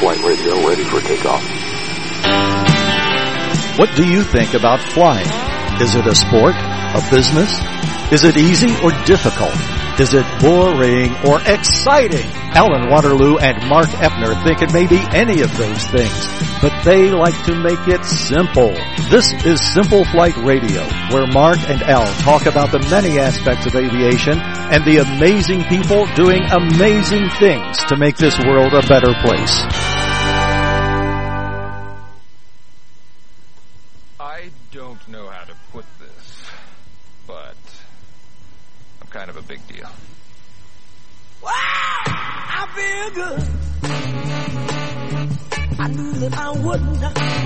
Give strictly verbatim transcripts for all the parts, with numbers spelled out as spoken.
Flight Radio ready for takeoff. What do you think about flying? Is it a sport? A business? Is it easy or difficult? Is it boring or exciting? Alan Waterloo and Mark Eppner think it may be any of those things, but they like to make it simple. This is Simple Flight Radio, where Mark and Al talk about the many aspects of aviation and the amazing people doing amazing things to make this world a better place. I don't know how to put this, but I'm kind of a big deal. Wow, I feel good. I knew that I wouldn't.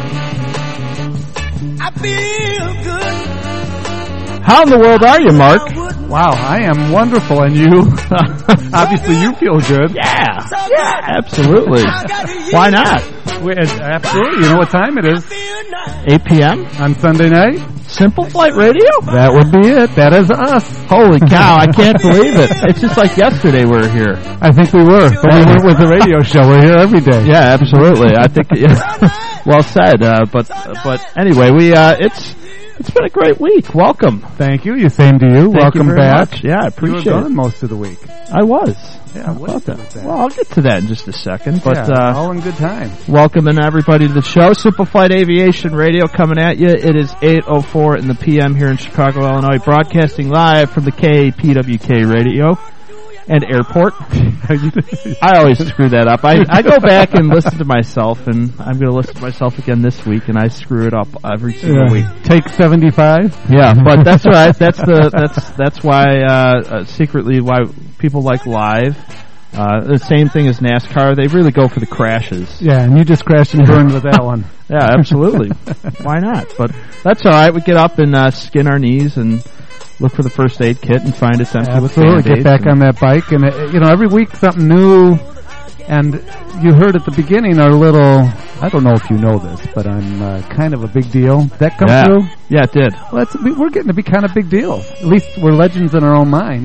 I feel good. How in the world are you, Mark? Wow, I am wonderful, and you? Obviously, you feel good. Yeah, yeah, absolutely. Why not? We, absolutely. You know what time it is? eight p.m. on Sunday night. Simple Flight Radio? That would be it. That is us. Holy cow, I can't believe it. It's just like yesterday we were here. I think we were, but we weren't with the radio show. We're here every day. Yeah, absolutely. I think, yeah, well said. Uh, but but anyway, we uh, it's it's been a great week. Welcome. Thank you. You same to you. Thank Welcome you very back. Much. Yeah, I appreciate you were it. gone most of the week. I was. Yeah, what about that? that? Well, I'll get to that in just a second. But yeah, uh, all in good time. Welcoming everybody to the show. Simple Flight Aviation Radio coming at you. It is eight oh four in the P M here in Chicago, Illinois, broadcasting live from the K P W K Radio and Airport. I always screw that up. I, I go back and listen to myself, and I'm going to listen to myself again this week, and I screw it up every single yeah. week. Take seventy-five. Yeah, but that's all right. That's the that's that's why uh, uh, secretly why people like live. Uh, the same thing as NASCAR. They really go for the crashes. Yeah, and you just crashed and burned with that one. Yeah, absolutely. Why not? But that's all right. We get up and uh, skin our knees and look for the first aid kit and find it's empty with Absolutely. Band-Aids. Get back on that bike. And, uh, you know, every week something new. And you heard at the beginning our little, I don't know if you know this, but I'm uh, kind of a big deal. That come yeah. through? Yeah, it did. Well, it's, we're getting to be kind of big deal. At least we're legends in our own mind.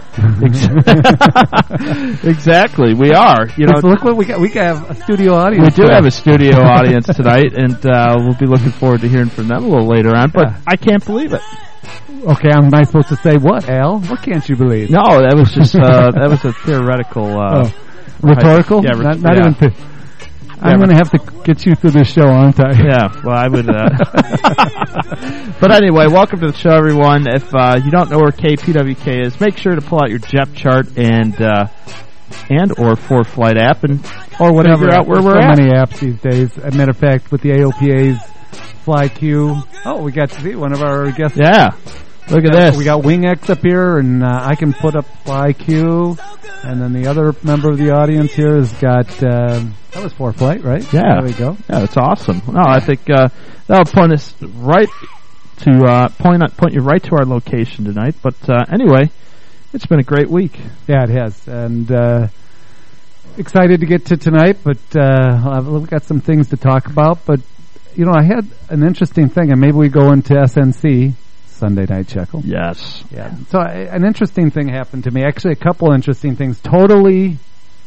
Exactly, we are. You know, so look what we got. We have a studio audience. We do have a studio audience tonight, and uh, we'll be looking forward to hearing from them a little later on. But yeah. I can't believe it. Okay, am I supposed to say what, Al? What can't you believe? No, that was just uh, that was a theoretical. Uh, oh. Rhetorical? Yeah, not, not yeah. even. P- I'm yeah, going to have to get you through this show, aren't I? Yeah, well, I would. Uh But anyway, welcome to the show, everyone. If uh, you don't know where K P W K is, make sure to pull out your J E P chart and uh, and or four Flight app and or whatever out where There's we're so at. So many apps these days. As a matter of fact, with the A O P A's FlyQ. Oh, we got to see one of our guests. Yeah. Look at this. We got WingX up here, and uh, I can put up FlyQ. And then the other member of the audience here has got, uh, that was four Flight, right? Yeah. There we go. Yeah, that's awesome. No, I think uh, that'll point us right to, uh, point, point you right to our location tonight. But uh, anyway, it's been a great week. Yeah, it has. And uh, excited to get to tonight, but uh, we've got some things to talk about. But, you know, I had an interesting thing, and maybe we go into S N C. Sunday Night Shekel. Yes. Yeah. So I, an interesting thing happened to me. Actually, a couple interesting things. Totally,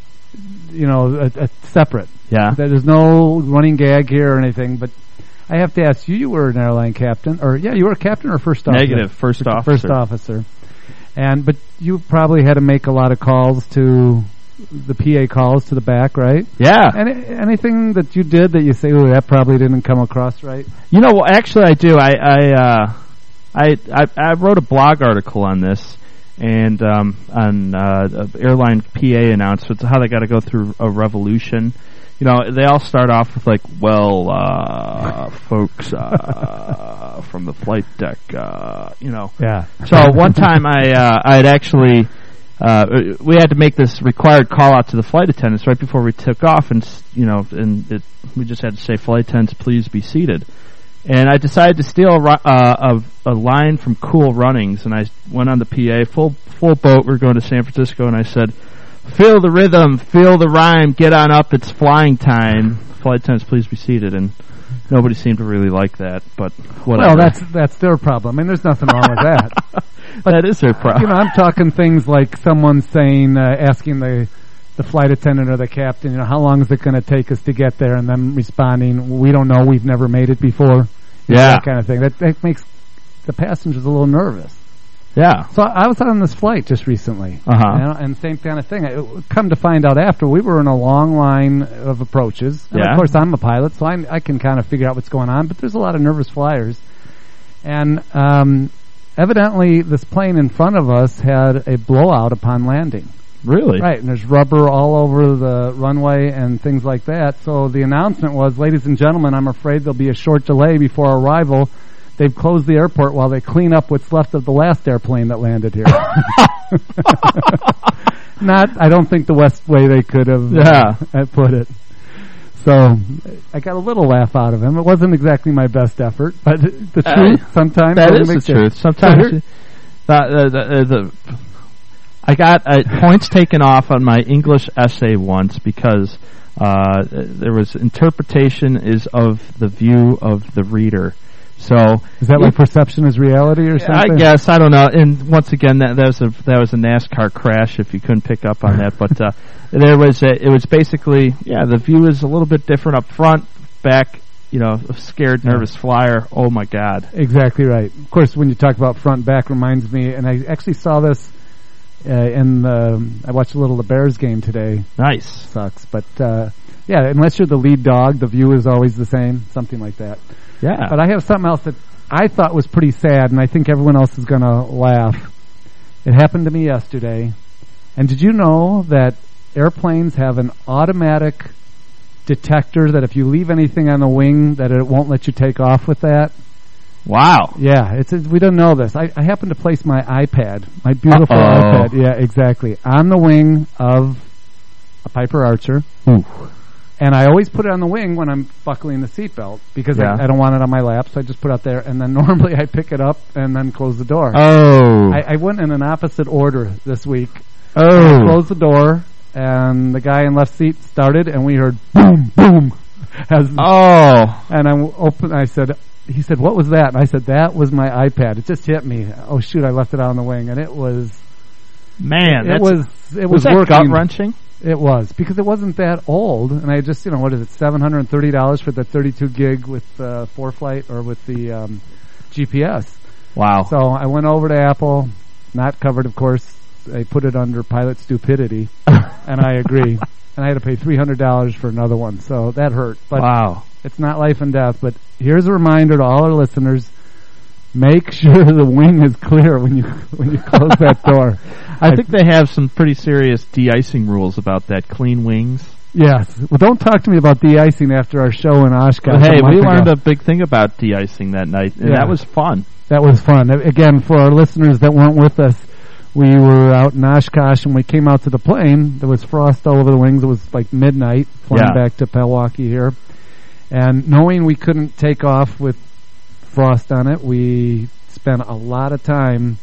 you know, a, a separate. Yeah. There's no running gag here or anything. But I have to ask you. You were an airline captain, or yeah, you were a captain or first officer. Negative. First officer. First officer. And but you probably had to make a lot of calls to the P A calls to the back, right? Yeah. Any, anything that you did that you say, oh, that probably didn't come across right? You know, actually, I do. I. I uh I, I I wrote a blog article on this and um, on uh, airline P A announcements, how they got to go through a revolution. You know, they all start off with like, well, uh, folks uh, from the flight deck, uh, you know. Yeah. So one time I uh, I had actually uh, we had to make this required call out to the flight attendants right before we took off, and you know, and it, we just had to say, flight attendants, please be seated. And I decided to steal a, uh, a, a line from Cool Runnings, and I went on the P A, full full boat. We were going to San Francisco, and I said, feel the rhythm, feel the rhyme, get on up, it's flying time. Flight attendants, please be seated. And nobody seemed to really like that, but whatever. Well, that's that's their problem. I mean, there's nothing wrong with that. But that is their problem. You know, I'm talking things like someone saying, uh, asking the the flight attendant or the captain, you know, how long is it going to take us to get there? And them responding, we don't know, we've never made it before. You know, Yeah. that kind of thing. That, that makes the passengers a little nervous. Yeah. So I was on this flight just recently, Uh-huh. you know, and same kind of thing. I, come to find out after, we were in a long line of approaches. And Yeah. of course, I'm a pilot, so I, I can kind of figure out what's going on, but there's a lot of nervous flyers. And um, evidently, this plane in front of us had a blowout upon landing. Really? Right, and there's rubber all over the runway and things like that. So the announcement was, ladies and gentlemen, I'm afraid there'll be a short delay before our arrival. They've closed the airport while they clean up what's left of the last airplane that landed here. Not, I don't think the best way they could have Yeah. uh, put it. So I got a little laugh out of him. It wasn't exactly my best effort, but the Uh, truth sometimes That doesn't is the make truth. sense. Sometimes So here- the, uh, the, uh, the I got uh, points taken off on my English essay once because uh, there was interpretation is of the view of the reader. So is that like perception is reality or something? I guess I don't know. And once again, that, that was a that was a NASCAR crash. If you couldn't pick up on that, but uh, there was a, it was basically yeah. The view is a little bit different up front, back. You know, a scared, nervous flyer. Oh my God! Exactly right. Of course, when you talk about front and back, reminds me, and I actually saw this uh, in the. I watched a little of the Bears game today. Nice. Sucks, but uh, yeah, unless you're the lead dog, the view is always the same. Something like that. Yeah. But I have something else that I thought was pretty sad, and I think everyone else is going to laugh. It happened to me yesterday. And did you know that airplanes have an automatic detector that if you leave anything on the wing, that it won't let you take off with that? Wow. Yeah, it's, it's we don't know this. I, I happen to place my iPad, my beautiful Uh-oh. iPad, yeah, exactly, on the wing of a Piper Archer. Ooh. And I always put it on the wing when I'm buckling the seatbelt because Yeah. I, I don't want it on my lap, so I just put it out there. And then normally I pick it up and then close the door. Oh. I, I went in an opposite order this week. oh. I closed the door, and the guy in left seat started, and we heard boom, boom. As, Oh. And I opened. I said, he said, what was that? And I said, that was my iPad. It just hit me. Oh shoot! I left it out on the wing, and it was. Man, it that's, was. It was was, that working. gut wrenching? It was, because it wasn't that old, and I just, you know, what is it, seven hundred thirty dollars for the thirty-two gig with uh, ForeFlight or with the um, G P S. Wow. So I went over to Apple, not covered, of course. I put it under pilot stupidity, and I agree. And I had to pay three hundred dollars for another one, so that hurt. But wow. it's not life and death. But here's a reminder to all our listeners: make sure the wing is clear when you when you close that door. I think they have some pretty serious de-icing rules about that. Clean wings. Yes. Well, don't talk to me about de-icing after our show in Oshkosh. But hey, a month we ago. learned a big thing about de-icing that night, and Yeah. that was fun. That was fun. Again, for our listeners that weren't with us, we were out in Oshkosh, and we came out to the plane. There was frost all over the wings. It was like midnight, flying Yeah. back to Milwaukee here. And knowing we couldn't take off with frost on it, we spent a lot of time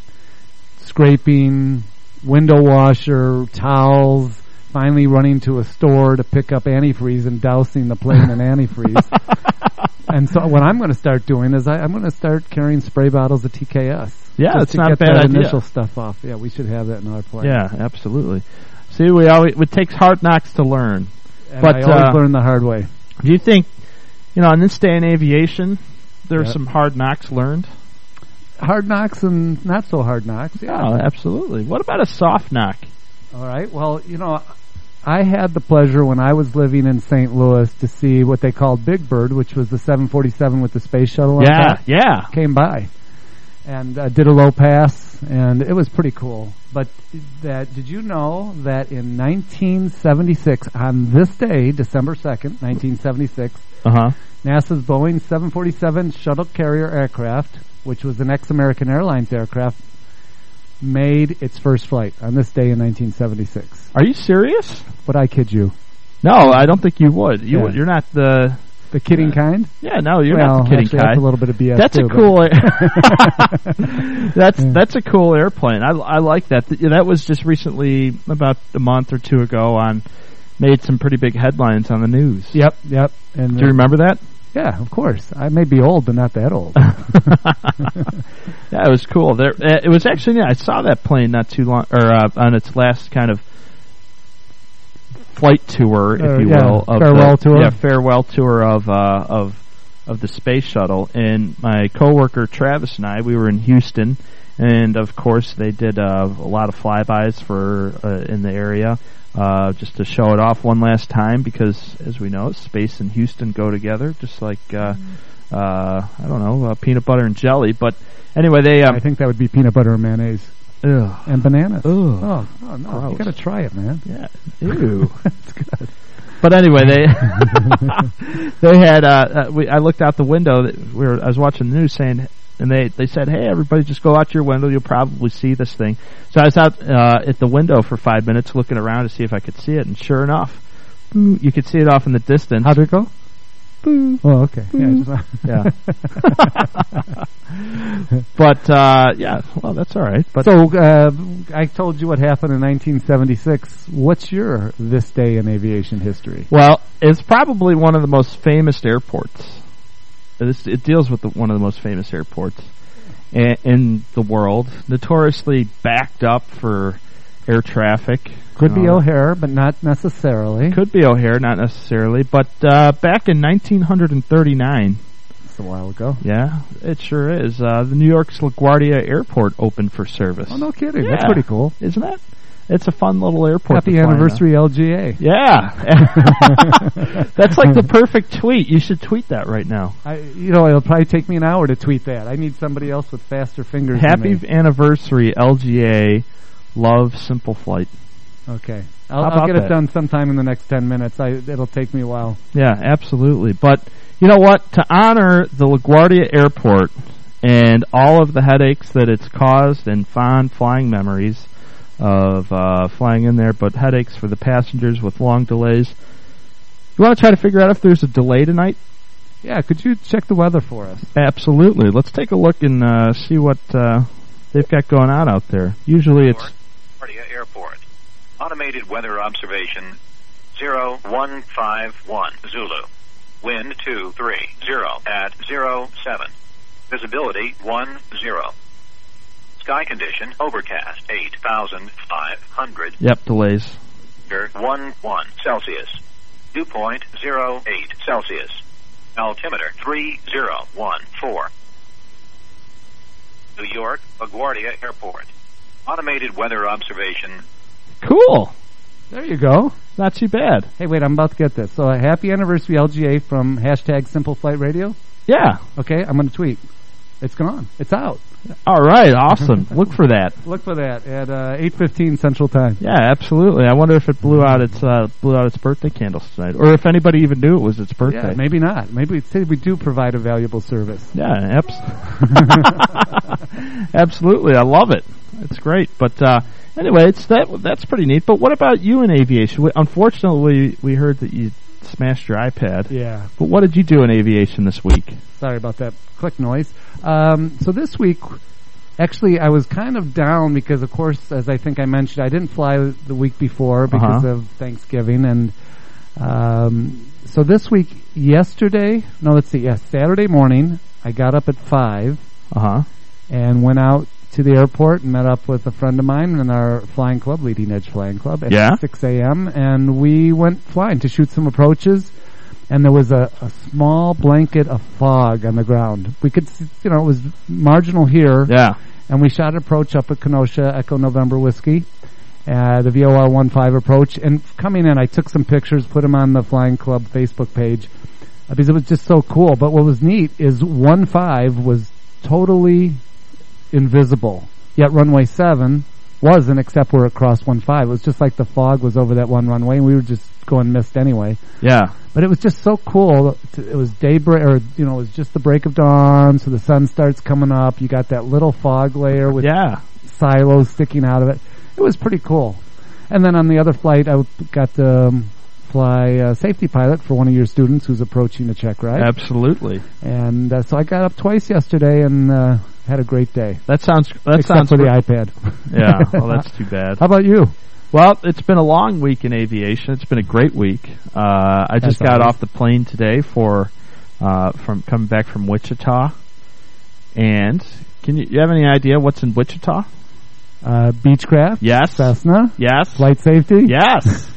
scraping, window washer, towels, finally running to a store to pick up antifreeze and dousing the plane in antifreeze. And so what I'm going to start doing is I, I'm going to start carrying spray bottles of T K S. Yeah, just that's to not a get bad that idea. initial stuff off. Yeah, we should have that in our plane. Yeah, absolutely. See, we always it takes hard knocks to learn. And But, I always uh, learn the hard way. Do you think, you know, in this day in aviation, there's Yeah. some hard knocks learned? Hard knocks and not so hard knocks. Yeah. Oh, absolutely. What about a soft knock? All right. Well, you know, I had the pleasure when I was living in Saint Louis to see what they called Big Bird, which was the seven forty-seven with the space shuttle on Yeah, top. yeah. Came by and uh, did a low pass, and it was pretty cool. But that did you know that in nineteen seventy-six, on this day, December second, nineteen seventy-six, Uh-huh. NASA's Boeing seven forty-seven shuttle carrier aircraft, which was an ex-American Airlines aircraft, made its first flight on this day in nineteen seventy-six. Are you serious? Would I kid you? No, I don't think you would. You Yeah. would. You're not the... The kidding Uh, kind? Yeah, no, you're well, not the kidding actually, kind. that's a little bit of B S That's too, a but- cool. that's that's a cool airplane. I I like that. Th- That was just recently, about a month or two ago, on made some pretty big headlines on the news. Yep, yep. And Do you remember that? Yeah, of course. I may be old, but not that old. Yeah, it was cool. There, uh, it was actually. Yeah, I saw that plane not too long, or uh, on its last kind of flight tour, if Uh, you yeah, will, of farewell the, tour. Yeah, farewell tour of uh, of of the space shuttle. And my coworker Travis and I, we were in Houston, and of course they did uh, a lot of flybys for uh, in the area, uh, just to show it off one last time, because as we know, space and Houston go together, just like uh, uh, I don't know, uh, peanut butter and jelly. But anyway, they um, I think that would be peanut butter and mayonnaise. ugh, And bananas. Ugh. Oh, oh no! Gross. You got to try it, man. yeah, ew. It's good. But anyway, they they had. Uh, uh, we, I looked out the window. That we were. I was watching the news saying, and they they said, "Hey, everybody, just go out your window. You'll probably see this thing." So I was out uh, at the window for five minutes, looking around to see if I could see it, and sure enough, boo, you could see it off in the distance. How did it go? Boo. Oh, okay. Yeah. Just, Yeah. But uh, yeah, well, that's all right. But so uh, I told you what happened in nineteen seventy-six. What's your this day in aviation history? well, it's probably one of the most famous airports. It's, it deals with the, one of the most famous airports in, in the world. Notoriously backed up for air traffic. Could be Uh, O'Hare, but not necessarily. Could be O'Hare, not necessarily. But uh, back in nineteen thirty-nine, It's a while ago. yeah, it sure is. Uh, the New York's LaGuardia Airport opened for service. Oh, no kidding. Yeah. That's pretty cool. Isn't it? It's a fun little airport. Happy to fly in. anniversary, L G A. Yeah. That's like the perfect tweet. You should tweet that right now. I, you know, it'll probably take me an hour to tweet that. I need somebody else with faster fingers than Happy me. anniversary, L G A. Love Simple Flight. Okay. I'll, How I'll about get that? it done sometime in the next ten minutes. I, it'll take me a while. Yeah, absolutely. But you know what? To honor the LaGuardia Airport and all of the headaches that it's caused and fond flying memories of uh, flying in there, but headaches for the passengers with long delays. You want to try to figure out if there's a delay tonight? Yeah, could you check the weather for us? Absolutely. Let's take a look and uh, see what uh, they've got going on out there. Usually it's... LaGuardia Airport. Automated weather observation zero one five one Zulu. Wind two three zero at zero seven. Visibility one zero. Sky condition overcast eight thousand five hundred. Yep, delays. one one Celsius. Dew point zero eight Celsius. Altimeter three zero one four. New York, LaGuardia Airport. Automated weather observation. Cool. There you go. Not too bad. Hey, wait, I'm about to get this. So, a happy anniversary, L G A, from hashtag Simple Flight Radio. Yeah. Okay, I'm going to tweet. It's gone. It's out. All right. Awesome. Look for that. Look for that at uh, eight fifteen Central Time. Yeah, absolutely. I wonder if it blew out its uh, blew out its birthday candles tonight, or if anybody even knew it was its birthday. Yeah, maybe not. Maybe it's, we do provide a valuable service. Yeah, abs- absolutely. I love it. It's great. But uh, anyway, it's that that's pretty neat. But what about you in aviation? We, unfortunately, we heard that you smashed your iPad. Yeah. But what did you do in aviation this week? Sorry about that click noise. Um, so this week, actually, I was kind of down because, of course, as I think I mentioned, I didn't fly the week before because Uh-huh. of Thanksgiving. And um, so this week, yesterday, no, let's see, yes, Saturday morning, I got up at five Uh huh. and went out to the airport and met up with a friend of mine in our flying club, Leading Edge Flying Club, at Yeah. six a.m. And we went flying to shoot some approaches. And there was a, a small blanket of fog on the ground. We could see, you know, it was marginal here. Yeah. And we shot an approach up at Kenosha, Echo November Whiskey, uh, the V O R fifteen approach. And coming in, I took some pictures, put them on the Flying Club Facebook page, uh, because it was just so cool. But what was neat is fifteen was totally invisible, yet runway seven wasn't, except where it crossed fifteen. It was just like the fog was over that one runway, and we were just going missed anyway. Yeah. But it was just so cool. It was daybreak, or, you know, it was just the break of dawn, so the sun starts coming up. You got that little fog layer with Yeah. silos sticking out of it. It was pretty cool. And then on the other flight, I got to um, fly a safety pilot for one of your students who's approaching a check ride. Absolutely. And uh, so I got up twice yesterday and uh, had a great day. That sounds. That Except sounds for the great. iPad. Yeah. Well, that's too bad. How about you? Well, it's been a long week in aviation. It's been a great week. Uh, I just That's got always. off the plane today for uh, from coming back from Wichita. And can you, you have any idea what's in Wichita? Uh, Beechcraft? Yes. Cessna? Yes. Flight safety? Yes.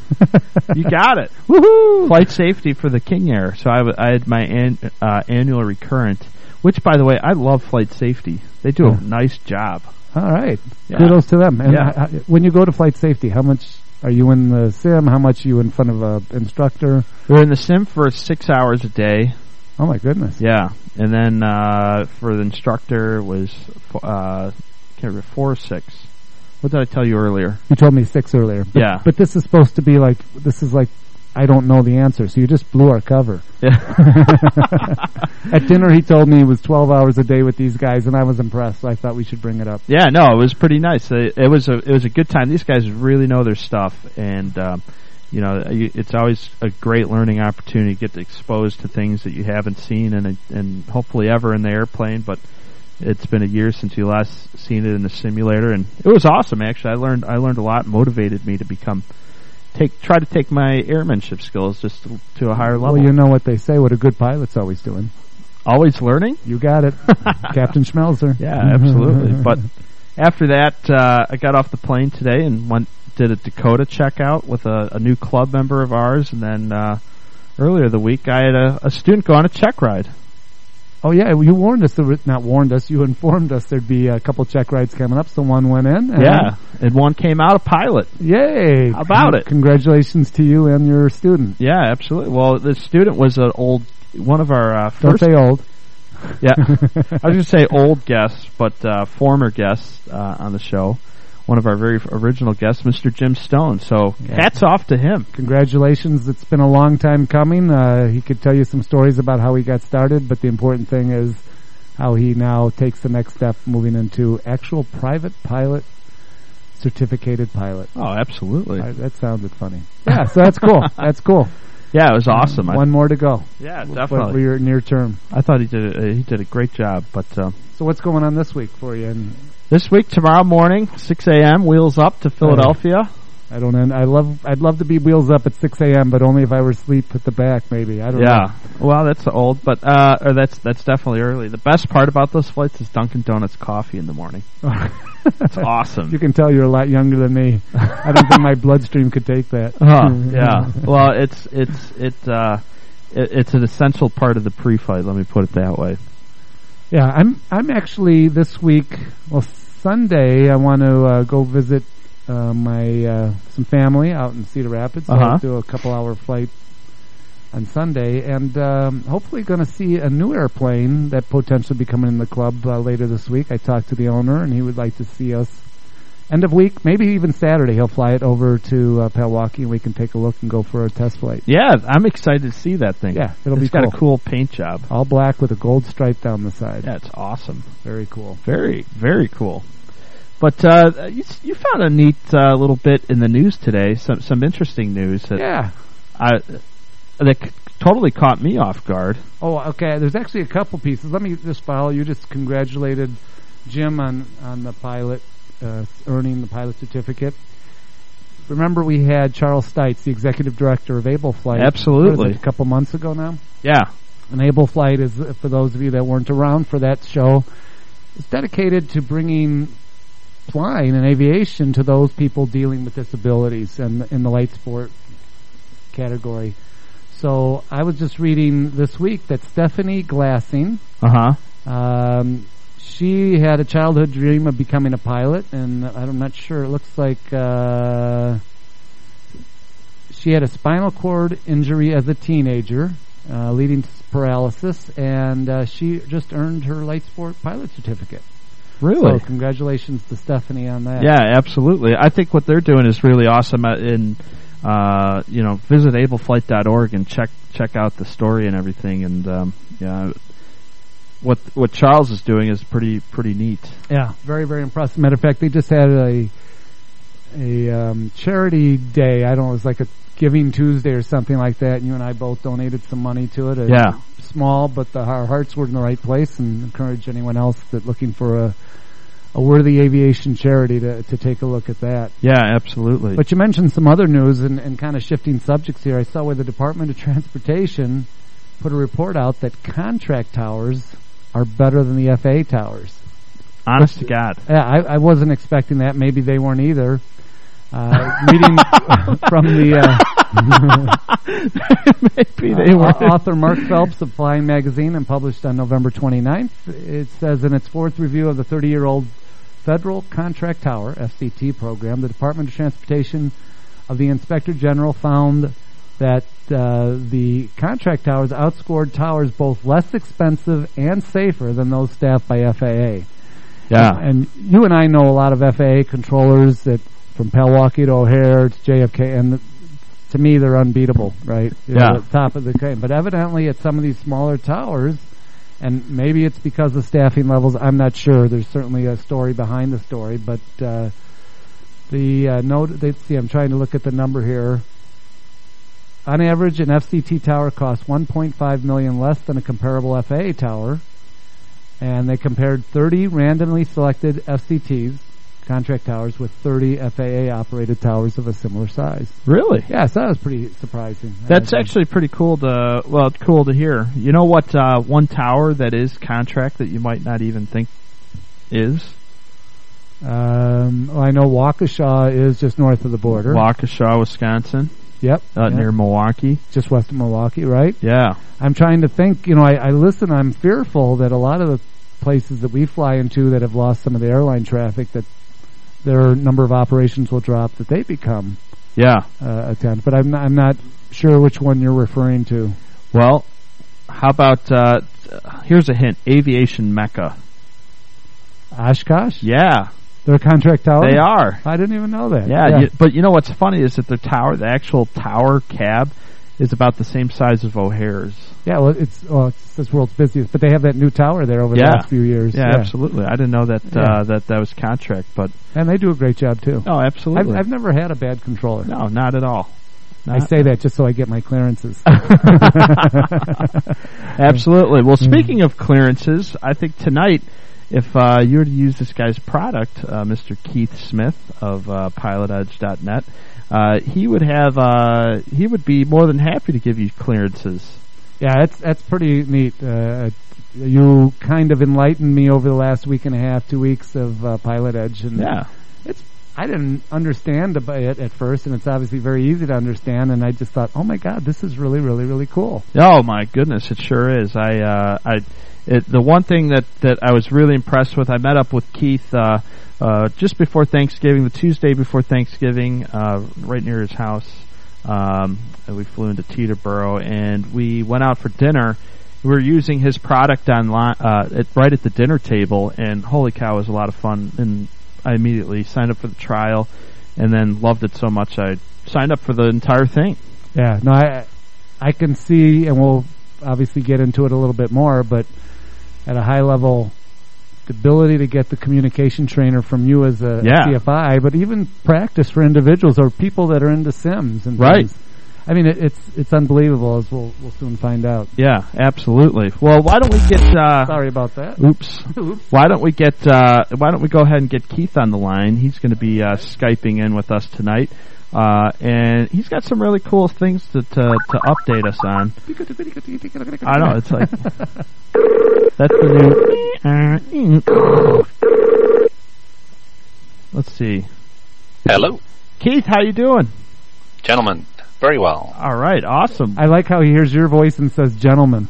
You got it. Woohoo! Flight safety for the King Air. So I, w- I had my an- uh, annual recurrent, which, by the way, I love flight safety. They do Yeah. a nice job. All right. Yeah. Kudos to them. And Yeah. uh, when you go to flight safety, how much are you in the sim? How much are you in front of a instructor? We're in the sim for six hours a day. Oh my goodness. Yeah, and then uh, for the instructor was uh, can't remember, four or six. What did I tell you earlier? You told me six earlier. But, Yeah. But this is supposed to be like, this is like, I don't know the answer. So you just blew our cover. Yeah. At dinner, he told me it was twelve hours a day with these guys, and I was impressed. So I thought we should bring it up. Yeah, no, it was pretty nice. It, it was a it was a good time. These guys really know their stuff, and um, you know, you, it's always a great learning opportunity to get exposed to things that you haven't seen and and hopefully ever in the airplane. But it's been a year since you last seen it in the simulator, and it was awesome. Actually, I learned I learned a lot. Motivated me to become take try to take my airmanship skills just to, to a higher level. Well, you know what they say, what a good pilot's always doing. Always learning. You got it. Captain Schmelzer. Yeah, absolutely. But after that, uh, I got off the plane today and went did a Dakota checkout with a, a new club member of ours, and then uh, earlier the week I had a, a student go on a check ride. Oh yeah, you warned us, not warned us, you informed us there'd be a couple check rides coming up, so one went in. And Yeah, and one came out a pilot. Yay. How about it? Congratulations to you and your student. Yeah, absolutely. Well, the student was an old, one of our uh, Don't first... say old. Yeah, I was going to say old guests, but uh, former guests uh, on the show. One of our very original guests, Mister Jim Stone. So Yeah. hats off to him. Congratulations. It's been a long time coming. Uh, he could tell you some stories about how he got started, but the important thing is how he now takes the next step moving into actual private pilot, certificated pilot. Oh, absolutely. Uh, that sounded funny. Yeah, so that's cool. That's cool. Yeah, it was awesome. One I, more to go. yeah, For definitely. your near term. I thought he did a, he did a great job. But uh, So what's going on this week for you? And this week, tomorrow morning, six a.m., wheels up to Philadelphia. I don't know. I love. I'd love to be wheels up at six a.m., but only if I were asleep at the back. Maybe I don't know. Yeah. Well, that's old, but uh, or that's that's definitely early. The best part about those flights is Dunkin' Donuts coffee in the morning. It's awesome. You can tell you're a lot younger than me. I don't think my bloodstream could take that. Huh, yeah. Well, it's it's it, uh, it it's an essential part of the pre-flight. Let me put it that way. Yeah, I'm. I'm actually this week. Well, Sunday I want to uh, go visit uh, my uh, some family out in Cedar Rapids. So Uh-huh. I'll do a couple hour flight on Sunday, and um, hopefully going to see a new airplane that potentially be coming in the club uh, later this week. I talked to the owner, and he would like to see us end of week, maybe even Saturday. He'll fly it over to uh, Pewaukee, and we can take a look and go for a test flight. Yeah, I'm excited to see that thing. Yeah, it'll it's be got cool. a cool paint job. All black with a gold stripe down the side. Yeah, it's awesome. Very cool. Very, very cool. But uh, you, you found a neat uh, little bit in the news today. Some some interesting news that Yeah. I, that c- totally caught me off guard. Oh, okay. There's actually a couple pieces. Let me just follow. You just congratulated Jim on, on the pilot, uh, earning the pilot certificate. Remember we had Charles Stites, the executive director of Able Flight. Absolutely. What is it, a couple months ago now? Yeah. And Able Flight is, uh, for those of you that weren't around for that show, it's dedicated to bringing flying and aviation to those people dealing with disabilities and in the light sport category. So I was just reading this week that Stephanie Glassing, Uh huh. um, she had a childhood dream of becoming a pilot, and I'm not sure. It looks like uh, she had a spinal cord injury as a teenager, uh, leading to paralysis, and uh, she just earned her light sport pilot certificate. Really? So congratulations to Stephanie on that. Yeah, absolutely. I think what they're doing is really awesome. Uh, in uh, you know, visit able flight dot org and check check out the story and everything. And um, yeah, what what Charles is doing is pretty pretty neat. Yeah, very, very impressive. Matter of fact, they just had a a um, charity day. I don't know, it was like a Giving Tuesday or something like that. And you and I both donated some money to it. A Yeah. Small, but the, our hearts were in the right place, and encourage anyone else that looking for a a worthy aviation charity to to take a look at that. Yeah, absolutely. But you mentioned some other news and, and kind of shifting subjects here. I saw where the Department of Transportation put a report out that contract towers are better than the F A A towers. Honest to God. Yeah, I, I wasn't expecting that. Maybe they weren't either. Uh, reading from the uh, maybe they uh, were. author Mark Phelps of Flying Magazine and published on November twenty-ninth. It says in its fourth review of the thirty-year-old Federal Contract Tower, F C T program, the Department of Transportation of the Inspector General found that uh, the contract towers outscored towers both less expensive and safer than those staffed by F A A. Yeah. And you and I know a lot of F A A controllers that from Palwaukee to O'Hare to J F K, and the, to me they're unbeatable, right? They're Yeah. at the top of the game. But evidently at some of these smaller towers, and maybe it's because of staffing levels, I'm not sure. There's certainly a story behind the story, but uh, the uh, note, let's see, I'm trying to look at the number here. On average, an F C T tower costs one point five million dollars less than a comparable F A A tower, and they compared thirty randomly selected F C Ts, contract towers, with thirty F A A-operated towers of a similar size. Really? Yeah, so that was pretty surprising. That's Uh, actually pretty cool to, well, it's cool to hear. You know what, uh, one tower that is contract that you might not even think is? Um, well, I know Waukesha is just north of the border. Waukesha, Wisconsin, Yep. uh, yep. near Milwaukee. Just west of Milwaukee, right? Yeah. I'm trying to think, you know, I, I listen, I'm fearful that a lot of the places that we fly into that have lost some of the airline traffic, that their number of operations will drop, that they become Yeah. uh, attempt. But I'm not, I'm not sure which one you're referring to. Well, how about, uh, here's a hint, Aviation Mecca. Oshkosh? Yeah. They're a contract tower? They are. I didn't even know that. Yeah, You, but you know what's funny is that their tower, the actual tower cab, is about the same size as O'Hare's. Yeah, well, it's, well, it's this world's busiest, but they have that new tower there over the Yeah. last few years. Yeah, absolutely. I didn't know that Yeah. uh, that that was contract, but And they do a great job, too. oh, I've, absolutely. I've never had a bad controller. no, not at all. I Not- say that just so I get my clearances. Absolutely. Well, speaking of clearances, I think tonight, if uh, you were to use this guy's product, uh, Mister Keith Smith of uh, Pilot Edge dot net, uh, he would have uh, he would be more than happy to give you clearances. Yeah, that's that's pretty neat. Uh, you kind of enlightened me over the last week and a half, two weeks of uh, Pilot Edge, and Yeah. it's I didn't understand about it at first, and it's obviously very easy to understand. And I just thought, oh my God, this is really, really, really cool. Oh my goodness, it sure is. I, uh, I, it, the one thing that, that I was really impressed with, I met up with Keith, uh, uh, just before Thanksgiving, the Tuesday before Thanksgiving, uh, right near his house. Um, and we flew into Teterboro and we went out for dinner. We were using his product online, uh, at, right at the dinner table, and holy cow, it was a lot of fun. And I immediately signed up for the trial and then loved it so much I signed up for the entire thing. Yeah, no, I I can see, and we'll obviously get into it a little bit more, but at a high level, the ability to get the communication trainer from you as a Yeah. C F I, but even practice for individuals or people that are into sims and Right. things. I mean, it, it's it's unbelievable, as we'll we'll soon find out. Yeah, absolutely. Well, why don't we get, uh, Sorry about that. oops. Why don't we get, uh, why don't we go ahead and get Keith on the line? He's going to be, uh, Skyping in with us tonight. Uh, and he's got some really cool things to, to, to update us on. I know, it's like, that's the new, let's see. Hello, Keith, how you doing? gentlemen. Very well. All right, awesome. I like how he hears your voice and says, "Gentlemen."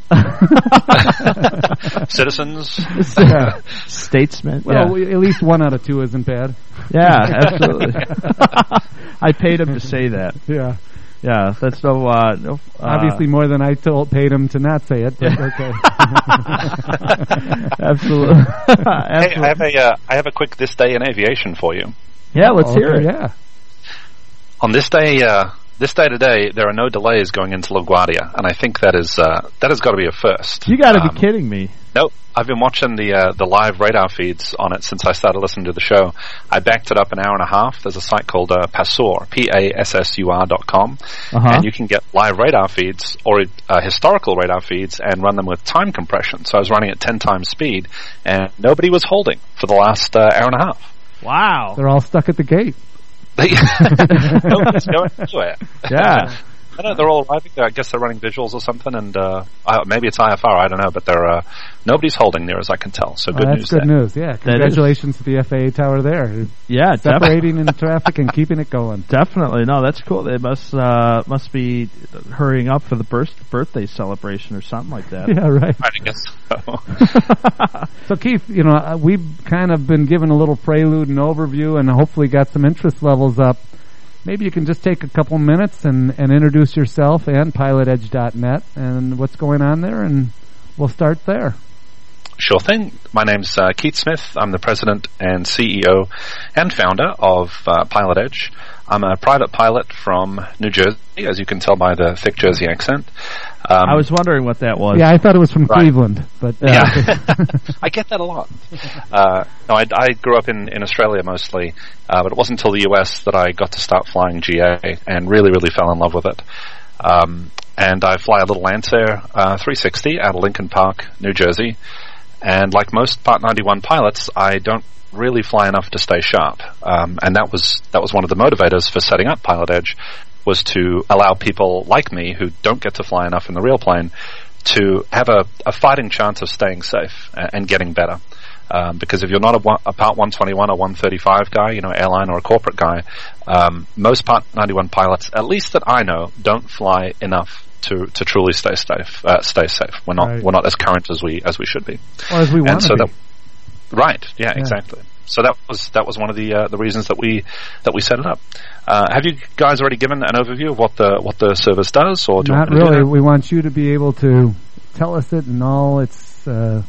Citizens. Yeah. Statesman. Well, yeah. at least one out of two isn't bad. Yeah, absolutely. I paid him to say that. Yeah. Yeah, that's no, uh, no, uh, Obviously more than I told, paid him to not say it, but okay. absolutely. Hey, I absolutely. have a uh, I have a quick this day in aviation for you. Yeah, let's Okay, hear it. Yeah. On this day, uh, this day today, there are no delays going into LaGuardia, and I think that is uh, that has got to be a first. You got to Um, be kidding me. Nope. I've been watching the uh, the live radar feeds on it since I started listening to the show. I backed it up an hour and a half. There's a site called uh, Passur, P A S S U R dot com, Uh-huh. and you can get live radar feeds or uh, historical radar feeds and run them with time compression. So I was running at ten times speed, and nobody was holding for the last uh, hour and a half. Wow. They're all stuck at the gate. They nobody's going anywhere. Yeah. I know they're all arriving. I guess they're running visuals or something, and uh, I, maybe it's I F R. I don't know, but they're uh, nobody's holding near as I can tell. So oh, good that's news. Good there. news. Yeah, congratulations to the F A A tower there. Yeah, separating in the traffic and keeping it going. Definitely, no, that's cool. They must uh, must be hurrying up for the birth, birthday celebration or something like that. Yeah, right. I guess so. So Keith, you know, uh, we've kind of been given a little prelude and overview, and hopefully got some interest levels up. Maybe you can just take a couple minutes and, and introduce yourself and pilot edge dot net and what's going on there, and we'll start there. Sure thing. My name's uh, Keith Smith. I'm the president and C E O and founder of uh, Pilot Edge. I'm a private pilot from New Jersey, as you can tell by the thick Jersey accent. Um, I was wondering what that was. Yeah, I thought it was from right. Cleveland, but uh, yeah, I get that a lot. Uh, no, I, I grew up in, in Australia mostly, uh, but it wasn't until the U S that I got to start flying G A and really, really fell in love with it. Um, and I fly a little Lancer uh, three sixty out of Lincoln Park, New Jersey. And like most Part ninety-one pilots, I don't really fly enough to stay sharp. Um, and that was that was one of the motivators for setting up Pilot Edge, was to allow people like me who don't get to fly enough in the real plane to have a, a fighting chance of staying safe and, and getting better. Um, because if you're not a, one, a Part one twenty-one or one thirty-five guy, you know, airline or a corporate guy, um, most Part ninety-one pilots, at least that I know, don't fly enough to to truly stay safe. Uh, stay safe. We're not right. we're not as current as we as we should be, or as we want so to be. That, right? Yeah, yeah, exactly. So that was that was one of the uh, the reasons that we that we set it up. Uh, have you guys already given an overview of what the what the service does, or do not you want really? To do we want you to be able to tell us it and all its. Uh,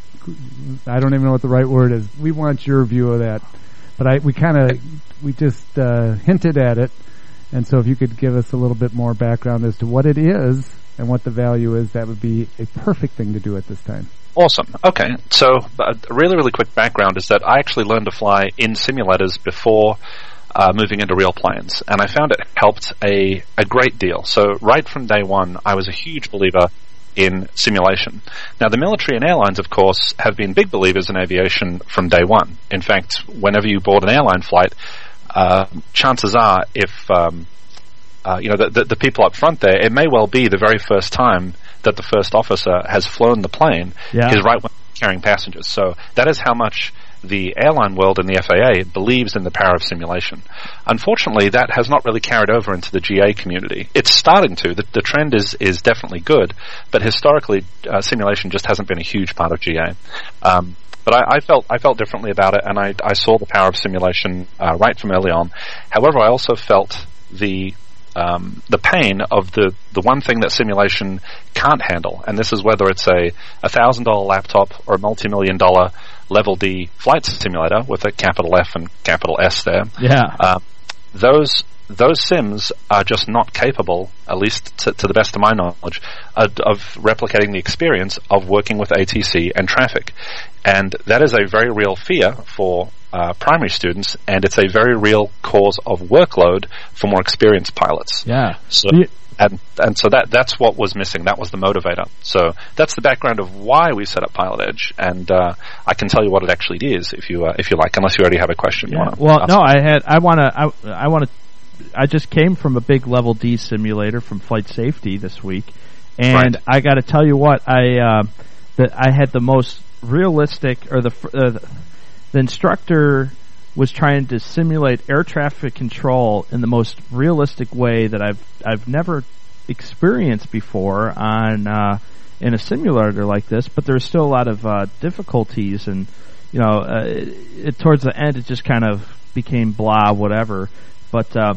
I don't even know what the right word is. We want your view of that, but I we kind of we just uh, hinted at it, and so if you could give us a little bit more background as to what it is and what the value is, that would be a perfect thing to do at this time. Awesome. Okay. So a really, really quick background is that I actually learned to fly in simulators before uh, moving into real planes, and I found it helped a, a great deal. So right from day one, I was a huge believer in simulation. Now, the military and airlines, of course, have been big believers in aviation from day one. In fact, whenever you board an airline flight, uh, chances are if... Um, Uh, you know, the, the, the people up front there, it may well be the very first time that the first officer has flown the plane yeah. is right when carrying passengers. So that is how much the airline world and the F A A believes in the power of simulation. Unfortunately, that has not really carried over into the G A community. It's starting to. The, the trend is, is definitely good, but historically, uh, simulation just hasn't been a huge part of G A. Um, But I, I felt I felt differently about it, and I, I saw the power of simulation uh, right from early on. However, I also felt the Um, the pain of the, the one thing that simulation can't handle, and this is whether it's a a thousand dollar laptop or a multi-million dollar level D flight simulator with a capital F and capital S there. Yeah. Uh, those those sims are just not capable, at least to, to the best of my knowledge, of, of replicating the experience of working with A T C and traffic. And that is a very real fear for uh, primary students, and it's a very real cause of workload for more experienced pilots. Yeah. So, and and so that that's what was missing. That was the motivator. So that's the background of why we set up Pilot Edge, and uh, I can tell you what it actually is if you uh, if you like, unless you already have a question. Yeah. Well, no, I had I want to I, I want to I just came from a big level D simulator from Flight Safety this week, and right. I got to tell you what I uh, that I had the most realistic, or the uh, the instructor was trying to simulate air traffic control in the most realistic way that I've I've never experienced before on uh, in a simulator like this. But there's still a lot of uh, difficulties, and you know, uh, it, it, towards the end, it just kind of became blah, whatever. But uh,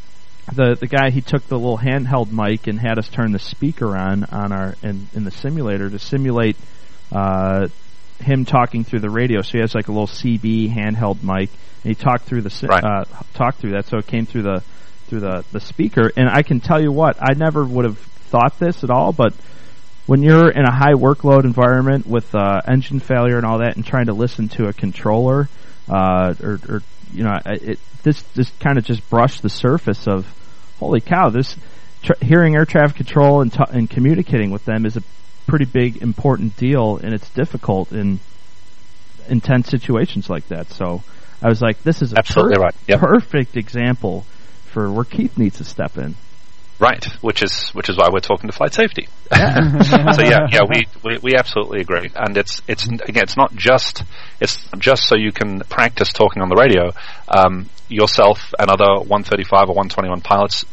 the the guy, he took the little handheld mic and had us turn the speaker on on our in, in the simulator to simulate uh, him talking through the radio. So he has like a little C B handheld mic, and he talked through the right. uh, talked through that. So it came through the through the the speaker. And I can tell you what, I never would have thought this at all, but when you're in a high workload environment with uh, engine failure and all that, and trying to listen to a controller, uh, or, or you know, it, this this kind of just brushed the surface of, holy cow, this tra- hearing air traffic control and t- and communicating with them is a pretty big, important deal, and it's difficult in intense situations like that. So I was like, this is a Absolutely per- right. Yep. perfect example for where Keith needs to step in. Right, which is which is why we're talking to flight safety. Yeah. So yeah, yeah, we, we we absolutely agree, and it's it's again, it's not just it's just so you can practice talking on the radio. Um, yourself and other one thirty-five or one twenty-one pilots,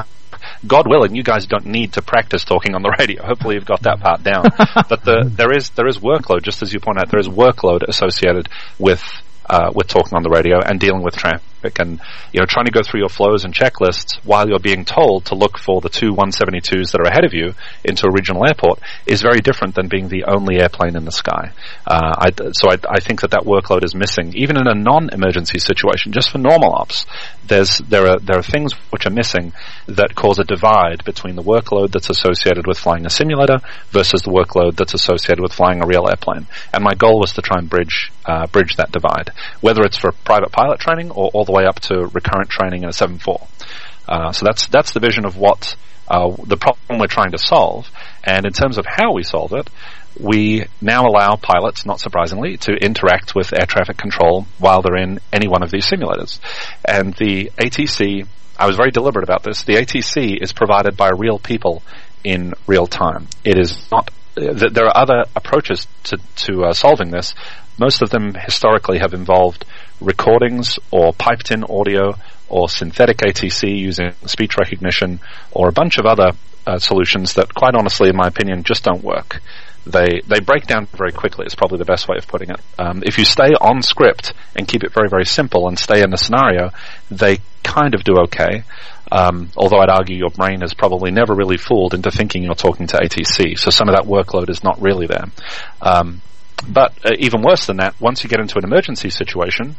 God willing, you guys don't need to practice talking on the radio. Hopefully, you've got that part down. But the, there is there is workload, just as you point out, there is workload associated with. Uh, with talking on the radio and dealing with traffic, and you know, trying to go through your flows and checklists while you're being told to look for the two one seventy-twos that are ahead of you into a regional airport is very different than being the only airplane in the sky. Uh, I, so I, I think that that workload is missing, even in a non-emergency situation. Just for normal ops, there's there are there are things which are missing that cause a divide between the workload that's associated with flying a simulator versus the workload that's associated with flying a real airplane. And my goal was to try and bridge uh, bridge that divide, whether it's for private pilot training or all the way up to recurrent training in a seven four. Uh, so that's that's the vision of what uh, the problem we're trying to solve. And in terms of how we solve it, we now allow pilots, not surprisingly, to interact with air traffic control while they're in any one of these simulators. And the A T C, I was very deliberate about this, the A T C is provided by real people in real time. It is not, th- there are other approaches to, to uh, solving this. Most of them historically have involved recordings or piped-in audio or synthetic A T C using speech recognition or a bunch of other uh, solutions that, quite honestly, in my opinion, just don't work. They they break down very quickly is probably the best way of putting it. Um, if you stay on script and keep it very, very simple and stay in the scenario, they kind of do okay. Um, although I'd argue your brain is probably never really fooled into thinking you're talking to A T C, so some of that workload is not really there. Um, But uh, even worse than that, once you get into an emergency situation,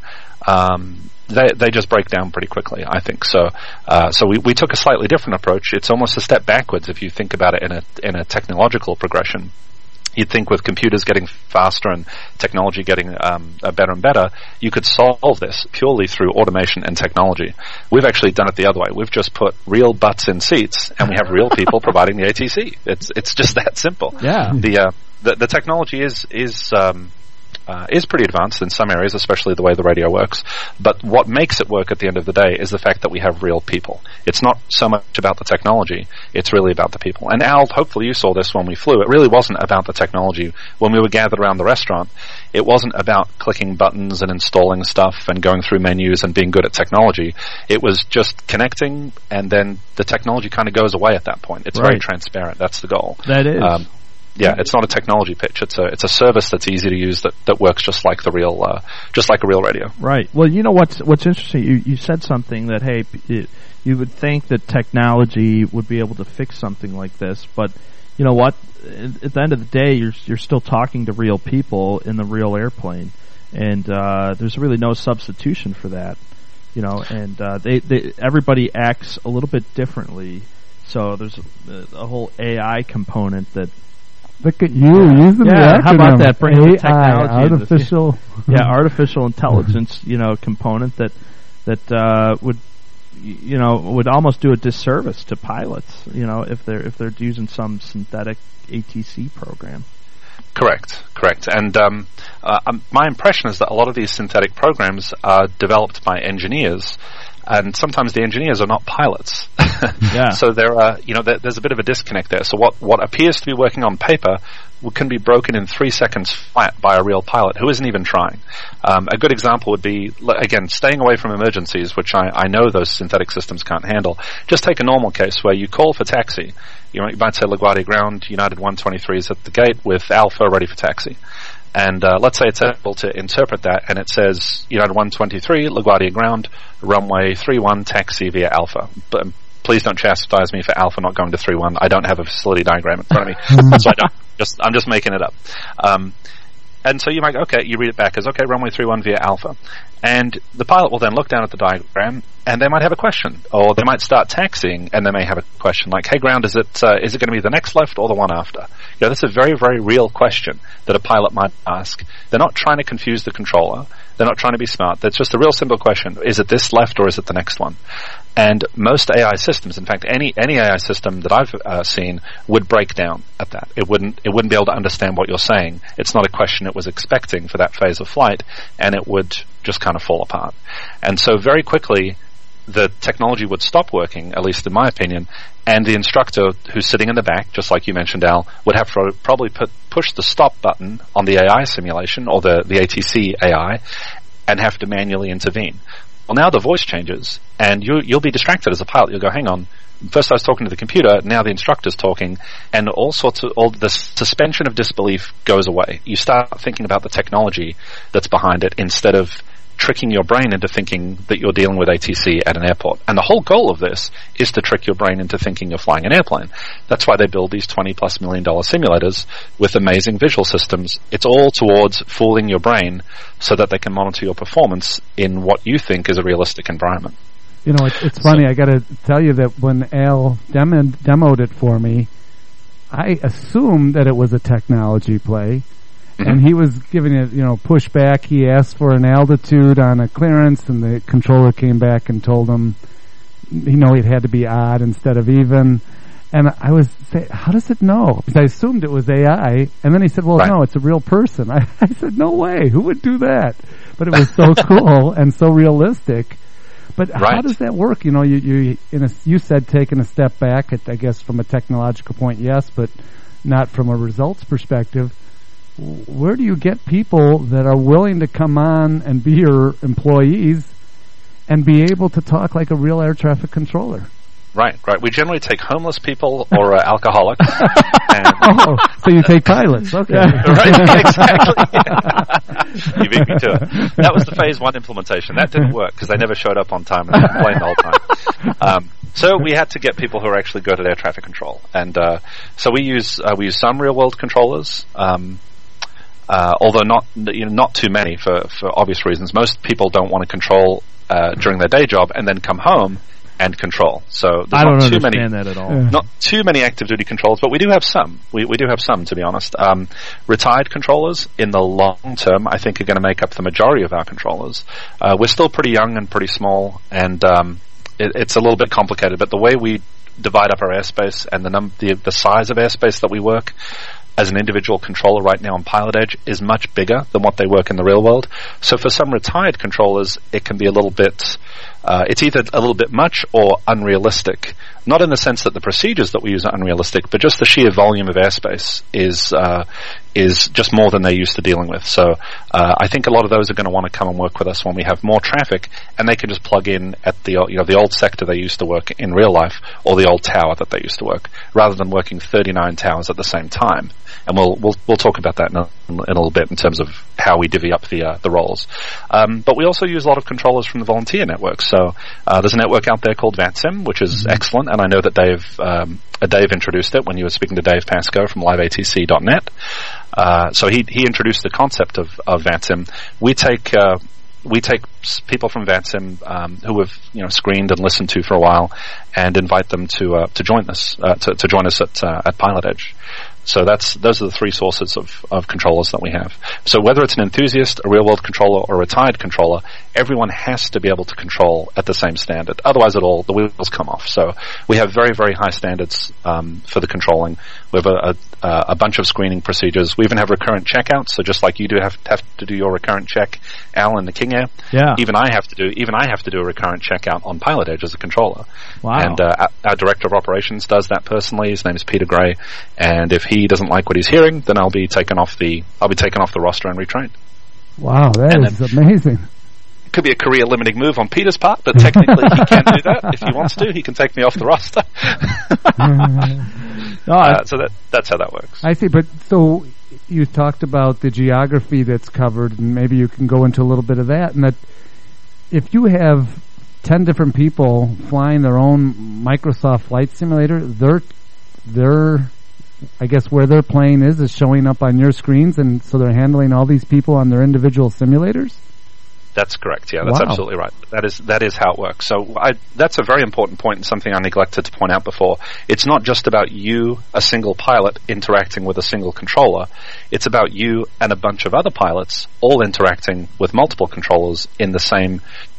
um, they they just break down pretty quickly, I think. So uh, so we, we took a slightly different approach. It's almost a step backwards if you think about it in a in a technological progression. You'd think with computers getting faster and technology getting um, uh, better and better, you could solve this purely through automation and technology. We've actually done it the other way. We've just put real butts in seats, and we have real people providing the A T C. It's it's just that simple. Yeah. The uh, the, the technology is is um, uh, is pretty advanced in some areas, especially the way the radio works. But what makes it work at the end of the day is the fact that we have real people. It's not so much about the technology, it's really about the people. And Al, hopefully you saw this when we flew. It really wasn't about the technology. When we were gathered around the restaurant, it wasn't about clicking buttons and installing stuff and going through menus and being good at technology. It was just connecting, and then the technology kind of goes away at that point. It's Right. very transparent. That's the goal. That is. Um, Yeah, it's not a technology pitch. It's a it's a service that's easy to use that, that works just like the real uh, just like a real radio. Right. Well, you know what's what's interesting. You you said something that hey, it, you would think that technology would be able to fix something like this, but you know what? At the end of the day, you're you're still talking to real people in the real airplane, and uh, there's really no substitution for that. You know, and uh, they they everybody acts a little bit differently. So there's a, a whole A I component that. Look at you using Yeah, the acronym. how about that? Bring the A I, technology into this. artificial. Yeah, artificial intelligence, you know, component that that uh, would, y- you know, would almost do a disservice to pilots, you know, if they're if they're using some synthetic A T C program. Correct, correct. And um, uh, um, my impression is that a lot of these synthetic programs are developed by engineers, and sometimes the engineers are not pilots. Yeah. So there are, you know, there, there's a bit of a disconnect there. So what, what appears to be working on paper can be broken in three seconds flat by a real pilot who isn't even trying. Um, a good example would be, again, staying away from emergencies, which I, I know those synthetic systems can't handle. Just take a normal case where you call for taxi. You might say LaGuardia Ground, United one twenty-three is at the gate with Alpha ready for taxi. And uh, let's say it's able to interpret that, and it says United one twenty-three, LaGuardia Ground, runway three one, taxi via Alpha. But please don't chastise me for Alpha not going to three one. I don't have a facility diagram in front of me, so I don't. Just I'm just making it up. Um, and so you might go, okay, you read it back as, okay, runway three one via Alpha. And the pilot will then look down at the diagram, and they might have a question. Or they might start taxiing, and they may have a question like, hey, ground, is it uh, is it going to be the next left or the one after? You know, that's a very, very real question that a pilot might ask. They're not trying to confuse the controller. They're not trying to be smart. That's just a real simple question. Is it this left or is it the next one? And most A I systems, in fact, any any A I system that I've uh, seen would break down at that. It wouldn't it wouldn't be able to understand what you're saying. It's not a question it was expecting for that phase of flight, and it would just kind of fall apart. And so very quickly, the technology would stop working, at least in my opinion, and the instructor who's sitting in the back, just like you mentioned, Al, would have to probably put, push the stop button on the A I simulation, or the, the A T C A I, and have to manually intervene. Well, now the voice changes, and you, you'll be distracted as a pilot. You'll go, hang on, first I was talking to the computer, now the instructor's talking, and all sorts of, all the suspension of disbelief goes away. You start thinking about the technology that's behind it instead of tricking your brain into thinking that you're dealing with A T C at an airport. And the whole goal of this is to trick your brain into thinking you're flying an airplane. That's why they build these twenty plus million dollar simulators with amazing visual systems. It's all towards fooling your brain so that they can monitor your performance in what you think is a realistic environment. You know, it's, it's funny. I got to tell you that when Al demo- demoed it for me, I assumed that it was a technology play. And he was giving it, you know, pushback. He asked for an altitude on a clearance, and the controller came back and told him, you know, it had to be odd instead of even. And I was saying, how does it know? Because I assumed it was A I. And then he said, well, right. no, it's a real person. I, I said, no way. Who would do that? But it was so cool and so realistic. But right. how does that work? You know, you you in a, you said taking a step back, I guess from a technological point, yes, but not from a results perspective. Where do you get people that are willing to come on and be your employees and be able to talk like a real air traffic controller? Right, right. We generally take homeless people or uh, alcoholics. And oh, so you take pilots, okay. Right, exactly. You beat me to it. That was the phase one implementation. That didn't work because they never showed up on time and they complained the whole time. Um, so we had to get people who are actually good at air traffic control. And uh, so we use uh, we use some real-world controllers, um, uh, although not you know, not too many for, for obvious reasons. Most people don't want to control uh, during their day job and then come home and control. So there's I don't not too understand many, that at all. Not too many active duty controllers, but we do have some. We we do have some, to be honest. Um, retired controllers in the long term, I think, are going to make up the majority of our controllers. Uh, we're still pretty young and pretty small, and um, it, it's a little bit complicated. But the way we divide up our airspace and the num the the size of airspace that we work as an individual controller right now on Pilot Edge is much bigger than what they work in the real world. So for some retired controllers, it can be a little bit, uh, it's either a little bit much or unrealistic. Not in the sense that the procedures that we use are unrealistic, but just the sheer volume of airspace is, uh, is just more than they're used to dealing with. So, uh, I think a lot of those are going to want to come and work with us when we have more traffic, and they can just plug in at the, you know, the old sector they used to work in real life, or the old tower that they used to work, rather than working thirty-nine towers at the same time. And we'll we'll we'll talk about that in a, in a little bit in terms of how we divvy up the uh, the roles. Um, but we also use a lot of controllers from the volunteer network. So uh, there's a network out there called VATSIM, which is mm-hmm. excellent, and I know that Dave um, uh, Dave introduced it when you were speaking to Dave Pascoe from live A T C dot net. Uh, so he he introduced the concept of of VATSIM. We take uh, we take people from VATSIM um, who have you know screened and listened to for a while, and invite them to uh, to join us uh, to, to join us at uh, at Pilot Edge. So that's those are the three sources of, of controllers that we have. So whether it's an enthusiast, a real-world controller, or a retired controller, everyone has to be able to control at the same standard. Otherwise, at all, the wheels come off. So we have very, very high standards um, for the controlling. We have a, a, a bunch of screening procedures. We even have recurrent checkouts. So just like you do have, have to do your recurrent check, Al, in the King Air, yeah. even I have to do even I have to do a recurrent checkout on Pilot Edge as a controller. Wow. And uh, our, our director of operations does that personally. His name is Peter Gray, and if he doesn't like what he's hearing, then I'll be taken off the I'll be taken off the roster and retrained. Wow, that and is amazing. It could be a career limiting move on Peter's part, but technically he can do that. If he wants to, he can take me off the roster. no, uh, so that that's how that works. I see, but so you talked about the geography that's covered, and maybe you can go into a little bit of that, and that if you have ten different people flying their own Microsoft Flight Simulator, they're they're I guess where their plane is is showing up on your screens, and so they're handling all these people on their individual simulators? That's correct. Yeah, that's wow. absolutely right. That is that is how it works. So I, that's a very important point and something I neglected to point out before. It's not just about you, a single pilot, interacting with a single controller. It's about you and a bunch of other pilots all interacting with multiple controllers in the same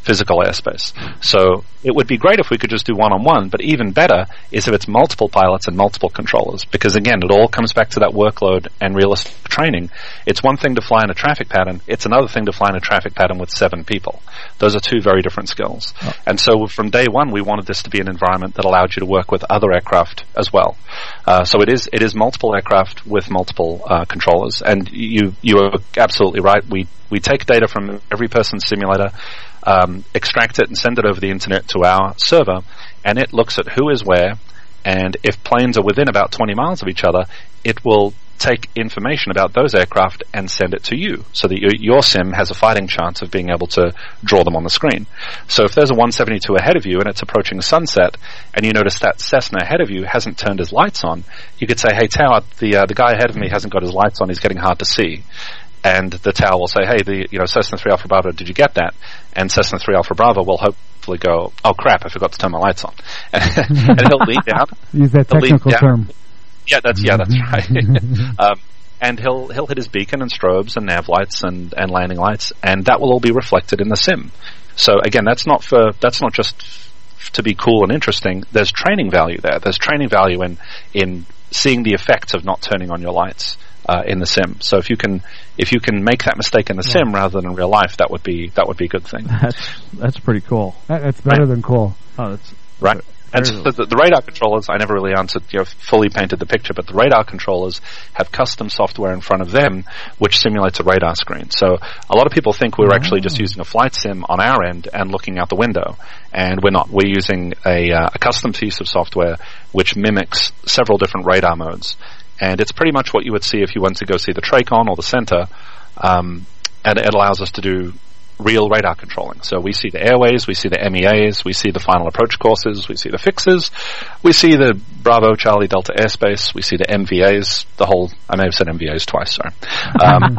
physical airspace. So it would be great if we could just do one-on-one, but even better is if it's multiple pilots and multiple controllers, because again, it all comes back to that workload and realistic training. It's one thing to fly in a traffic pattern, it's another thing to fly in a traffic pattern with seven people. Those are two very different skills. Oh. And so from day one, we wanted this to be an environment that allowed you to work with other aircraft as well. Uh, so it is it is multiple aircraft with multiple uh, controllers. And you you are absolutely right. We we take data from every person's simulator, um, extract it and send it over the internet to our server, and it looks at who is where, and if planes are within about twenty miles of each other, it will take information about those aircraft and send it to you, so that your, your sim has a fighting chance of being able to draw them on the screen. So if there's a one seventy-two ahead of you and it's approaching sunset, and you notice that Cessna ahead of you hasn't turned his lights on, you could say, hey Tower, the uh, the guy ahead of me hasn't got his lights on, he's getting hard to see. And the tower will say, hey, the you know Cessna three Alpha Bravo, did you get that? And Cessna three Alpha Bravo will hopefully go, oh crap, I forgot to turn my lights on. And he'll lean down. Use that technical term. Yeah, that's yeah, that's right. um, and he'll he'll hit his beacon and strobes and nav lights and, and landing lights, and that will all be reflected in the sim. So again, that's not for that's not just f- to be cool and interesting. There's training value there. There's training value in in seeing the effects of not turning on your lights uh, in the sim. So if you can if you can make that mistake in the sim yeah. rather than in real life, that would be that would be a good thing. That's that's pretty cool. That, that's better right. than cool. Oh, that's right. And so the, the radar controllers, I never really answered, you know, fully painted the picture, but the radar controllers have custom software in front of them which simulates a radar screen. So a lot of people think we're oh. actually just using a flight sim on our end and looking out the window, and we're not. We're using a, uh, a custom piece of software which mimics several different radar modes. And it's pretty much what you would see if you went to go see the Tracon or the Center, um, and it allows us to do real radar controlling. So we see the airways, we see the M E As, we see the final approach courses, we see the fixes, we see the Bravo Charlie Delta airspace, we see the M V As, the whole, I may have said M V As twice, sorry. Um,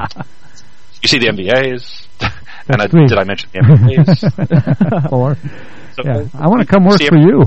you see the M V As, and I, did I mention the M V As? Four. So yeah, I want to come work for you.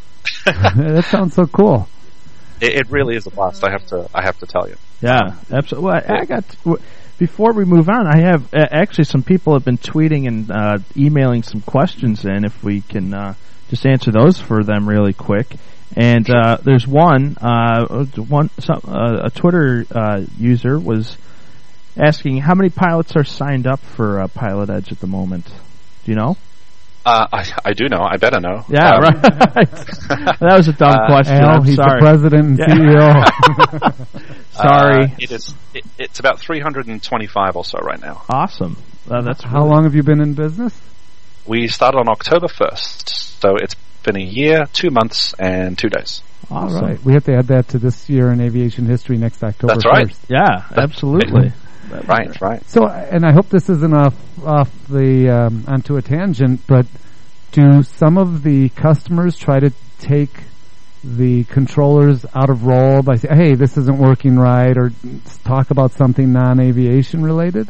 That sounds so cool. It, it really is a blast, I have to, I have to tell you. Yeah, absolutely. Well, I, I got, to, Before we move on, I have uh, actually some people have been tweeting and uh, emailing some questions in. If we can uh, just answer those for them really quick. And uh, there's one, uh, one some, uh, a Twitter uh, user was asking how many pilots are signed up for uh, Pilot Edge at the moment. Do you know? Uh, I, I do know. I better know. Yeah, um, right. That was a dumb uh, question. Al, I'm he's sorry. the president and yeah. C E O. Sorry. Uh, it is. It, it's about three hundred twenty-five or so right now. Awesome. Uh, that's How really long have you been in business? We started on October first, so it's been a year, two months, and two days. Awesome. All right. We have to add that to this year in aviation history next October That's right. first. Yeah, absolutely. Right, right. So, and I hope this isn't off off the um, onto a tangent, but do some of the customers try to take the controllers out of role by saying, "Hey, this isn't working right," or talk about something non-aviation related?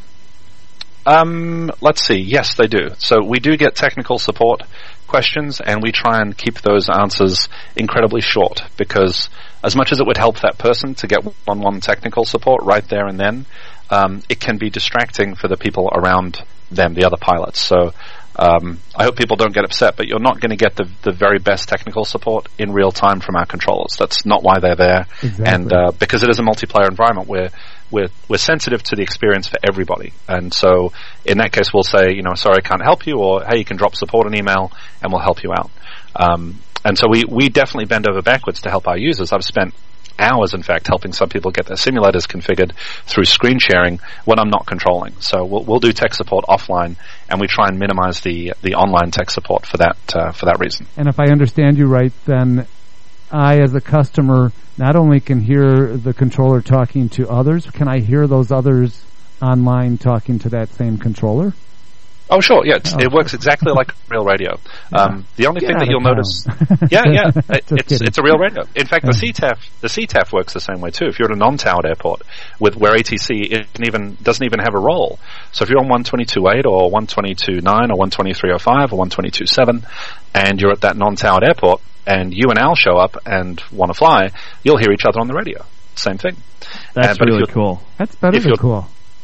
Um, let's see. Yes, they do. So we do get technical support questions, and we try and keep those answers incredibly short, because as much as it would help that person to get one-on-one technical support right there and then, um, it can be distracting for the people around them, the other pilots. So um, I hope people don't get upset, but you're not going to get the, the very best technical support in real time from our controllers. That's not why they're there. Exactly. And uh, because it is a multiplayer environment, we're, we're, we're sensitive to the experience for everybody. And so in that case, we'll say, you know, sorry, I can't help you, or hey, you can drop support an email and we'll help you out. Um, and so we, we definitely bend over backwards to help our users. I've spent hours, in fact, helping some people get their simulators configured through screen sharing when I'm not controlling. So we'll, we'll do tech support offline, and we try and minimize the the online tech support for that uh, for that reason. And if I understand you right, then I, as a customer, not only can hear the controller talking to others, can I hear those others online talking to that same controller? Oh, sure, yeah, it's, oh, it works exactly like real radio. Yeah. Um, the only Get thing that you'll town. notice, yeah, yeah, it, it's kidding. it's a real radio. In fact, the C T A F the C T A F works the same way too. If you're at a non-towered airport with where A T C isn't even doesn't even have a role, so if you're on one twenty-two point eight or one twenty-two point nine or one twenty-three point oh five or one twenty-two point seven, and you're at that non-towered airport, and you and Al show up and want to fly, you'll hear each other on the radio. Same thing. That's uh, really cool. That's better than cool.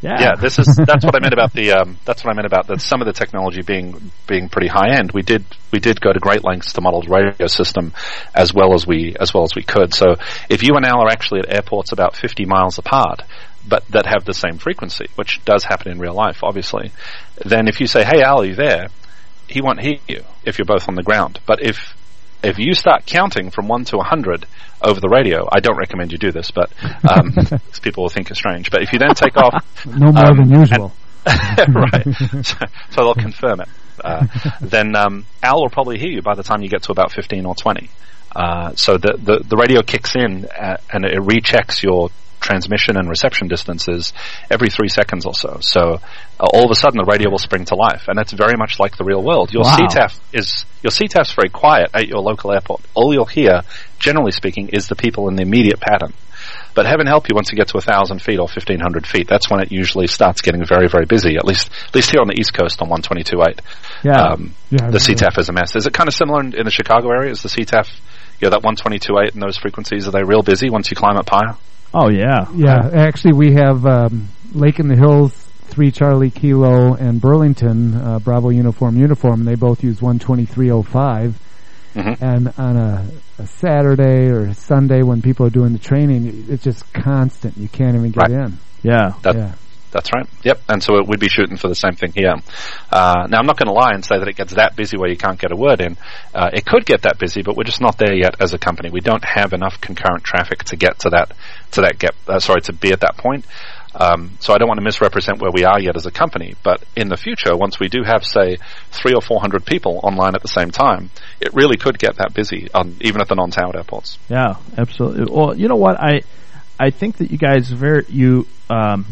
Yeah. Yeah, this is that's what I meant about the um, that's what I meant about that some of the technology being being pretty high end. We did we did go to great lengths to model the radio system as well as we as well as we could. So if you and Al are actually at airports about fifty miles apart, but that have the same frequency, which does happen in real life, obviously, then if you say, "Hey Al, are you there?" he won't hear you if you're both on the ground. But if if you start counting from one to a hundred over the radio, I don't recommend you do this, but um, people will think you're strange. But if you then take off, no more um, than usual, and, right? So, so they'll confirm it. Uh, then um, Al will probably hear you by the time you get to about fifteen or twenty. Uh, so the, the the radio kicks in uh, and it rechecks your transmission and reception distances every three seconds or so. So uh, all of a sudden the radio will spring to life, and that's very much like the real world. Your wow. C T A F is your C T A F's very quiet at your local airport. All you'll hear, generally speaking, is the people in the immediate pattern. But heaven help you once you get to a thousand feet or fifteen hundred feet. That's when it usually starts getting very, very busy. At least, at least here on the East Coast on one twenty-two point eight. Yeah. Um, Yeah, the C T A F really. is a mess. Is it kind of similar in, in the Chicago area? Is the C T A F, you know, that one twenty-two point eight and those frequencies, are they real busy once you climb up higher? Oh yeah. Yeah, actually, we have um, Lake in the Hills, three Charlie Kilo, and Burlington, uh, Bravo Uniform Uniform. And they both use one twenty-three point oh five. Mm-hmm. And on a, a Saturday or a Sunday when people are doing the training, it's just constant. You can't even get Right. in. Yeah. That, Yeah. That's right. Yep. And so we'd be shooting for the same thing here. Uh, now I'm not going to lie and say that it gets that busy where you can't get a word in. Uh, it could get that busy, but we're just not there yet as a company. We don't have enough concurrent traffic to get to that, to that get, uh, sorry, to be at that point. Um, so I don't want to misrepresent where we are yet as a company, but in the future, once we do have, say, three or four hundred people online at the same time, it really could get that busy, on, even at the non-towered airports. Yeah, absolutely. Well, you know what? I I think that you guys very you um,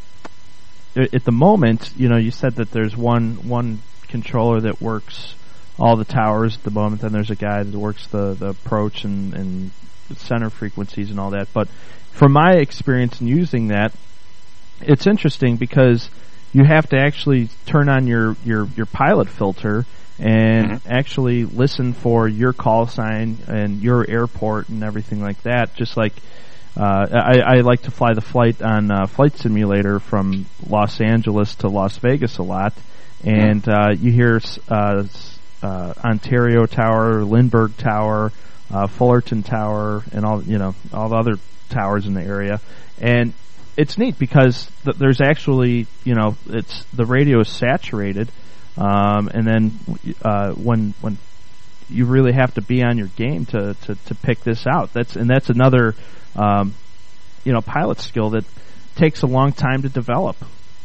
at the moment, you know, you said that there's one one controller that works all the towers at the moment, and there's a guy that works the, the approach and, and center frequencies and all that. But from my experience in using that, it's interesting because you have to actually turn on your, your, your pilot filter and mm-hmm. actually listen for your call sign and your airport and everything like that. Just like uh, I, I like to fly the flight on uh, Flight Simulator from Los Angeles to Las Vegas a lot, and uh, you hear uh, uh, Ontario Tower, Lindbergh Tower, uh, Fullerton Tower, and all you know all the other towers in the area, and it's neat because th- there's actually, you know, it's the radio is saturated, um, and then uh, when when you really have to be on your game to, to, to pick this out. That's and that's another, um, you know, pilot skill that takes a long time to develop.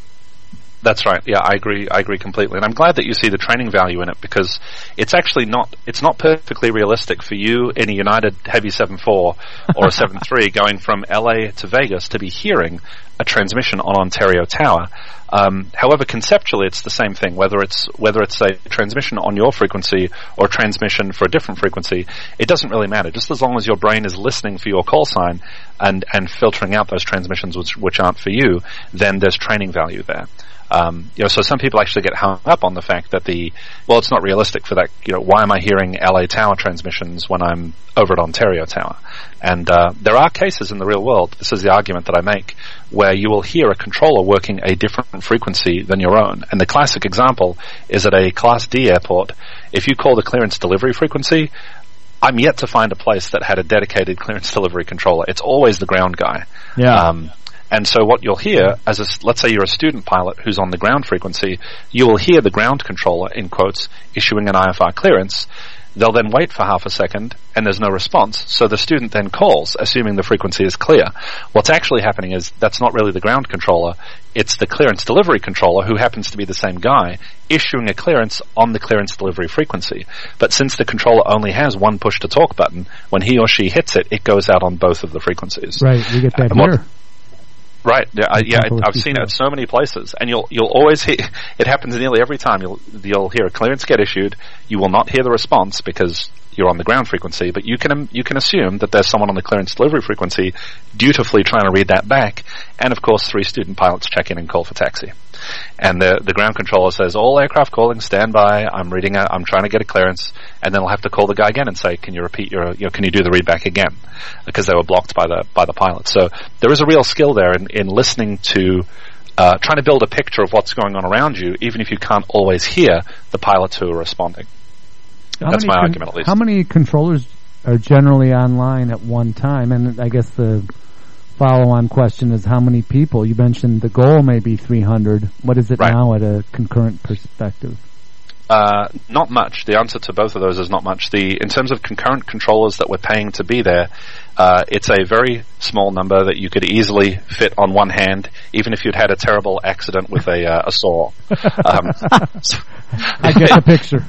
That's right. Yeah, I agree. I agree completely, and I'm glad that you see the training value in it because it's actually not. It's not perfectly realistic for you in a United Heavy seven four or a seven three going from L A to Vegas to be hearing a transmission on Ontario Tower. Um, however, conceptually, it's the same thing. Whether it's whether it's a transmission on your frequency or transmission for a different frequency, it doesn't really matter. Just as long as your brain is listening for your call sign and and filtering out those transmissions which which aren't for you, then there's training value there. Um, you know, so some people actually get hung up on the fact that the, well, it's not realistic for that, you know, why am I hearing L A Tower transmissions when I'm over at Ontario Tower? And, uh, there are cases in the real world, this is the argument that I make, where you will hear a controller working a different frequency than your own. And the classic example is at a Class D airport, if you call the clearance delivery frequency, I'm yet to find a place that had a dedicated clearance delivery controller. It's always the ground guy. Yeah. Um, And so what you'll hear, as a, let's say you're a student pilot who's on the ground frequency, you will hear the ground controller, in quotes, issuing an I F R clearance. They'll then wait for half a second, and there's no response, so the student then calls, assuming the frequency is clear. What's actually happening is that's not really the ground controller, it's the clearance delivery controller, who happens to be the same guy, issuing a clearance on the clearance delivery frequency. But since the controller only has one push-to-talk button, when he or she hits it, it goes out on both of the frequencies. Right, we get that And what- here. Right. Yeah, I, yeah I, I've seen it at so many places, and you'll you'll always hear. It happens nearly every time. You'll you'll hear a clearance get issued. You will not hear the response because you're on the ground frequency, but you can you can assume that there's someone on the clearance delivery frequency dutifully trying to read that back, and of course, three student pilots check in and call for taxi. And the the ground controller says, all aircraft calling, stand by, I'm reading a, I'm trying to get a clearance, and then I'll have to call the guy again and say, can you repeat your, you know, can you do the readback again? Because they were blocked by the, by the pilot. So there is a real skill there in, in listening to uh, trying to build a picture of what's going on around you, even if you can't always hear the pilots who are responding. How That's my con- argument, at least. How many controllers are generally online at one time? And I guess the follow-on question is how many people? You mentioned the goal may be three hundred. What is it Right. now at a concurrent perspective? Uh, not much. The answer to both of those is not much. The in terms of concurrent controllers that we're paying to be there, uh, it's a very small number that you could easily fit on one hand, even if you'd had a terrible accident with a uh, a saw. Um, so I get the picture.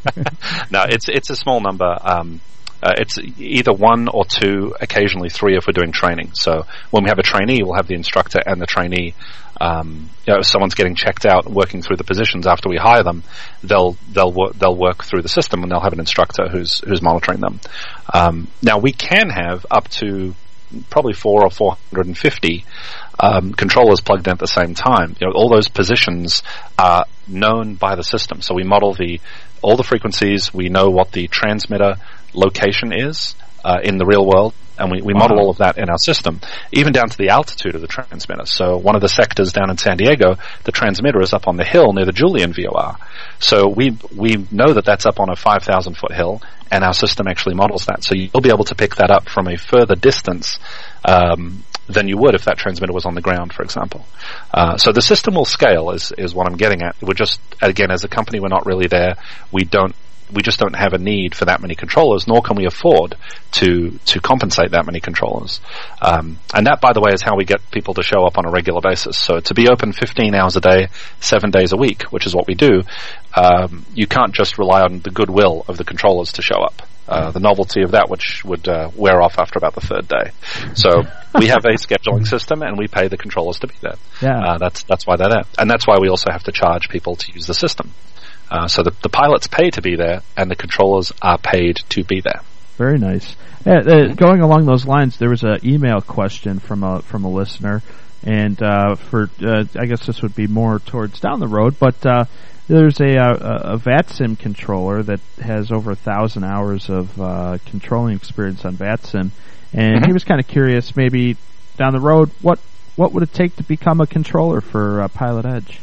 no, it's it's a small number. Um, uh, it's either one or two, occasionally three if we're doing training. So when we have a trainee, we'll have the instructor and the trainee. Um, you know, if someone's getting checked out, working through the positions after we hire them, they'll they'll wor- they'll work through the system and they'll have an instructor who's who's monitoring them. Um, now we can have up to probably four or four hundred and fifty um, controllers plugged in at the same time. You know, all those positions are known by the system, so we model the all the frequencies. We know what the transmitter location is uh, in the real world. And we, we wow. model all of that in our system, even down to the altitude of the transmitter. So one of the sectors down in San Diego, the transmitter is up on the hill near the Julian V O R. So we we know that that's up on a five thousand foot hill, and our system actually models that. So you'll be able to pick that up from a further distance um, than you would if that transmitter was on the ground, for example. Uh, so the system will scale, is is what I'm getting at. We're just, again, as a company, we're not really there. We don't. We just don't have a need for that many controllers, nor can we afford to to compensate that many controllers. Um, and that, by the way, is how we get people to show up on a regular basis. So to be open fifteen hours a day, seven days a week, which is what we do, um, you can't just rely on the goodwill of the controllers to show up. Uh, the novelty of that, which would uh, wear off after about the third day. So we have a scheduling system, and we pay the controllers to be there. Yeah. Uh, that's that's why they're there, and that's why we also have to charge people to use the system. Uh, so the, the pilots pay to be there, and the controllers are paid to be there. Very nice. Uh, uh, going along those lines, there was an email question from a from a listener, and uh, for uh, I guess this would be more towards down the road, but uh, there's a, a, a VATSIM controller that has over a thousand hours of uh, controlling experience on VATSIM, and mm-hmm. he was kind of curious, maybe down the road, what what would it take to become a controller for uh, Pilot Edge?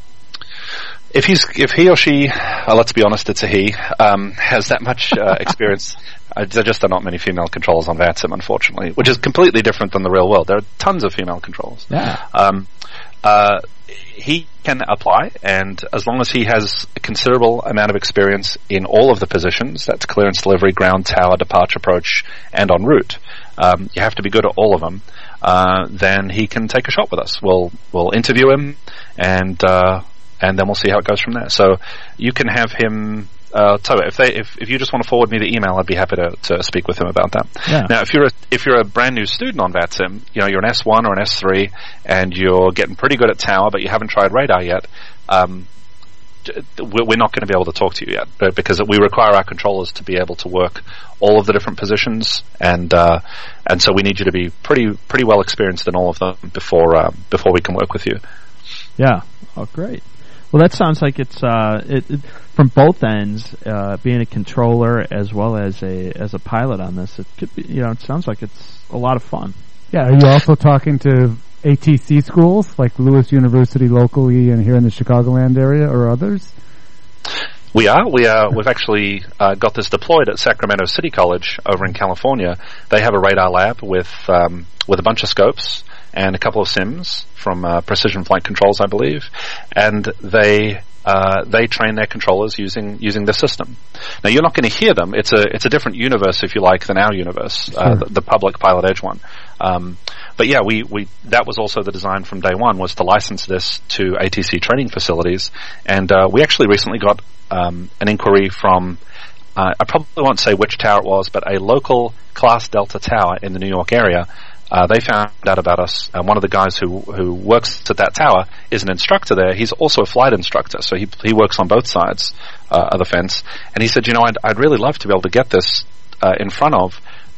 If he's, if he or she, uh, let's be honest, it's a he, um, has that much uh, experience, uh, there just are not many female controllers on VATSIM, unfortunately, which is completely different than the real world. There are tons of female controllers. Yeah. Um, uh, he can apply, and as long as he has a considerable amount of experience in all of the positions, that's clearance, delivery, ground, tower, departure, approach, and en route, um, you have to be good at all of them, uh, then he can take a shot with us. We'll, we'll interview him, and, uh, and then we'll see how it goes from there. So you can have him, uh, tell it. If they, if, if you just want to forward me the email, I'd be happy to, to speak with him about that. Yeah. Now, if you're a, if you're a brand new student on VATSIM, you know, you're an S one or an S three, and you're getting pretty good at tower, but you haven't tried radar yet, um, we're not going to be able to talk to you yet, but because we require our controllers to be able to work all of the different positions, and uh, and so we need you to be pretty pretty well experienced in all of them before uh, before we can work with you. Yeah. Oh, great. Well, that sounds like it's uh, it, it, from both ends, uh, being a controller as well as a as a pilot on this. It could be, you know, it sounds like it's a lot of fun. Yeah. Are you also talking to A T C schools like Lewis University locally and here in the Chicagoland area, or others? We are. We are. We've actually uh, got this deployed at Sacramento City College over in California. They have a radar lab with um, with a bunch of scopes and a couple of sims from uh, Precision Flight Controls, I believe, and they uh, they train their controllers using using the system. Now, you're not going to hear them. It's a it's a different universe, if you like, than our universe, sure. uh, the, the public Pilot Edge one. Um, but yeah, we, we that was also the design from day one, was to license this to A T C training facilities, and uh, we actually recently got um, an inquiry from. Uh, I probably won't say which tower it was, but a local Class Delta tower in the New York area. Uh, they found out about us, and one of the guys who who works at that tower is an instructor there. He's also a flight instructor, so he he works on both sides uh, of the fence. And he said, you know, I'd, I'd really love to be able to get this uh, in front of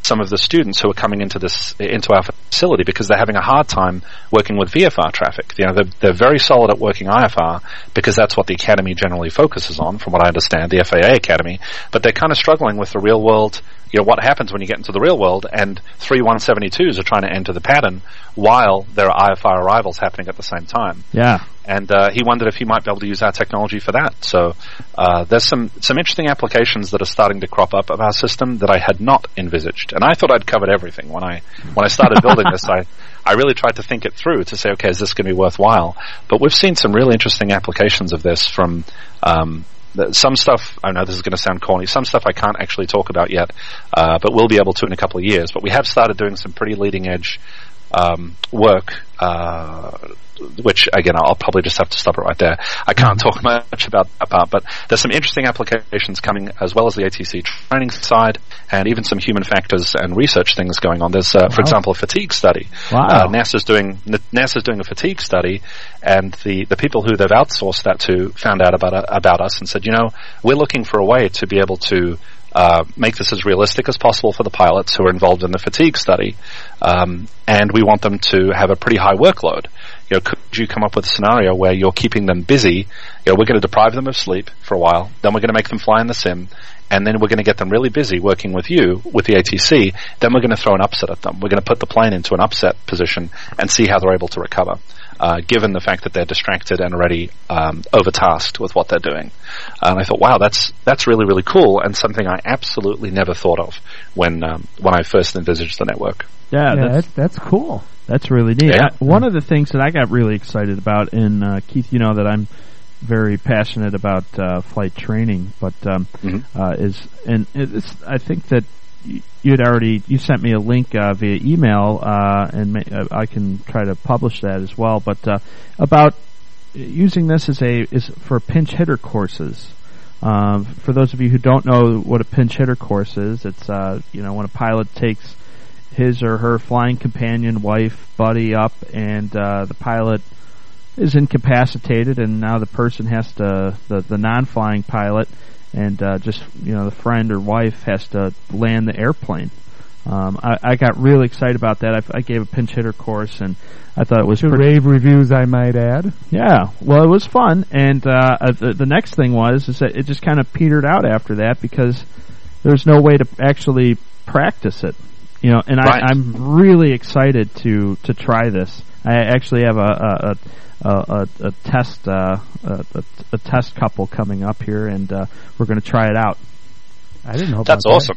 some of the students who are coming into this into our facility because they're having a hard time working with V F R traffic. You know, they're, they're very solid at working I F R because that's what the Academy generally focuses on, from what I understand, the F A A Academy. But they're kind of struggling with the real world. You know, what happens when you get into the real world and three one seventy-twos are trying to enter the pattern while there are I F R arrivals happening at the same time. Yeah. And uh, he wondered if he might be able to use our technology for that. So uh, there's some, some interesting applications that are starting to crop up of our system that I had not envisaged. And I thought I'd covered everything. When I when I started building this, I, I really tried to think it through to say, okay, is this going to be worthwhile? But we've seen some really interesting applications of this from um, some stuff. I know this is going to sound corny. Some stuff I can't actually talk about yet, uh, but we'll be able to in a couple of years. But we have started doing some pretty leading edge um, work, uh, which again, I'll probably just have to stop it right there. I can't talk much about that part, but there's some interesting applications coming as well as the A T C training side and even some human factors and research things going on. There's, uh, wow. for example, a fatigue study. Wow. Uh, NASA's doing, NASA's doing a fatigue study, and the, the people who they've outsourced that to found out about, uh, about us and said, you know, we're looking for a way to be able to Uh, make this as realistic as possible for the pilots who are involved in the fatigue study, um, and we want them to have a pretty high workload. You know, could you come up with a scenario where you're keeping them busy? You know, we're going to deprive them of sleep for a while, then we're going to make them fly in the sim, and then we're going to get them really busy working with you, with the A T C, then we're going to throw an upset at them. We're going to put the plane into an upset position and see how they're able to recover, uh, given the fact that they're distracted and already um, overtasked with what they're doing. And I thought, wow, that's that's really, really cool, and something I absolutely never thought of when um, when I first envisaged the network. Yeah, yeah that's, that's, that's cool. That's really neat. Yeah. I, one of the things that I got really excited about, and uh, Keith, you know that I'm very passionate about uh, flight training, but um, mm-hmm. uh, is and it's, I think that you had already you sent me a link uh, via email, uh, and ma- I can try to publish that as well. But uh, about using this as a is for pinch hitter courses. Um, for those of you who don't know what a pinch hitter course is, it's uh, you know when a pilot takes his or her flying companion, wife, buddy up, and uh, the pilot is incapacitated, and now the person has to the the non-flying pilot and uh, just you know the friend or wife has to land the airplane. Um, I, I got really excited about that. I, I gave a pinch hitter course, and I thought it was to pretty, rave reviews, I might add. Yeah, well, it was fun, and uh, the, the next thing was is that it just kind of petered out after that because there's no way to actually practice it, you know. And right. I, I'm really excited to to try this. I actually have a a, a, a, a test uh, a, a test couple coming up here, and uh, we're going to try it out. I didn't know about That's that. awesome.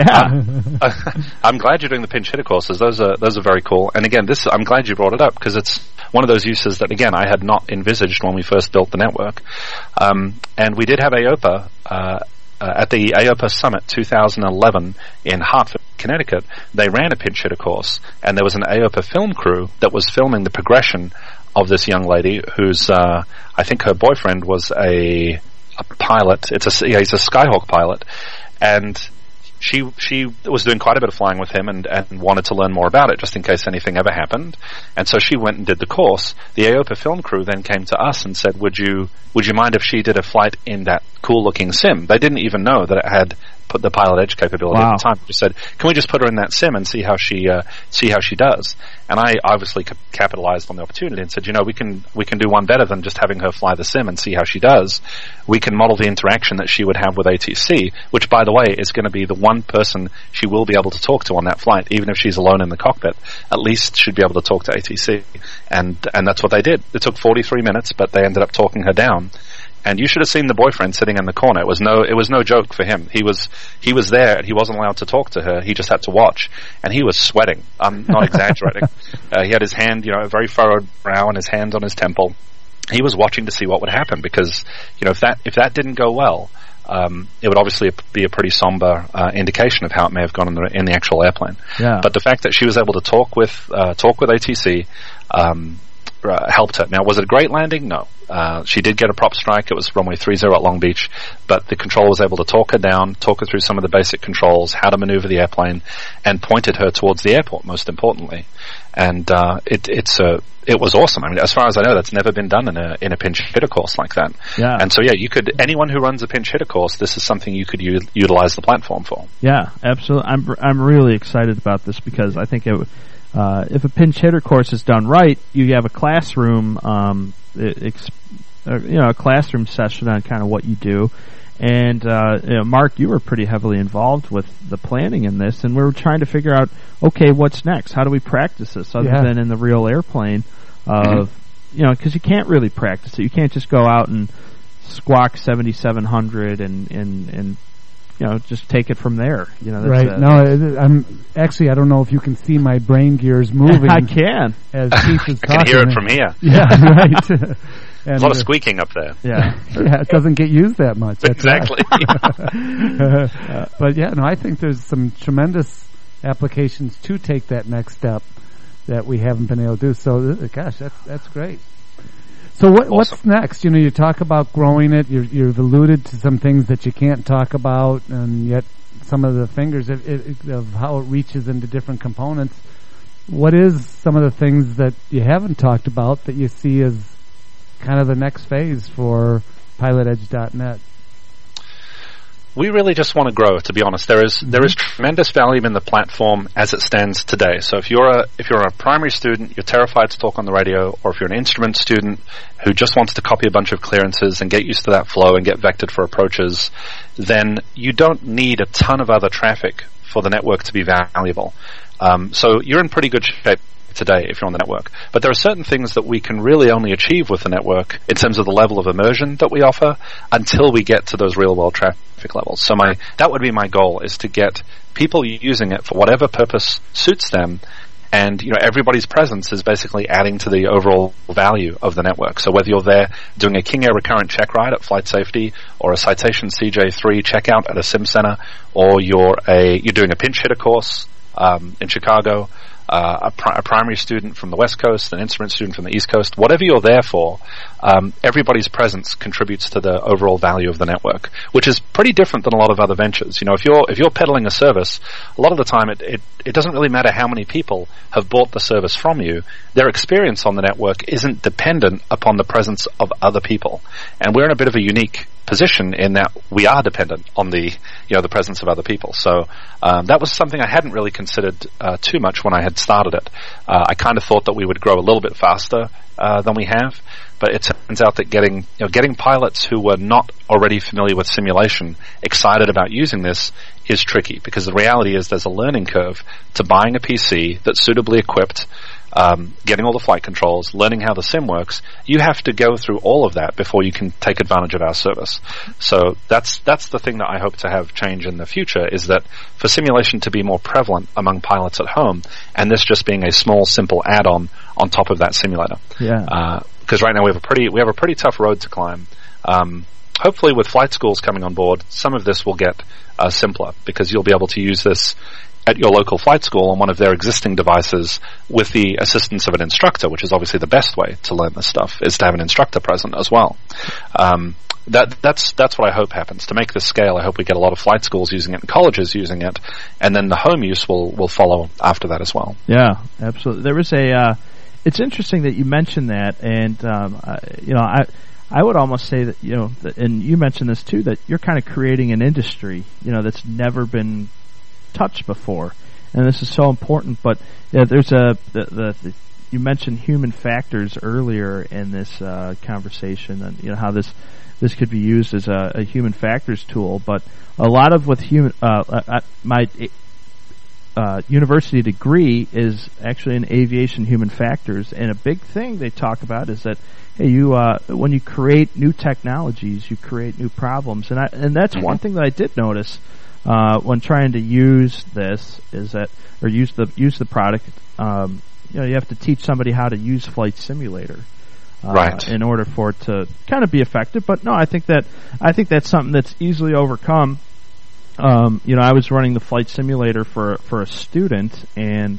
Yeah. uh, I'm glad you're doing the pinch hitter courses. Those are those are very cool. And again, this I'm glad you brought it up because it's one of those uses that again I had not envisaged when we first built the network. Um, and we did have A O P A uh, uh, at the A O P A Summit twenty eleven in Hartford, Connecticut. They ran a pinch hitter course, and there was an A O P A film crew that was filming the progression of this young lady, who's uh, I think her boyfriend was a a pilot. It's a yeah, he's a Skyhawk pilot. And she she was doing quite a bit of flying with him and, and wanted to learn more about it just in case anything ever happened. And so she went and did the course. The A O P A film crew then came to us and said, would you would you mind if she did a flight in that cool looking sim? They didn't even know that it had put the pilot edge capability wow. at the time. They said, can we just put her in that sim and see how she uh, see how she does? And I obviously capitalized on the opportunity and said, you know, we can we can do one better than just having her fly the sim and see how she does. We can model the interaction that she would have with A T C, which, by the way, is going to be the one person she will be able to talk to on that flight, even if she's alone in the cockpit. At least she'd be able to talk to A T C, and and that's what they did. It took forty-three minutes, but they ended up talking her down. And you should have seen the boyfriend sitting in the corner. It was no, it was no joke for him. He was, he was there, and he wasn't allowed to talk to her. He just had to watch, and he was sweating. I'm not exaggerating. Uh, he had his hand, you know, a very furrowed brow, and his hand on his temple. He was watching to see what would happen because, you know, if that if that didn't go well, um, it would obviously be a pretty somber uh, indication of how it may have gone in the in the actual airplane. Yeah. But the fact that she was able to talk with uh, talk with A T C. Um, uh, helped her. Now, was it a great landing? No. Uh, she did get a prop strike. It was runway three zero at Long Beach, but the controller was able to talk her down, talk her through some of the basic controls, how to maneuver the airplane, and pointed her towards the airport, most importantly. And uh, it, it's a, it was awesome. I mean, as far as I know, that's never been done in a in a pinch hitter course like that. Yeah. And so, yeah, you could anyone who runs a pinch hitter course, this is something you could u- utilize the platform for. Yeah, absolutely. I'm I'm really excited about this because I think it, uh, if a pinch hitter course is done right, you have a classroom, um, ex- uh, you know, a classroom session on kind of what you do. And, uh, you know, Mark, you were pretty heavily involved with the planning in this, and we were trying to figure out, okay, what's next? How do we practice this other Yeah. than in the real airplane? Of, mm-hmm. you know, because you can't really practice it. You can't just go out and squawk seventy-seven hundred and, and, and, you know, just take it from there. You know, that's Right. a, No, I'm actually, I don't know if you can see my brain gears moving. I can. As Keith is I can talking. hear it from here. Yeah, right. And, There's a lot of uh, squeaking up there. Yeah. yeah, it doesn't get used that much. That's Exactly. uh, but yeah, no, I think there's some tremendous applications to take that next step that we haven't been able to do. So, uh, gosh, that's that's great. So what, Awesome. what's next? You know, you talk about growing it. You're, you've alluded to some things that you can't talk about, and yet some of the fingers of, of how it reaches into different components. What is some of the things that you haven't talked about that you see as kind of the next phase for pilot edge dot net? We really just want to grow, to be honest. There is there is tremendous value in the platform as it stands today. So if you're a if you're a primary student, you're terrified to talk on the radio, or if you're an instrument student who just wants to copy a bunch of clearances and get used to that flow and get vectored for approaches, then you don't need a ton of other traffic for the network to be valuable. Um, so you're in pretty good shape today if you're on the network. But there are certain things that we can really only achieve with the network in terms of the level of immersion that we offer until we get to those real world traffic levels. So my that would be my goal, is to get people using it for whatever purpose suits them. And, you know, everybody's presence is basically adding to the overall value of the network. So whether you're there doing a King Air recurrent check ride at Flight Safety, or a Citation C J three checkout at a sim center, or you're a you're doing a pinch hitter course um, in Chicago, Uh, a, pri- a primary student from the West Coast, an instrument student from the East Coast, whatever you're there for, um, everybody's presence contributes to the overall value of the network, which is pretty different than a lot of other ventures. You know, if you're if you're peddling a service, a lot of the time it, it, it doesn't really matter how many people have bought the service from you. Their experience on the network isn't dependent upon the presence of other people. And we're in a bit of a unique position in that we are dependent on the, you know, the presence of other people. So um, that was something I hadn't really considered uh, too much when I had started it. Uh, I kind of thought that we would grow a little bit faster uh, than we have, but it turns out that getting, you know, getting pilots who were not already familiar with simulation excited about using this is tricky, because the reality is there's a learning curve to buying a P C that's suitably equipped, um, getting all the flight controls, learning how the sim works. You have to go through all of that before you can take advantage of our service. So that's that's the thing that I hope to have change in the future, is that for simulation to be more prevalent among pilots at home, and this just being a small, simple add-on on top of that simulator. Yeah. Because uh, right now we have a pretty we have a pretty tough road to climb. Um, hopefully, with flight schools coming on board, some of this will get uh, simpler, because you'll be able to use this at your local flight school on one of their existing devices with the assistance of an instructor, which is obviously the best way to learn this stuff, is to have an instructor present as well. Um, that, that's, that's what I hope happens. To make this scale, I hope we get a lot of flight schools using it and colleges using it, and then the home use will, will follow after that as well. Yeah, absolutely. There was a, uh, it's interesting that you mentioned that, and, um, I, you know, I, I would almost say that, you know, that, and you mentioned this too, that you're kind of creating an industry, you know, that's never been touched before, and this is so important. But yeah, there's a the, the, the you mentioned human factors earlier in this uh, conversation, and you know how this this could be used as a, a human factors tool. But a lot of with human uh, uh, my uh, university degree is actually in aviation human factors, and a big thing they talk about is that, hey, you uh, when you create new technologies, you create new problems, and I, and that's mm-hmm. one thing that I did notice uh, when trying to use this is that, or use the use the product. Um, you know, you have to teach somebody how to use Flight Simulator, uh, right, in order for it to kind of be effective. But no, I think that I think that's something that's easily overcome. Um, you know, I was running the Flight Simulator for for a student, and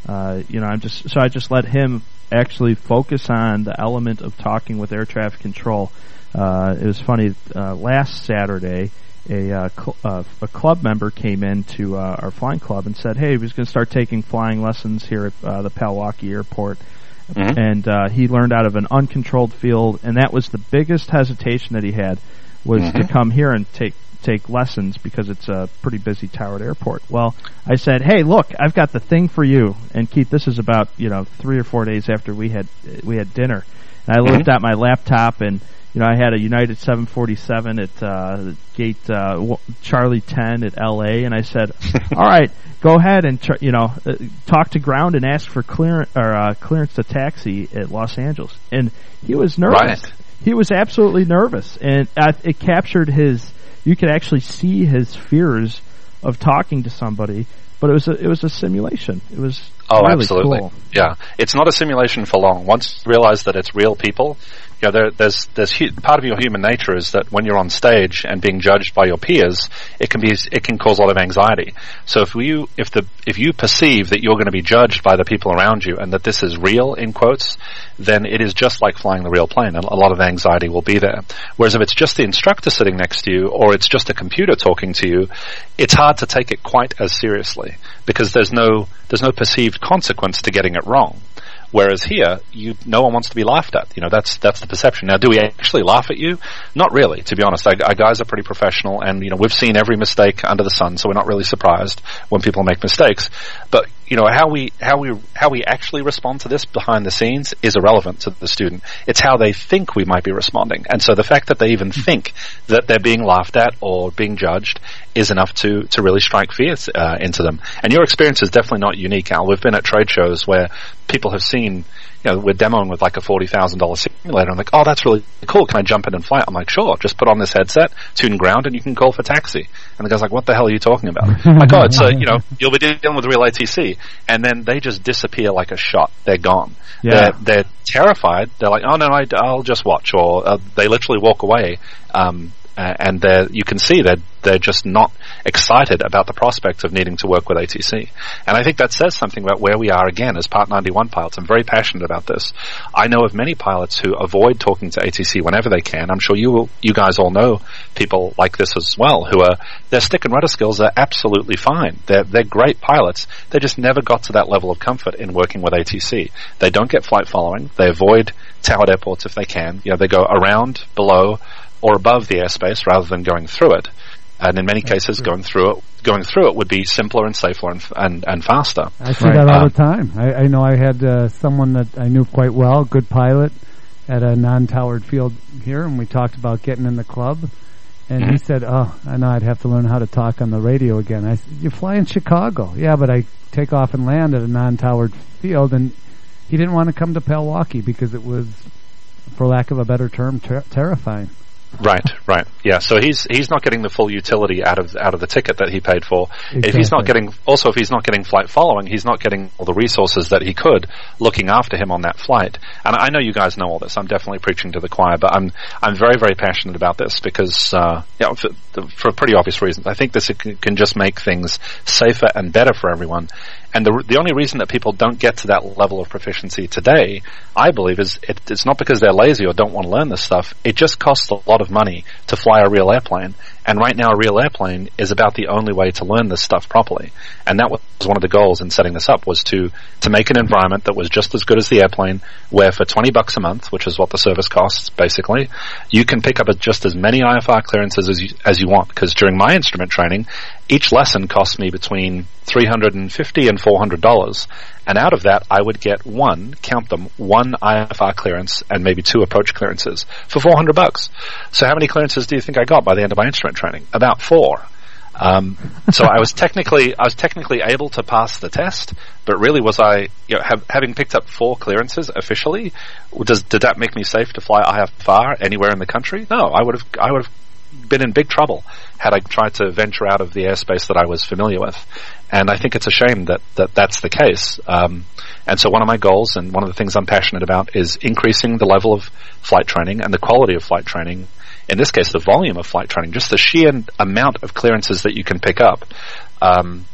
Uh, you know, I'm just so I just let him actually focus on the element of talking with air traffic control. Uh, it was funny. Uh, last Saturday, a uh, cl- uh, a club member came in to uh, our flying club and said, "Hey, he was going to start taking flying lessons here at uh, the Palwaukee Airport." Mm-hmm. And uh, he learned out of an uncontrolled field, and that was the biggest hesitation that he had, was mm-hmm. to come here and take take lessons because it's a pretty busy towered airport. Well, I said, "Hey, look, I've got the thing for you." And Keith, this is about you know three or four days after we had we had dinner, and I mm-hmm. looked at my laptop, and you know I had a United seven forty-seven at uh, gate uh, Charlie ten at L A, and I said, "All right, go ahead and tr- you know uh, talk to ground and ask for clearance or uh, clearance to taxi at Los Angeles." And he was nervous. Right. He was absolutely nervous, and uh, it captured his. You could actually see his fears of talking to somebody, but it was a, it was a simulation. It was oh, really absolutely, cool. Yeah. It's not a simulation for long. Once you realize that it's real people, you know, there, there's there's hu- part of your human nature is that when you're on stage and being judged by your peers, it can be it can cause a lot of anxiety. So if you if the if you perceive that you're going to be judged by the people around you and that this is real in quotes, then it is just like flying the real plane. A lot of anxiety will be there. Whereas if it's just the instructor sitting next to you or it's just a computer talking to you, it's hard to take it quite as seriously because there's no there's no perceived consequence to getting it wrong. Whereas here, you, no one wants to be laughed at. You know, that's that's the perception. Now, do we actually laugh at you? Not really, to be honest. Our, our guys are pretty professional, and you know, we've seen every mistake under the sun, so we're not really surprised when people make mistakes. But you know, how we how we how we actually respond to this behind the scenes is irrelevant to the student. It's how they think we might be responding, and so the fact that they even think that they're being laughed at or being judged is enough to to really strike fear uh, into them. And your experience is definitely not unique, Al. We've been at trade shows where people have seen. You know, we're demoing with like a forty thousand dollars simulator. I'm like, oh, that's really cool. Can I jump in and fly it? I'm like, sure. Just put on this headset, tune ground, and you can call for taxi. And the guy's like, what the hell are you talking about? I'm like, oh, it's a, you know, you'll be dealing with real A T C. And then they just disappear like a shot. They're gone. Yeah. They're, they're terrified. They're like, oh, no, I, I'll just watch. Or uh, they literally walk away. Um, Uh, and they're, you can see that they're just not excited about the prospect of needing to work with A T C. And I think that says something about where we are again as Part ninety-one pilots. I'm very passionate about this. I know of many pilots who avoid talking to A T C whenever they can. I'm sure you will, you guys all know people like this as well, who are, their stick and rudder skills are absolutely fine. They're, they're great pilots. They just never got to that level of comfort in working with A T C. They don't get flight following. They avoid towered airports if they can. You know, they go around, below, or above the airspace rather than going through it. And in many cases, going through it, going through it would be simpler and safer and and, and faster. I see right. that all uh, the time. I, I know I had uh, someone that I knew quite well, good pilot, at a non-towered field here, and we talked about getting in the club. And mm-hmm. he said, "Oh, I know I'd have to learn how to talk on the radio again." I said, "You fly in Chicago?" "Yeah, but I take off and land at a non-towered field." And he didn't want to come to Palwaukee because it was, for lack of a better term, ter- terrifying. Right, right, yeah. So he's he's not getting the full utility out of out of the ticket that he paid for. Exactly. If he's not getting, also if he's not getting flight following, he's not getting all the resources that he could looking after him on that flight. And I know you guys know all this. I'm definitely preaching to the choir, but I'm I'm very very passionate about this because uh, you know, for, for pretty obvious reasons. I think this can just make things safer and better for everyone. And the the only reason that people don't get to that level of proficiency today, I believe, is it, it's not because they're lazy or don't want to learn this stuff. It just costs a lot of money to fly a real airplane. And right now, a real airplane is about the only way to learn this stuff properly. And that was one of the goals in setting this up, was to to make an environment that was just as good as the airplane, where for twenty bucks a month, which is what the service costs, basically, you can pick up just as many I F R clearances as you, as you want. Because during my instrument training, each lesson cost me between three hundred fifty dollars and four hundred dollars. And out of that, I would get one, count them, one I F R clearance and maybe two approach clearances for four hundred bucks. So how many clearances do you think I got by the end of my instrument training? About four. Um, so I was technically, I was technically able to pass the test, but really was I, you know, have, having picked up four clearances officially, does, did that make me safe to fly I F R anywhere in the country? No, I would have, I would have been in big trouble had I tried to venture out of the airspace that I was familiar with. And I think it's a shame that, that that's the case. Um, and so one of my goals and one of the things I'm passionate about is increasing the level of flight training and the quality of flight training. In this case, the volume of flight training, just the sheer amount of clearances that you can pick up. Um,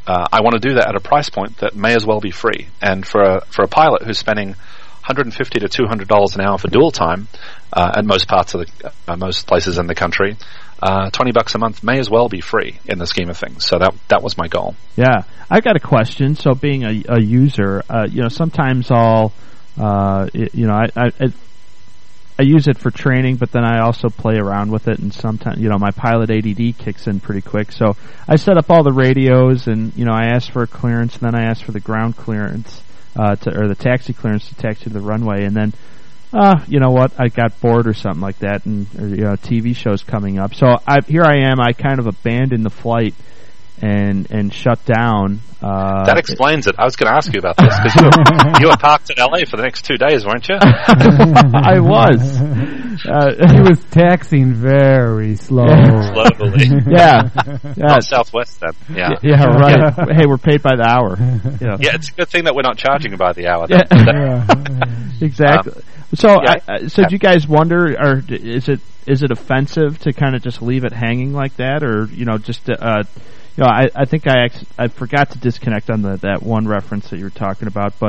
uh, I want to do that at a price point that may as well be free. And for a, for a pilot who's spending one hundred fifty to two hundred dollars an hour for dual time uh, at most parts of the uh, most places in the country, uh, twenty bucks a month may as well be free in the scheme of things. So that that was my goal. Yeah, I got a question. So being a, a user, uh, you know, sometimes I'll, uh, it, you know, I, I I use it for training, but then I also play around with it, and sometimes, you know, my pilot A D D kicks in pretty quick. So I set up all the radios, and, you know, I ask for a clearance, and then I ask for the ground clearance, uh, to, or the taxi clearance to taxi to the runway, and then, uh, you know what, I got bored or something like that, and, or, you know, T V shows coming up. So I, here I am, I kind of abandoned the flight and and shut down. Uh, that explains it. I was going to ask you about this, because you, were- you were parked in L A for the next two days, weren't you? I was. Uh, He was taxiing very slow. Slowly. yeah. Yeah. Not Southwest then. Yeah. Yeah, right. Hey, we're paid by the hour. Yeah. Yeah, it's a good thing that we're not charging by the hour. Yeah. That- Exactly. Um, so, yeah, I, I, so do you guys wonder, or d- is it is it offensive to kind of just leave it hanging like that, or, you know, just uh, you know, I, I think I ex- I forgot to disconnect on the that one reference that you were talking about, but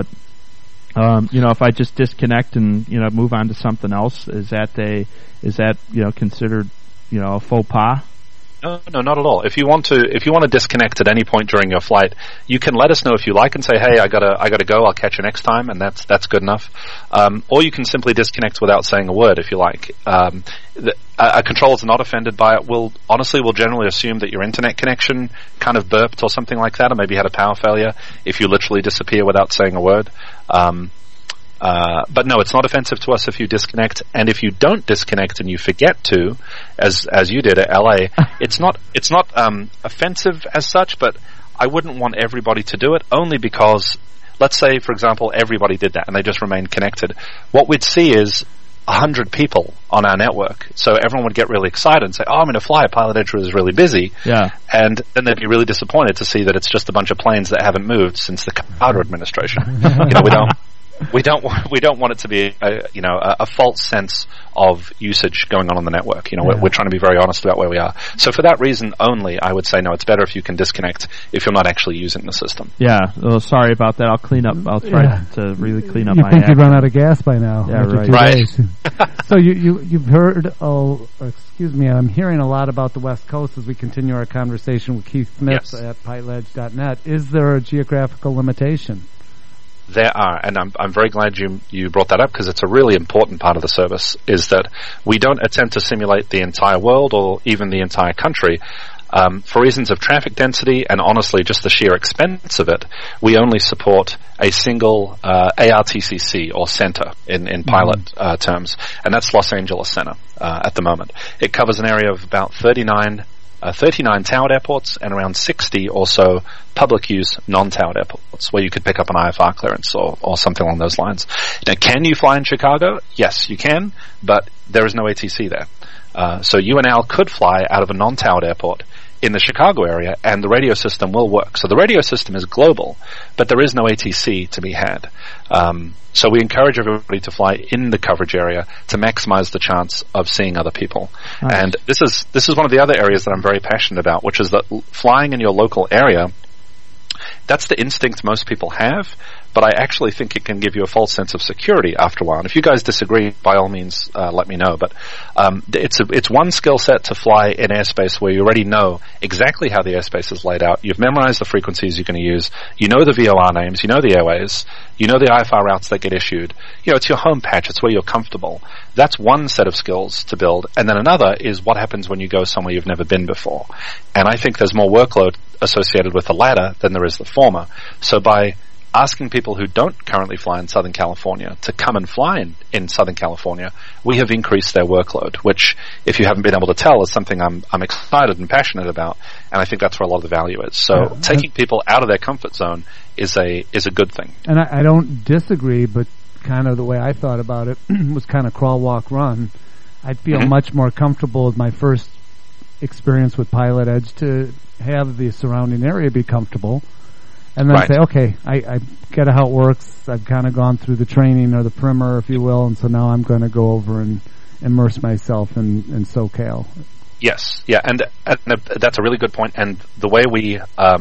um, you know, if I just disconnect and, you know, move on to something else, is that a is that, you know, considered, you know, a faux pas? No, no, not at all. If you want to, if you want to disconnect at any point during your flight, you can let us know if you like and say, "Hey, I gotta, I gotta go. I'll catch you next time," and that's that's good enough. Um, or you can simply disconnect without saying a word if you like. Um, the, a, a controller is not offended by it. We'll honestly, we'll generally assume that your internet connection kind of burped or something like that, or maybe had a power failure if you literally disappear without saying a word. Um, Uh, but no, it's not offensive to us if you disconnect, and if you don't disconnect and you forget to, as as you did at L A, it's not it's not um, offensive as such. But I wouldn't want everybody to do it, only because, let's say, for example, everybody did that and they just remained connected. What we'd see is a hundred people on our network, so everyone would get really excited and say, "Oh, I'm going to fly. Pilot Edge is really busy." Yeah, and then they'd be really disappointed to see that it's just a bunch of planes that haven't moved since the Carter administration. You know, we don't. We don't we don't want it to be a, you know a, a false sense of usage going on on the network. You know, yeah. we're, we're trying to be very honest about where we are. So for that reason only, I would say no. It's better if you can disconnect if you're not actually using the system. Yeah. Well, sorry about that. I'll clean up. I'll try yeah. to really clean up you my. You think act. you'd run out of gas by now? Yeah, right. Right. So you you you've heard. Oh, excuse me. I'm hearing a lot about the West Coast as we continue our conversation with Keith Smith yes. at pilot edge dot net. Is there a geographical limitation? There are, and I'm I'm very glad you you brought that up, because it's a really important part of the service, is that we don't attempt to simulate the entire world or even the entire country. Um, for reasons of traffic density and honestly just the sheer expense of it, we only support a single uh, A R T C C or center in, in pilot mm-hmm. uh, terms, and that's Los Angeles Center uh, at the moment. It covers an area of about thirty-nine Uh, thirty-nine towered airports and around sixty or so public use non-towered airports where you could pick up an I F R clearance or, or something along those lines. Now, can you fly in Chicago? Yes, you can, but there is no A T C there. Uh, so you and Al could fly out of a non-towered airport in the Chicago area, and the radio system will work. So the radio system is global, but there is no A T C to be had. Um, so we encourage everybody to fly in the coverage area to maximize the chance of seeing other people. Nice. And this is this is one of the other areas that I'm very passionate about, which is that flying in your local area, that's the instinct most people have, but I actually think it can give you a false sense of security after a while. And if you guys disagree, by all means, uh, let me know. But um, it's a, it's one skill set to fly in airspace where you already know exactly how the airspace is laid out. You've memorized the frequencies you're going to use. You know the V O R names. You know the airways. You know the I F R routes that get issued. You know, it's your home patch. It's where you're comfortable. That's one set of skills to build. And then another is what happens when you go somewhere you've never been before. And I think there's more workload associated with the latter than there is the former. So by asking people who don't currently fly in Southern California to come and fly in, in Southern California, we have increased their workload, which, if you haven't been able to tell, is something I'm I'm excited and passionate about, and I think that's where a lot of the value is. So yeah. taking people out of their comfort zone is a is a good thing. And I, I don't disagree, but kind of the way I thought about it was kind of crawl, walk, run. I'd feel mm-hmm. much more comfortable with my first experience with Pilot Edge to have the surrounding area be comfortable. And then right. say, okay, I, I get how it works. I've kind of gone through the training or the primer, if you will, and so now I'm going to go over and immerse myself in, in SoCal. Yes, yeah, and, and that's a really good point. And the way we um,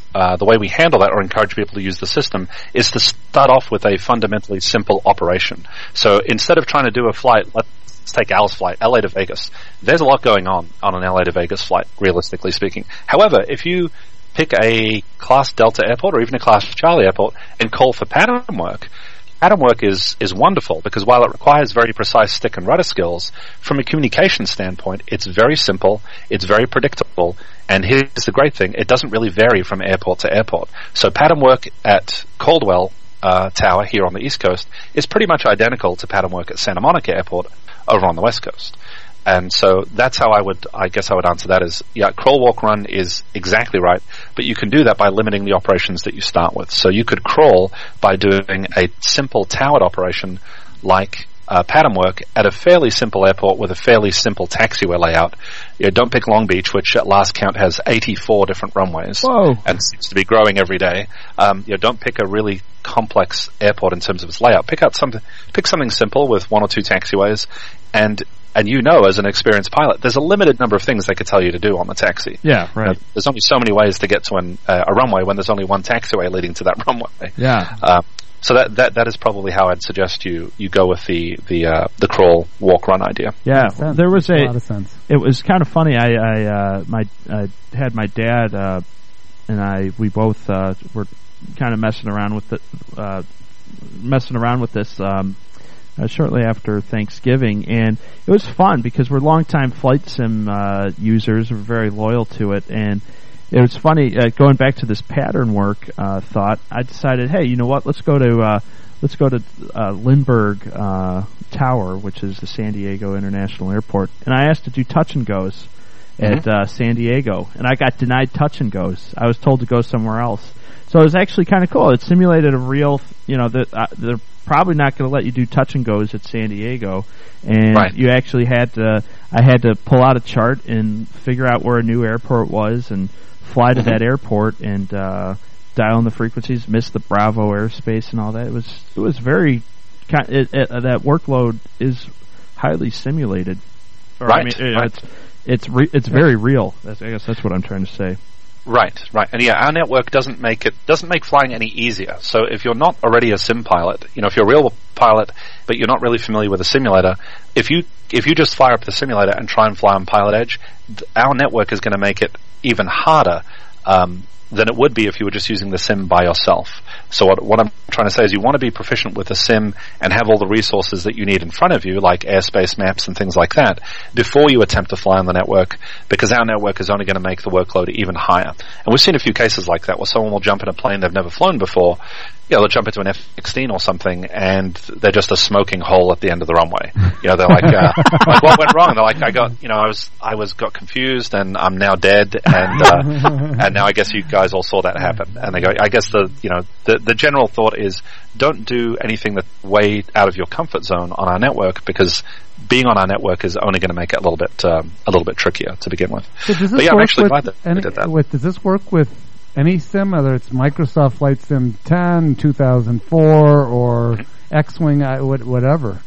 uh, the way we handle that or encourage people to use the system is to start off with a fundamentally simple operation. So instead of trying to do a flight, let's take Al's flight, L A to Vegas. There's a lot going on on an L A to Vegas flight, realistically speaking. However, if you pick a Class Delta airport or even a Class Charlie airport and call for pattern work, pattern work is, is wonderful because while it requires very precise stick and rudder skills, from a communication standpoint, it's very simple, it's very predictable, and here's the great thing, it doesn't really vary from airport to airport. So pattern work at Caldwell uh, Tower here on the East Coast is pretty much identical to pattern work at Santa Monica Airport over on the West Coast. And so that's how I would, I guess I would answer that is, yeah, crawl, walk, run is exactly right, but you can do that by limiting the operations that you start with. So you could crawl by doing a simple towered operation like uh, pattern work at a fairly simple airport with a fairly simple taxiway layout. You know, don't pick Long Beach, which at last count has eighty-four different runways. Whoa. And seems to be growing every day. Um, you know, don't pick a really complex airport in terms of its layout. Pick out something, pick something simple with one or two taxiways, and and you know, as an experienced pilot, there's a limited number of things they could tell you to do on the taxi. Yeah, right. You know, there's only so many ways to get to an, uh, a runway when there's only one taxiway leading to that runway. Yeah. Uh, so that, that that is probably how I'd suggest you, you go with the the uh, the crawl, walk, run idea. Yeah, there was a, a lot of sense. It was kind of funny. I, I uh, my I had my dad uh, and I we both uh, were kind of messing around with the uh, messing around with this um, uh, shortly after Thanksgiving, and it was fun because we're longtime flight sim uh, users. We're very loyal to it, and it was funny uh, going back to this pattern work uh, thought. I decided, hey, you know what? Let's go to uh, let's go to uh, Lindbergh uh, Tower, which is the San Diego International Airport, and I asked to do touch and goes at mm-hmm. uh, San Diego, and I got denied touch and goes. I was told to go somewhere else. So it was actually kind of cool. It simulated a real, you know, that uh, they're probably not going to let you do touch and goes at San Diego, and right. you actually had to. I had to pull out a chart and figure out where a new airport was and fly to mm-hmm. that airport and uh, dial in the frequencies, miss the Bravo airspace and all that. It was it was very kind. It, it, uh, that workload is highly simulated. Or, right. I mean, you know, right. It's it's re- it's very real. That's, I guess that's what I'm trying to say. Right, right, and yeah, our network doesn't make it doesn't make flying any easier. So if you're not already a sim pilot, you know, if you're a real pilot, but you're not really familiar with a simulator, if you if you just fire up the simulator and try and fly on Pilot Edge, th- our network is going to make it even harder um, than it would be if you were just using the sim by yourself. So what, what I'm trying to say is you want to be proficient with the sim and have all the resources that you need in front of you, like airspace maps and things like that, before you attempt to fly on the network, because our network is only going to make the workload even higher. And we've seen a few cases like that where someone will jump in a plane they've never flown before. You know, they'll jump into an F sixteen or something, and they're just a smoking hole at the end of the runway. You know, they're like, uh, like, what went wrong? They're like, I got, you know, I was, I was, got confused, and I'm now dead, and uh, and now I guess you guys all saw that happen. And they go, I guess the, you know, the the general thought is, don't do anything that's way out of your comfort zone on our network, because being on our network is only going to make it a little bit, um, a little bit trickier to begin with. So does this but yeah, work I'm actually with glad that any, they did that. With, does this work with any sim, whether it's Microsoft Flight Sim ten, two thousand four, or X-Wing, I, whatever?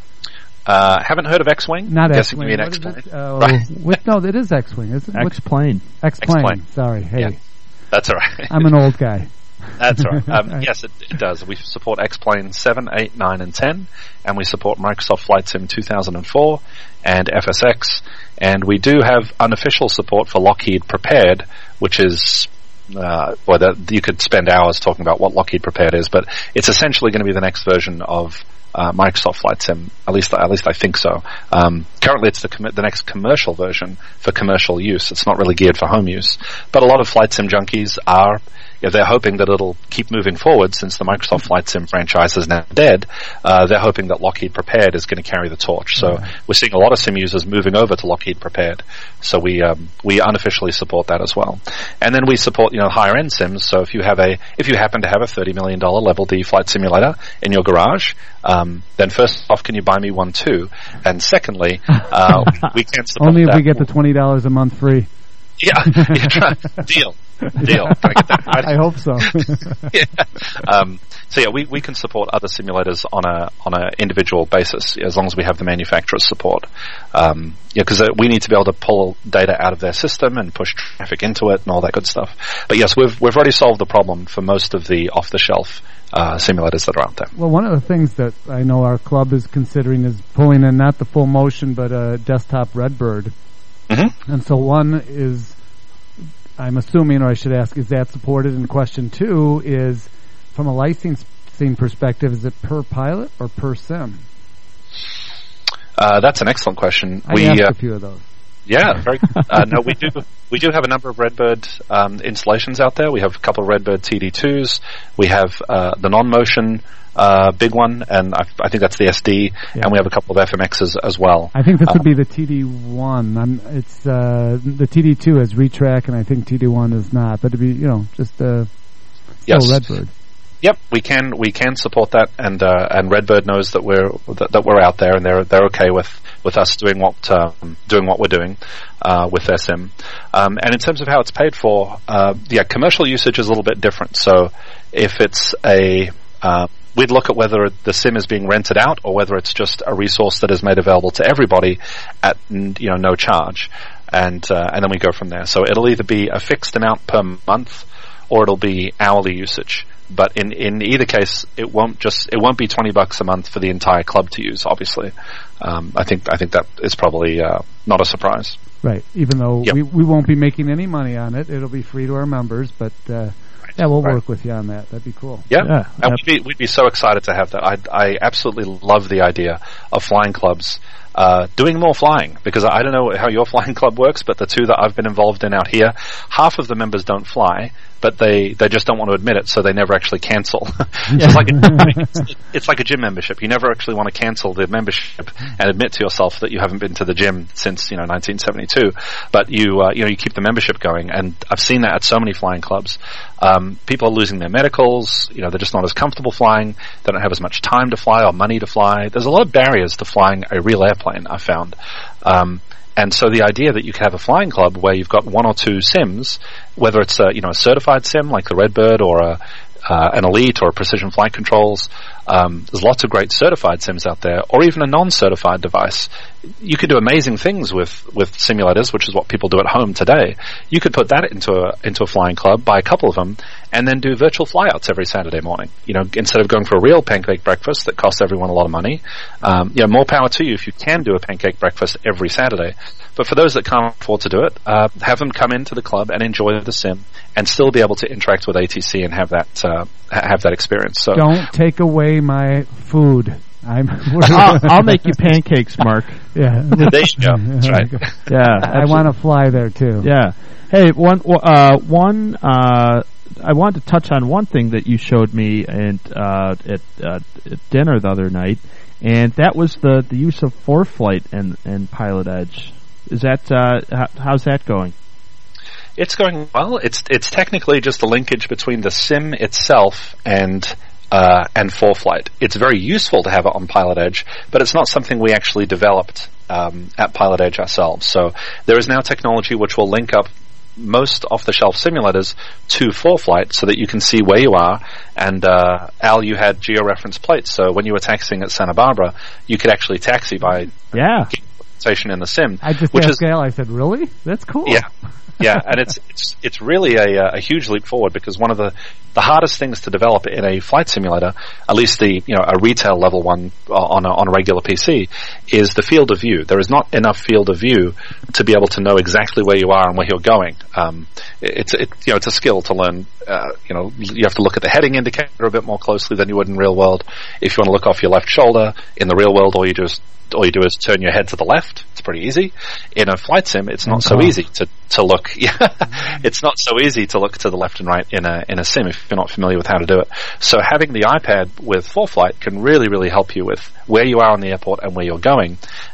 Uh, haven't heard of X-Wing? Not I'm X-Wing. You mean What X-Plane? is it? Uh, Right. With, no, it is X-Wing, isn't it? X-plane. X-Plane. X-Plane. Sorry. Hey, Yeah. That's all right. I'm an old guy. That's all right. Um, yes, it, it does. We support X-Plane seven, eight, nine, and ten, and we support Microsoft Flight Sim two thousand four and F S X, and we do have unofficial support for Lockheed Prepared, which is Uh, well, that you could spend hours talking about what Lockheed Prepared is, but it's essentially going to be the next version of uh, Microsoft Flight Sim. At least, at least I think so. Um, currently, it's the com- the next commercial version for commercial use. It's not really geared for home use, but a lot of Flight Sim junkies are. You know, they're hoping that it'll keep moving forward since the Microsoft Flight Sim franchise is now dead. Uh, they're hoping that Lockheed Prepared is going to carry the torch. So right. We're seeing a lot of sim users moving over to Lockheed Prepared. So we um, we unofficially support that as well. And then we support, you know, higher end sims. So if you have a if you happen to have a thirty million dollars level D flight simulator in your garage, um, then first off, can you buy me one too? And secondly, uh, we can support only if that. we get the twenty dollars a month free. Yeah, yeah try, deal, deal. Can I get that right? I hope so. yeah. Um, so yeah, we, we can support other simulators on a on an individual basis as long as we have the manufacturer's support. Um, yeah, because uh, we need to be able to pull data out of their system and push traffic into it and all that good stuff. But yes, we've we've already solved the problem for most of the off the shelf uh, simulators that are out there. Well, one of the things that I know our club is considering is pulling in not the full motion but a desktop Redbird. Mm-hmm. And so one is, I'm assuming, or I should ask, is that supported? And question two is, from a licensing perspective, is it per pilot or per sim? Uh, that's an excellent question. I we asked uh, a few of those. Yeah, very good. Uh, no, we do we do have a number of Redbird um, installations out there. We have a couple of Redbird T D twos. We have uh, the non-motion uh, big one, and I, I think that's the S D, yeah. And we have a couple of F M Xs as well. I think this uh, would be the T D one. I'm, it's uh, the T D two has retrack, and I think T D one is not. But to be, you know, just uh, yes. Redbird. Yep, we can we can support that, and uh, and Redbird knows that we're that, that we're out there, and they're they're okay with, with us doing what um, doing what we're doing uh, with their sim. Um, and in terms of how it's paid for, uh, yeah, commercial usage is a little bit different. So if it's a uh, we'd look at whether the sim is being rented out or whether it's just a resource that is made available to everybody at you know no charge, and uh, and then we go from there. So it'll either be a fixed amount per month or it'll be hourly usage. But in, in either case, it won't just it won't be twenty bucks a month for the entire club to use. Obviously, um, I think I think that is probably uh, not a surprise. Right. Even though yep. we we won't be making any money on it, it'll be free to our members. But uh, right. yeah, we'll right. work with you on that. That'd be cool. Yeah, yeah and we'd be we'd be so excited to have that. I I absolutely love the idea of flying clubs uh, doing more flying, because I don't know how your flying club works, but the two that I've been involved in out here, half of the members don't fly, but they, they just don't want to admit it, so they never actually cancel. So it's, like a, I mean, it's, it's like a gym membership. You never actually want to cancel the membership and admit to yourself that you haven't been to the gym since, you know, nineteen seventy-two. But you, uh, you know, you keep the membership going, and I've seen that at so many flying clubs. Um, people are losing their medicals, you know, they're just not as comfortable flying, they don't have as much time to fly or money to fly. There's a lot of barriers to flying a real airplane, I've found. Um, And so the idea that you could have a flying club where you've got one or two sims, whether it's a, you know, a certified sim like the Redbird or a, uh, an Elite or Precision Flight Controls, um, there's lots of great certified sims out there, or even a non-certified device. You could do amazing things with, with simulators, which is what people do at home today. You could put that into a, into a flying club, buy a couple of them, and then do virtual flyouts every Saturday morning. You know, instead of going for a real pancake breakfast that costs everyone a lot of money, um, you know, more power to you if you can do a pancake breakfast every Saturday. But for those that can't afford to do it, uh, have them come into the club and enjoy the sim, and still be able to interact with A T C and have that uh, have that experience. So don't take away my food. I'm I'll, I'll make you pancakes, Mark. Yeah, there you go. That's right. Yeah, I want to fly there too. Yeah. Hey, one uh, one. Uh, I wanted to touch on one thing that you showed me and uh, at, uh, at dinner the other night, and that was the, the use of ForeFlight and and Pilot Edge. Is that uh, how, how's that going? It's going well. It's it's technically just a linkage between the sim itself and uh, and ForeFlight. It's very useful to have it on Pilot Edge, but it's not something we actually developed um, at Pilot Edge ourselves. So there is now technology which will link up most off-the-shelf simulators to ForeFlight so that you can see where you are. And uh, Al, you had georeference plates, so when you were taxiing at Santa Barbara, you could actually taxi by yeah. station in the sim. I just which asked is, Al, I said, really? That's cool. Yeah. Yeah, and it's it's it's really a a huge leap forward, because one of the the hardest things to develop in a flight simulator, at least the you know a retail level one on a, on a regular P C, is the field of view. There is not enough field of view to be able to know exactly where you are and where you're going. Um, it's it, you know it's a skill to learn. Uh, you know you have to look at the heading indicator a bit more closely than you would in real world. If you want to look off your left shoulder in the real world, all you just all you do is turn your head to the left. It's pretty easy. In a flight sim, it's not so easy to, to look. Yeah, it's not so easy to look to the left and right in a in a sim if you're not familiar with how to do it. So having the iPad with ForeFlight can really, really help you with where you are on the airport and where you're going.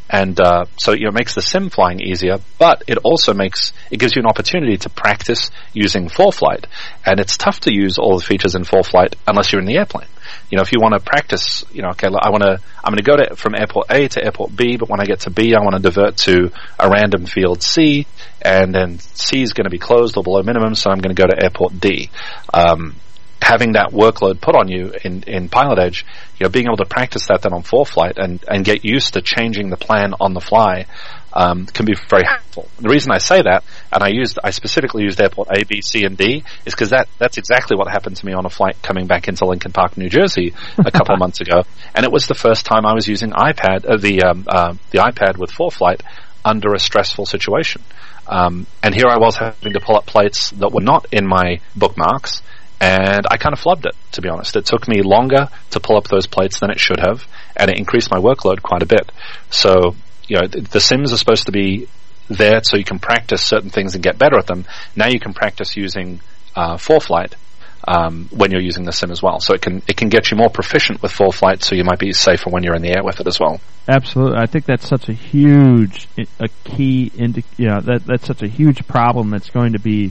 And uh, so you know, it makes the sim flying easier, but it also makes it gives you an opportunity to practice using ForeFlight. And it's tough to use all the features in ForeFlight unless you're in the airplane. You know, if you want to practice, you know, okay, I want to, I'm going to go to from airport A to airport B, but when I get to B, I want to divert to a random field C, and then C is going to be closed or below minimum, so I'm going to go to airport D. Um, having that workload put on you in, in Pilot Edge, you know, being able to practice that then on ForeFlight and, and get used to changing the plan on the fly, um, can be very helpful. The reason I say that, and I used, I specifically used airport A, B, C, and D, is because that, that's exactly what happened to me on a flight coming back into Lincoln Park, New Jersey a couple of months ago. And it was the first time I was using iPad, uh, the, um, uh, the iPad with ForeFlight under a stressful situation. Um, and here I was having to pull up plates that were not in my bookmarks, and I kind of flubbed it, to be honest. It took me longer to pull up those plates than it should have, and it increased my workload quite a bit. So, you know, the, the sims are supposed to be there so you can practice certain things and get better at them. Now you can practice using uh, ForeFlight um, when you're using the sim as well. So it can it can get you more proficient with ForeFlight, so you might be safer when you're in the air with it as well. Absolutely, I think that's such a huge, a key, indi- you know, that that's such a huge problem that's going to be,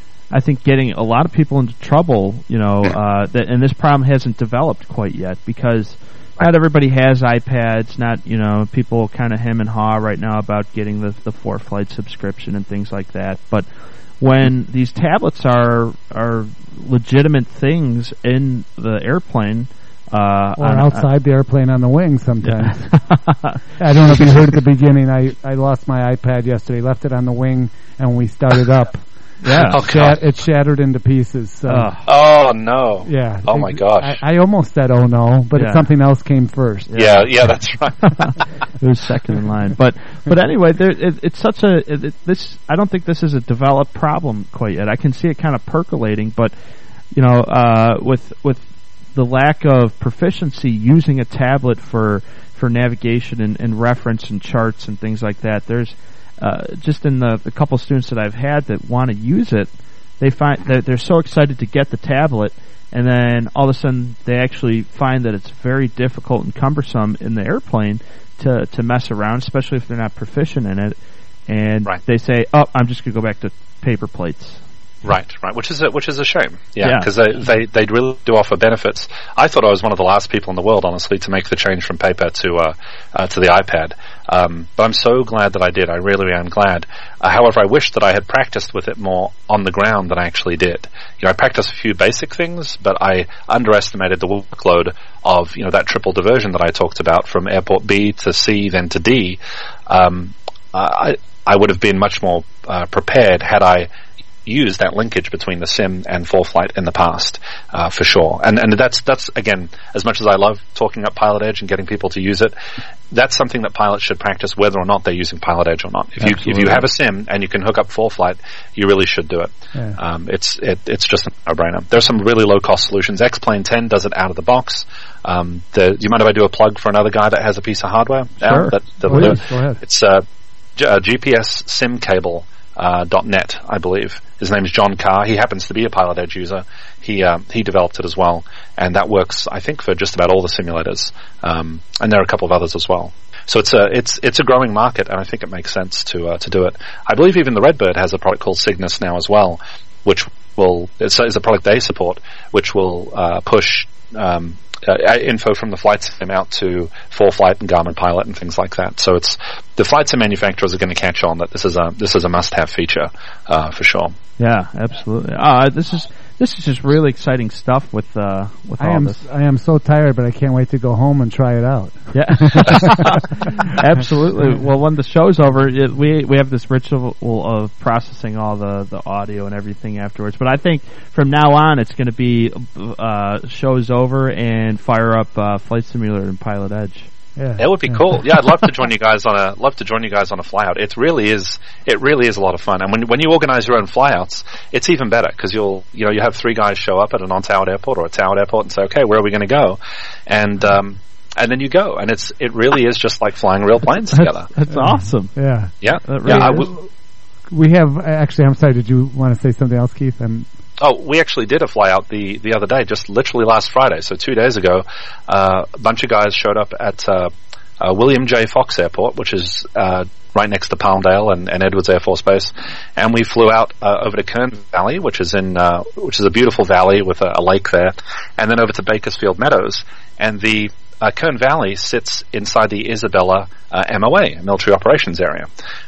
I think, getting a lot of people into trouble, you know, uh, that, and this problem hasn't developed quite yet because not everybody has iPads, not, you know, people kind of hem and haw right now about getting the, the ForeFlight subscription and things like that. But when these tablets are, are legitimate things in the airplane, uh, or on, outside on, the airplane on the wing sometimes. Yeah. I don't know if you heard at the beginning, I, I lost my iPad yesterday, left it on the wing, and when we started up, Yeah, oh, Shat- it shattered into pieces. So. Uh, oh no! Yeah. Oh my gosh! I, I almost said, "Oh no," but yeah. it, something else came first. Yeah, yeah, that's right. It was second in line, but but anyway, there, it, it's such a it, it, this. I don't think this is a developed problem quite yet. I can see it kind of percolating, but you know, uh, with with the lack of proficiency using a tablet for for navigation and, and reference and charts and things like that, there's Uh, just in the, the couple students that I've had that want to use it, they find that they're so excited to get the tablet, and then all of a sudden they actually find that it's very difficult and cumbersome in the airplane to, to mess around, especially if they're not proficient in it. And right. they say, "Oh, I'm just going to go back to paper plates." Right, right, which is a, which is a shame. Yeah, because Yeah. they, they they really do offer benefits. I thought I was one of the last people in the world, honestly, to make the change from paper to uh, uh to the iPad. Um, but I'm so glad that I did. I really am glad. Uh, however, I wish that I had practiced with it more on the ground than I actually did. You know, I practiced a few basic things, but I underestimated the workload of, you know, that triple diversion that I talked about from airport B to C then to D. Um, I I would have been much more uh, prepared had I use that linkage between the sim and ForeFlight in the past, uh, for sure. And and that's that's again, as much as I love talking up Pilot Edge and getting people to use it, that's something that pilots should practice whether or not they're using Pilot Edge or not. If Absolutely. you if you have a sim and you can hook up ForeFlight, you really should do it. Yeah. Um, it's it, it's just a no-brainer. There's some really low cost solutions. X-Plane ten does it out of the box. Um, the, do you mind if I do a plug for another guy that has a piece of hardware? Sure. Al, that, that oh, will do yes, it? Go ahead. It's uh, G- uh, G P S sim cable. Uh, .net, I believe. His name is John Carr. He happens to be a Pilot Edge user. He uh, he developed it as well, and that works, I think, for just about all the simulators. Um, and there are a couple of others as well. So it's a it's it's a growing market, and I think it makes sense to uh, to do it. I believe even the Redbird has a product called Cygnus now as well, which will it's, it's a product they support, which will uh, push. Um, Uh, info from the flight sim out to ForeFlight and Garmin Pilot and things like that. So it's the flight sim manufacturers are going to catch on that this is a this is a must-have feature uh, for sure. Yeah, absolutely. Uh, this is this is just really exciting stuff with uh, with I all am this. I am so tired, but I can't wait to go home and try it out. Yeah, absolutely. Well, when the show's over, it, we we have this ritual of processing all the, the audio and everything afterwards. But I think from now on, it's going to be uh, show's over and fire up uh, Flight Simulator and Pilot Edge. Yeah, That would be yeah. cool. Yeah, I'd love to join you guys on a love to join you guys on a flyout. It really is it really is a lot of fun. And when when you organize your own flyouts, it's even better because you'll you know you have three guys show up at a non-towered airport or a towered airport and say, okay, where are we going to go? And um, and then you go, and it's it really is just like flying real planes together. That's awesome. Yeah. Yeah, That really yeah. I is. w- We have actually. I'm sorry. Did you want to say something else, Keith? I'm, Oh, we actually did a flyout the, the other day, just literally last Friday. So two days ago, uh, a bunch of guys showed up at uh, uh, William J. Fox Airport, which is uh, right next to Palmdale and, and Edwards Air Force Base, and we flew out uh, over to Kern Valley, which is in uh, which is a beautiful valley with a, a lake there, and then over to Bakersfield Meadows, and the Uh, Kern Valley sits inside the Isabella uh, M O A, Military Operations Area.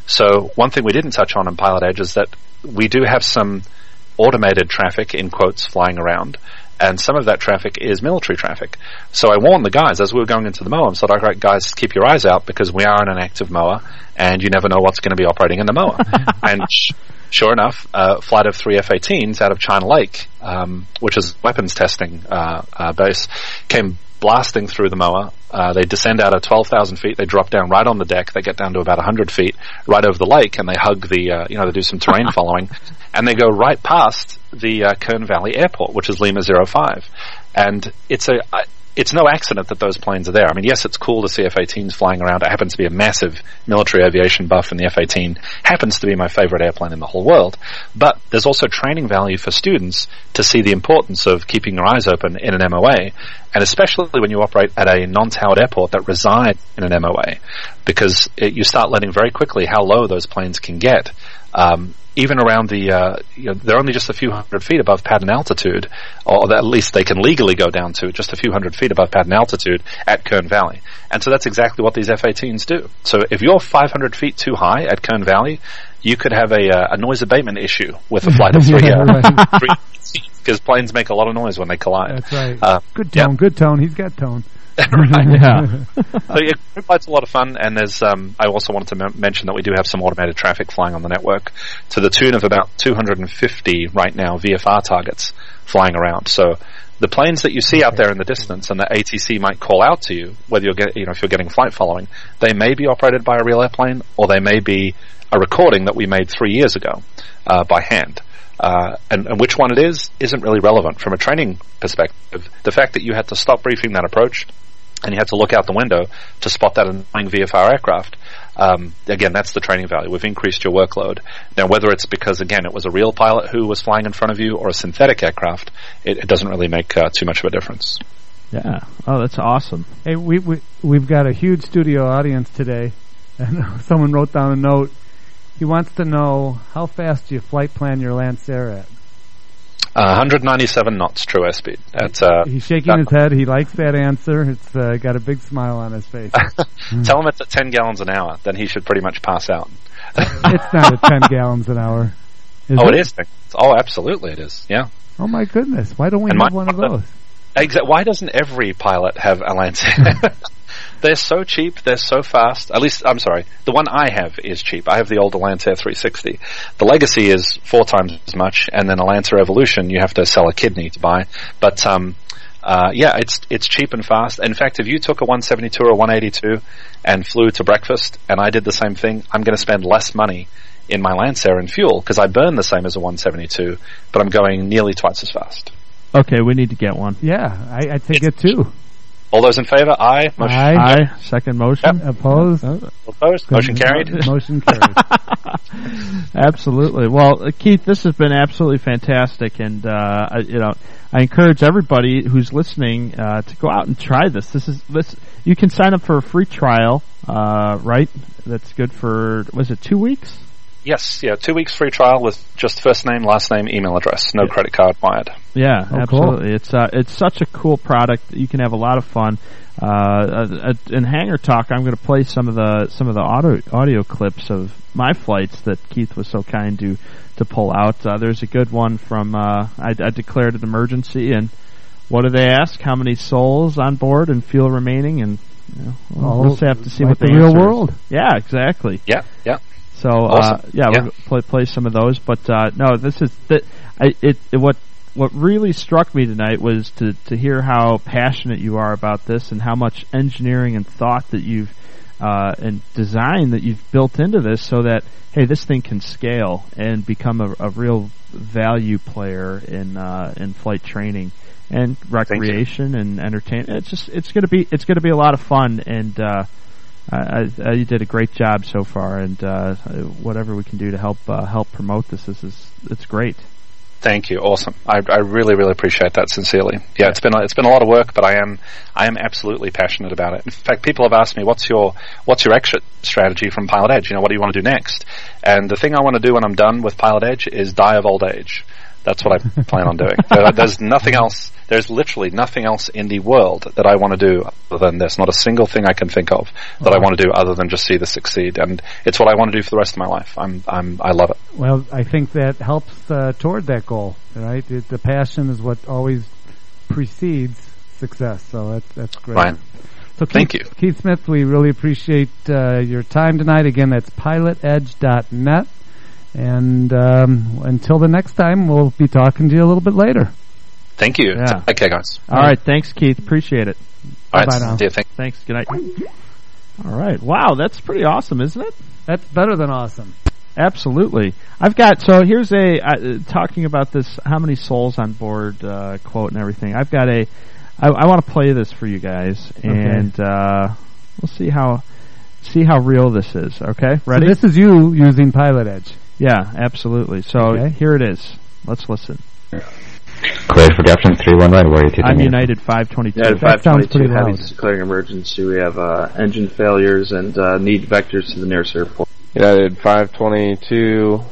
So one thing we didn't touch on in Pilot Edge is that we do have some automated traffic, in quotes, flying around, and some of that traffic is military traffic. So I warned the guys as we were going into the M O A, I said, all right, guys, keep your eyes out because we are in an active M O A, and you never know what's going to be operating in the M O A. and sh- Sure enough, a uh, flight of three F eighteens out of China Lake, um, which is weapons testing uh, uh, base, came blasting through the M O A. Uh, they descend out at twelve thousand feet. They drop down right on the deck. They get down to about one hundred feet, right over the lake, and they hug the, uh, you know, they do some terrain following, and they go right past the uh, Kern Valley Airport, which is Lima zero five. And it's a, uh, it's no accident that those planes are there. I mean, yes, it's cool to see F eighteens flying around. I happen to be a massive military aviation buff, and the F eighteen happens to be my favorite airplane in the whole world. But there's also training value for students to see the importance of keeping your eyes open in an M O A, and especially when you operate at a non-towered airport that resides in an M O A, because it, you start learning very quickly how low those planes can get. Um, even around the, uh, you know, they're only just a few hundred feet above pattern altitude, or at least they can legally go down to just a few hundred feet above pattern altitude at Kern Valley. And so that's exactly what these F eighteens do. So if you're five hundred feet too high at Kern Valley, you could have a, uh, a noise abatement issue with a flight of three, yeah, uh, right. three, because planes make a lot of noise when they collide. That's right. Uh, good tone, yeah. good tone. He's got tone. right. Yeah. So yeah, group flight's a lot of fun, and there's. Um, I also wanted to m- mention that we do have some automated traffic flying on the network to the tune of about two hundred fifty right now V F R targets flying around. So the planes that you see out there in the distance, and the A T C might call out to you, whether you're get, you know if you're getting flight following, they may be operated by a real airplane, or they may be a recording that we made three years ago uh, by hand. Uh, and, and which one it is isn't really relevant from a training perspective. The fact that you had to stop briefing that approach and you had to look out the window to spot that annoying V F R aircraft, um, again, that's the training value. We've increased your workload. Now, whether it's because, again, it was a real pilot who was flying in front of you or a synthetic aircraft, it, it doesn't really make uh, too much of a difference. Yeah. Oh, that's awesome. Hey, we, we, we've got a huge studio audience today, and someone wrote down a note. He wants to know, how fast do you flight plan your Lancer at? Uh, one hundred ninety-seven knots, true airspeed. At, uh, He's shaking his head. He likes that answer. It's uh, got a big smile on his face. Tell him it's at ten gallons an hour, then he should pretty much pass out. It's not at ten gallons an hour. Is oh, it? it is. Oh, absolutely it is, yeah. Oh, my goodness. Why don't we And have my- one of those? Exa- Why doesn't every pilot have a Lancer? They're so cheap, they're so fast. At least, I'm sorry, the one I have is cheap. I have the older Lancer three sixty. The Legacy is four times as much, and then a Lancer Evolution you have to sell a kidney to buy. But, um, uh, yeah, it's it's cheap and fast. In fact, if you took a one seventy-two or one eighty-two and flew to breakfast, and I did the same thing, I'm going to spend less money in my Lancer in fuel, because I burn the same as a one seventy-two, but I'm going nearly twice as fast. Okay, we need to get one. Yeah, I, I think it too. All those in favor? Aye. Motion, Aye. Aye. Second motion. Yep. Opposed? Opposed? Motion carried. Motion carried. Absolutely. Well, uh, Keith, this has been absolutely fantastic, and uh, I, you know, I encourage everybody who's listening uh, to go out and try this. This is this. You can sign up for a free trial, uh, right? That's good for, was it two weeks? Yes, yeah, two weeks free trial with just first name, last name, email address, no yeah. credit card required. Yeah, oh, absolutely. Cool. It's uh, it's such a cool product. You can have a lot of fun. Uh, uh, in Hangar Talk, I'm going to play some of the some of the audio audio clips of my flights that Keith was so kind to to pull out. Uh, there's a good one from uh, I, I declared an emergency, and what do they ask? How many souls on board and fuel remaining? And you know, we'll, oh, we'll just have to see like what the, the real answer is. world. Yeah, exactly. Yeah, yeah. So Awesome. uh, yeah, Yeah. we'll play, play some of those. But uh, no, this is the, I, it, it. What what really struck me tonight was to to hear how passionate you are about this, and how much engineering and thought that you've uh, and design that you've built into this, so that hey, this thing can scale and become a, a real value player in uh, in flight training and recreation and entertainment. It's just it's gonna be it's gonna be a lot of fun, and uh, I, I, you did a great job so far, and uh, whatever we can do to help uh, help promote this, this is it's great. Thank you. Awesome. I, I really, really appreciate that sincerely. Yeah, it's been a, it's been a lot of work, but I am I am absolutely passionate about it. In fact, people have asked me, "What's your what's your exit strategy from Pilot Edge? You know, what do you want to do next?" And the thing I want to do when I'm done with Pilot Edge is die of old age. That's what I plan on doing. There, there's nothing else. There's literally nothing else in the world that I want to do other than this. Not a single thing I can think of that I want to do other than just see this succeed. And it's what I want to do for the rest of my life. I'm, I'm, I love it. Well, I think that helps uh, toward that goal, right? It, the passion is what always precedes success. So that's that's great. Ryan, so Keith, thank you, Keith Smith. We really appreciate uh, your time tonight. Again, that's pilot edge dot net. And um, until the next time, we'll be talking to you a little bit later. Thank you. Yeah. Okay, guys. All right. Thanks, Keith. Appreciate it. All right. Bye now. Thank Thanks. Good night. All right. Wow, that's pretty awesome, isn't it? That's better than awesome. Absolutely. I've got, so here's a, uh, talking about this, how many souls on board uh, quote and everything. I've got a, I, I want to play this for you guys, and okay. uh, we'll see how, see how real this is. Okay? Ready? So this is you using Pilot Edge. Yeah, absolutely. So okay. Here it is. Let's listen. Clear for Captain three one right, where are you I'm United five twenty-two. United five twenty-two, heavy loud. declaring emergency. We have uh, engine failures and uh, need vectors to the nearest airport. United five twenty-two,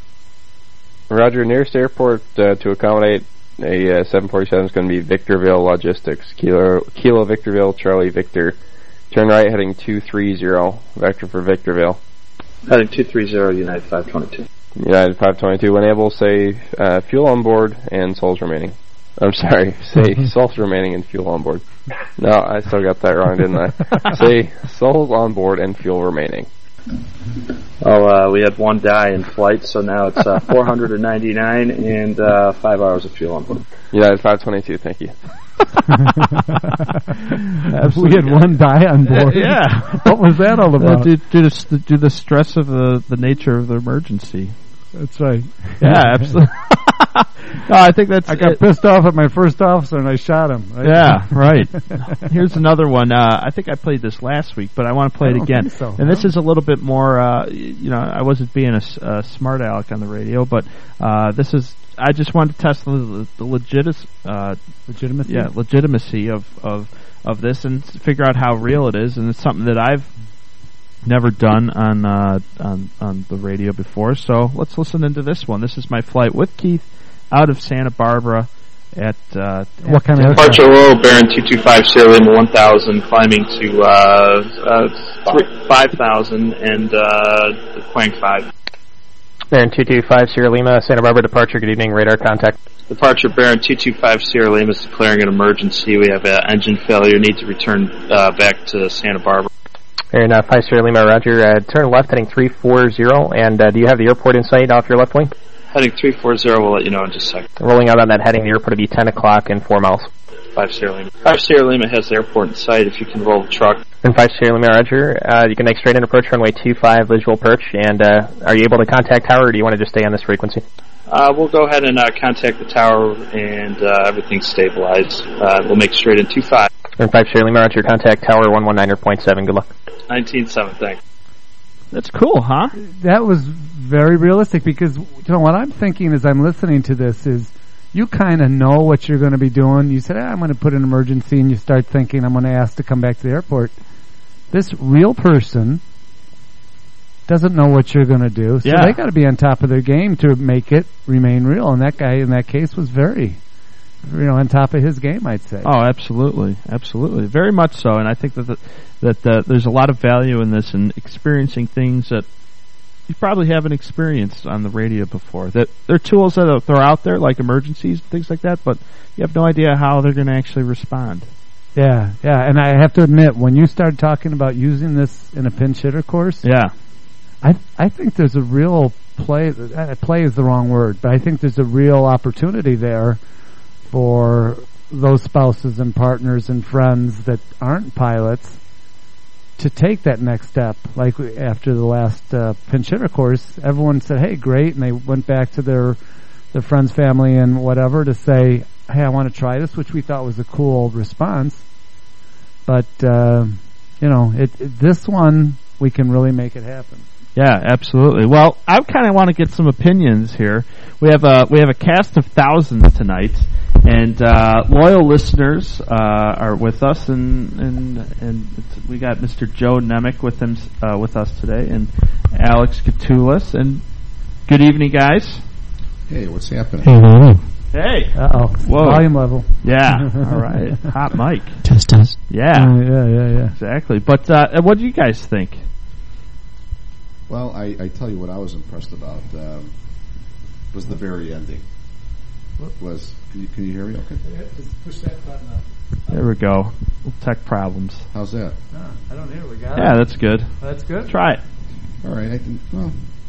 roger, nearest airport uh, to accommodate a uh, seven forty-seven is going to be Victorville Logistics. Kilo, Kilo Victorville, Charlie Victor. Turn right heading two three zero, vector for Victorville. Heading two three zero, United five twenty-two. United five twenty-two, when able, say uh, fuel on board and souls remaining. I'm sorry, say souls remaining and fuel on board. No, I still got that wrong, didn't I? Say souls on board and fuel remaining. Oh, uh, we had one die in flight, so now it's uh, four hundred ninety-nine and uh, five hours of fuel on board. United five twenty-two, thank you. We had one die on board. Uh, yeah. What was that all about? Uh, due, due, to, due to the stress of the, the nature of the emergency. That's right. Yeah, absolutely. No, I think that's. I got it. pissed off at my first officer and I shot him. Right? Yeah, right. Here's another one. Uh, I think I played this last week, but I want to play I it don't again. think so. And this is a little bit more. Uh, you know, I wasn't being a, a smart aleck on the radio, but uh, this is. I just wanted to test the, the legit, uh, legitimacy. Yeah, legitimacy of, of of this and figure out how real it is. And it's something that I've never done on uh, on on the radio before. So let's listen into this one. This is my flight with Keith out of Santa Barbara at uh, what kind of departure Royal Baron two two five Sierra Lima one thousand, climbing to uh, uh, five thousand and uh, Quang five. Baron two two five Sierra Lima, Santa Barbara departure. Good evening, radar contact. Departure Baron two two five Sierra Lima is declaring an emergency. We have an engine failure. Need to return uh, back to Santa Barbara. Baron uh, five Sierra Lima, roger. Uh, turn left heading three four zero, and uh, do you have the airport in sight off your left wing? Heading three four zero, we'll let you know in just a second. Rolling out on that heading, the airport will be ten o'clock and four miles. five Sierra Lima. five Sierra Lima has the airport in sight. If you can roll the truck. And five Sierra Lima, roger. Uh, you can make straight in approach runway two five, visual perch. And uh, are you able to contact tower, or do you want to just stay on this frequency? Uh, we'll go ahead and uh, contact the tower, and uh, everything's stabilized. Uh, we'll make straight in two five. And five Sierra Lima, roger. Contact tower one one nine point seven. Good luck. nineteen seven, thanks. That's cool, huh? That was very realistic because, you know, what I'm thinking as I'm listening to this is you kind of know what you're going to be doing. You said, ah, I'm going to put an emergency, and you start thinking, I'm going to ask to come back to the airport. This real person doesn't know what you're going to do, so yeah. they got to be on top of their game to make it remain real. And that guy in that case was very, you know, on top of his game, I'd say. Oh, absolutely, absolutely, very much so. And I think that the, that uh, there's a lot of value in this and experiencing things that you probably haven't experienced on the radio before. That there are tools that are, that are out there, like emergencies, things like that, but you have no idea how they're going to actually respond. Yeah, yeah, and I have to admit, when you started talking about using this in a pinch hitter course, yeah, I I think there's a real play. Uh, play is the wrong word, but I think there's a real opportunity there for those spouses and partners and friends that aren't pilots to take that next step. Like after the last uh, pinch hitter course, everyone said, "Hey, great," and they went back to their their friends, family, and whatever to say, "Hey, I want to try this," which we thought was a cool response. But uh, you know, it, it this one we can really make it happen. Yeah, absolutely. Well, I kind of want to get some opinions here. We have a we have a cast of thousands tonight, and uh, loyal listeners uh, are with us, and and and it's, we got Mister Joe Nemec with him uh, with us today, and Alex Katulis. And good evening, guys. Hey, what's happening? Hey, hello. Hey. Uh oh. Whoa. Volume level. Yeah. All right. Hot mic. Test test. Yeah. Uh, yeah, yeah, yeah. Exactly. But uh, what do you guys think? Well, I, I tell you what I was impressed about um, was the very ending. What was? Can you, can you hear me? Okay. Push that button up. There we go. Tech problems. How's that? Ah, I don't hear. We got Yeah, it. that's good. That's good. Try it. All right. I can. Well.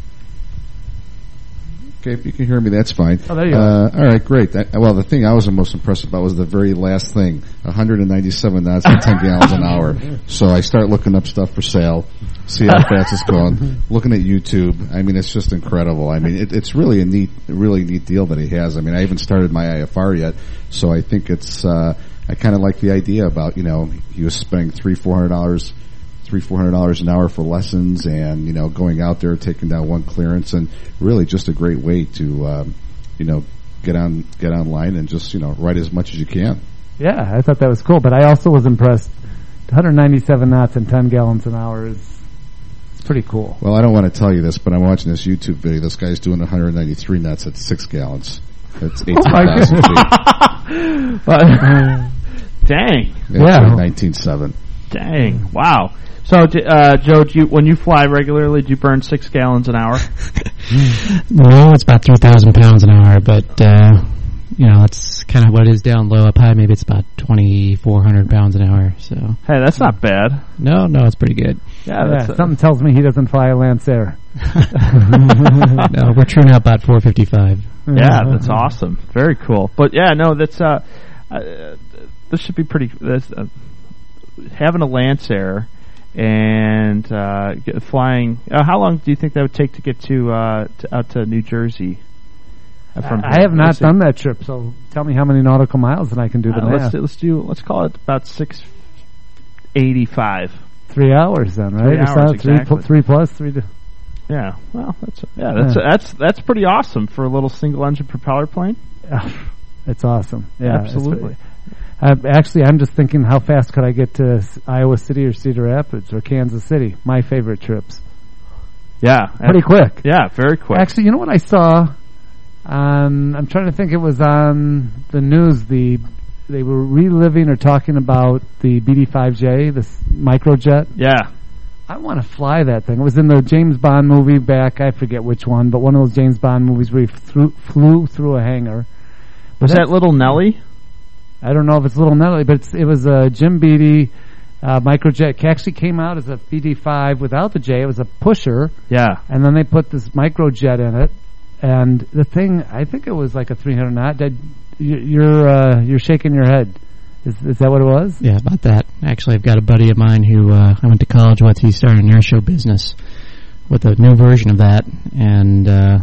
Okay, if you can hear me, that's fine. Oh, there you uh, go. All right, great. That, well, the thing I was the most impressed about was the very last thing, one hundred ninety-seven knots at ten gallons an hour. So I start looking up stuff for sale, see how fast it's going, looking at YouTube. I mean, it's just incredible. I mean, it, it's really a neat, really neat deal that he has. I mean, I haven't started my I F R yet, so I think it's, uh, I kind of like the idea about, you know, he was spending three, four hundred dollars three, four hundred dollars an hour for lessons, and you know, going out there, taking down one clearance, and really just a great way to, um, you know, get on, get online and just you know, write as much as you can. Yeah, I thought that was cool, but I also was impressed. one hundred ninety-seven knots and ten gallons an hour is it's pretty cool. Well, I don't want to tell you this, but I'm watching this YouTube video. This guy's doing one hundred ninety-three knots at six gallons. That's eighteen thousand feet. Dang. Yeah. nineteen point seven. Dang. Wow. So, uh, Joe, do you, when you fly regularly, do you burn six gallons an hour? No, it's about three thousand pounds an hour, but, uh, you know, that's kind of what it is down low. Up high, maybe it's about twenty-four hundred pounds an hour, so. Hey, that's not bad. No, no, it's pretty good. Yeah, that's yeah something tells me he doesn't fly a Lancer. No, we're turning out about four fifty-five. Yeah, that's awesome. Very cool. But, yeah, no, that's, uh, uh this should be pretty, this, uh, having a Lancer and uh, get, flying. Uh, how long do you think that would take to get to, uh, to out to New Jersey? Uh, from I have not done that trip, so tell me how many nautical miles, and I can do the uh, math. Let's do, let's do. Let's call it about six eighty-five. Three hours, then, right? Three hours, three, exactly. pl- three plus three. To yeah. Well, that's yeah. That's yeah. that's that's pretty awesome for a little single-engine propeller plane. It's awesome. Yeah, absolutely. Uh, actually, I'm just thinking, how fast could I get to S- Iowa City or Cedar Rapids or Kansas City? My favorite trips. Yeah, pretty quick. Yeah, very quick. Actually, you know what I saw? Um, I'm trying to think. It was on the news. The they were reliving or talking about the B D five J, this microjet. Yeah, I want to fly that thing. It was in the James Bond movie back. I forget which one, but one of those James Bond movies where he threw, flew through a hangar. Was that Little Nelly? I don't know if it's Little Nelly, but it's, it was a Jim Beatty uh, microjet. It actually came out as a B D five without the J. It was a pusher. Yeah. And then they put this microjet in it. And the thing, I think it was like a three hundred knot. Did, you're uh, you're shaking your head. Is, is that what it was? Yeah, about that. Actually, I've got a buddy of mine who uh, I went to college with. He started an air show business with a new version of that. And uh,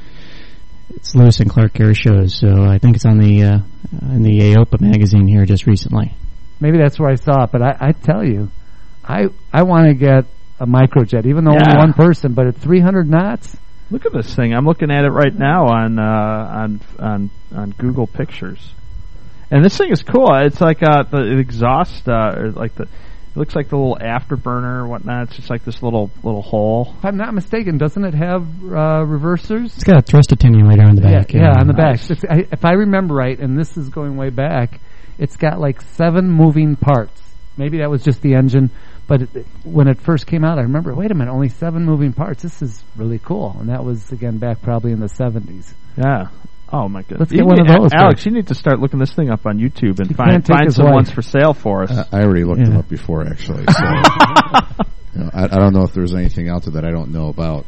it's Lewis and Clark Air Shows. So I think it's on the uh, in the A O P A magazine here just recently. Maybe that's where I saw it. But I, I tell you, I I want to get a microjet, even though yeah. only one person, but at three hundred knots. Look at this thing. I'm looking at it right now on uh, on on on Google Pictures, and this thing is cool. It's like uh, the exhaust, uh, or like the. It looks like the little afterburner or whatnot. It's just like this little little hole. If I'm not mistaken, doesn't it have uh, reversers? It's got a thrust attenuator on the back. Yeah, yeah, yeah. on the back. It's, I, if I remember right, and this is going way back, it's got like seven moving parts. Maybe that was just the engine, but it, it, when it first came out, I remember, wait a minute, only seven moving parts. This is really cool. And that was, again, back probably in the seventies. Yeah. Oh, my goodness. Let's get one of those. Alex, you need to start looking this thing up on YouTube and he find find some ones for sale for us. Uh, I already looked yeah. them up before, actually. So, you know, I, I don't know if there's anything out there that I don't know about.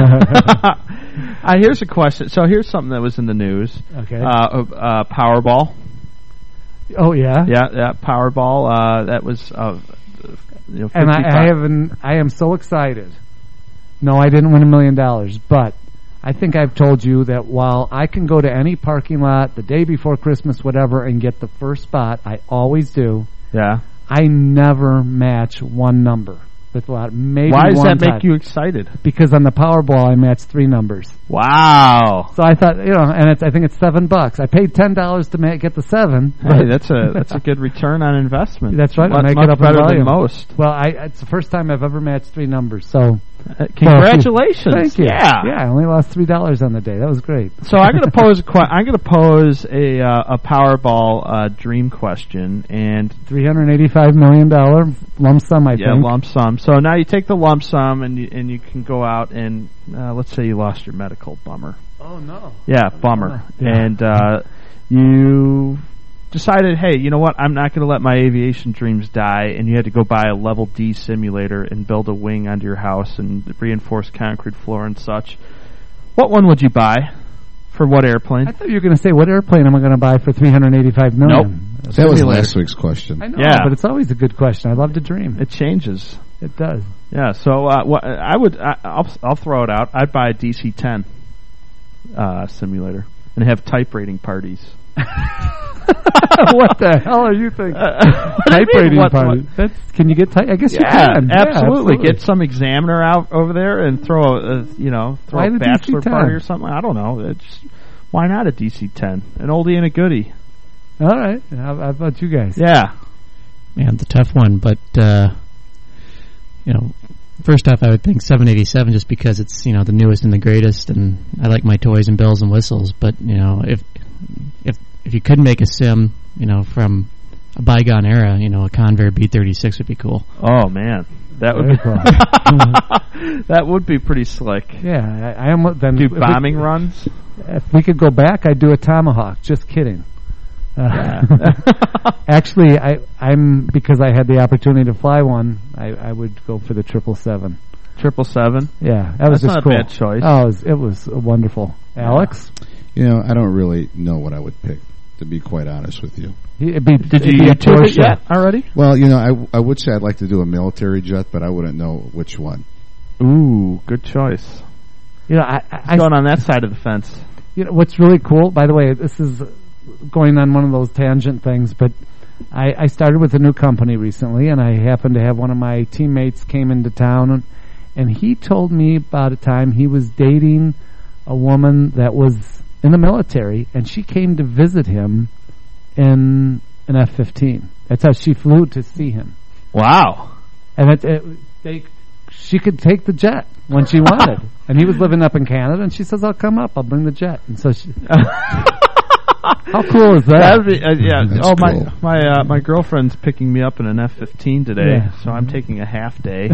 uh, here's a question. So here's something that was in the news. Okay. Uh, uh, Powerball. Oh, yeah? Yeah, yeah, Powerball. Uh, that was... Uh, you know, and I, I haven't. I am so excited. No, I didn't win a million dollars, but I think I've told you that while I can go to any parking lot the day before Christmas, whatever, and get the first spot, I always do. Yeah. I never match one number. with a lot. Maybe Why does one that time. make you excited? Because on the Powerball, I matched three numbers. Wow. So I thought, you know, and it's, I think it's seven bucks. I paid ten dollars to ma- get the seven. Hey, that's a that's a good return on investment. That's right. I Much, make much it up better in volume. than most. Well, I, it's the first time I've ever matched three numbers. So, uh, congratulations! Thank you. Yeah, yeah. I only lost three dollars on the day. That was great. So I'm going to pose a que- I'm going to pose a uh, a Powerball uh, dream question, and three hundred eighty-five million dollar lump sum. I yeah, think lump sum. So now you take the lump sum, and you, and you can go out and uh, let's say you lost your medical. Bummer. Oh no. Yeah, bummer. Yeah. And uh, you decided, hey, you know what? I'm not going to let my aviation dreams die, and you had to go buy a level D simulator and build a wing onto your house and reinforce concrete floor and such. What one would you buy? For what airplane? I thought you were going to say, what airplane am I going to buy for three hundred eighty-five million? Nope. That was last week's question. I know, yeah. but it's always a good question. I love to dream. It changes. It does. Yeah. So uh, what I would, I, I'll, I'll throw it out. I'd buy a D C ten uh, simulator and have type rating parties. What the hell are you thinking? Uh, type rating what, party. what? That's, can you get type? I guess Yeah, you can. absolutely. Yeah, absolutely. Get some examiner out over there and throw a, a you know, throw Why a the bachelor D C ten? party or something. I don't know. It's just, why not a D C ten? An oldie and a goodie. All right. How, how about you guys? Yeah. Man, the tough one, but uh, you know, first off, I would think seven eighty-seven just because it's, you know, the newest and the greatest, and I like my toys and bells and whistles. But you know, if if if you could make a sim, you know, from a bygone era, you know, a Convair B thirty-six would be cool. Oh man, that would Very be cool. that would be pretty slick. Yeah, I, I am. Then Do if we- bombing runs. If we could go back, I'd do a Tomahawk. Just kidding. Uh, Yeah. Actually, I, I'm because I had the opportunity to fly one. I, I would go for the triple seven. Triple seven. Yeah, that was That's just not cool. a bad choice. Oh, it was, it was wonderful. Alex, You know, I don't really know what I would pick, to be quite honest with you. it'd be, Did it'd you be a YouTube it Porsche. yet already? Well, you know, I, I would say I'd like to do a military jet, but I wouldn't know which one. Ooh, good choice. You know, I, I, I Going on that side of the fence. You know what's really cool. By the way, this is going on one of those tangent things, but I, I started with a new company recently, and I happened to have one of my teammates came into town, and, and he told me about a time he was dating a woman that was in the military, and she came to visit him in an F fifteen. That's how she flew to see him. Wow. And it, it, they, she could take the jet when she wanted. And he was living up in Canada, and she says, I'll come up, I'll bring the jet. And so she... How cool is that? That would be, uh, yeah. That's oh, my cool. my uh, my girlfriend's picking me up in an F fifteen today, Yeah. so I'm taking a half day.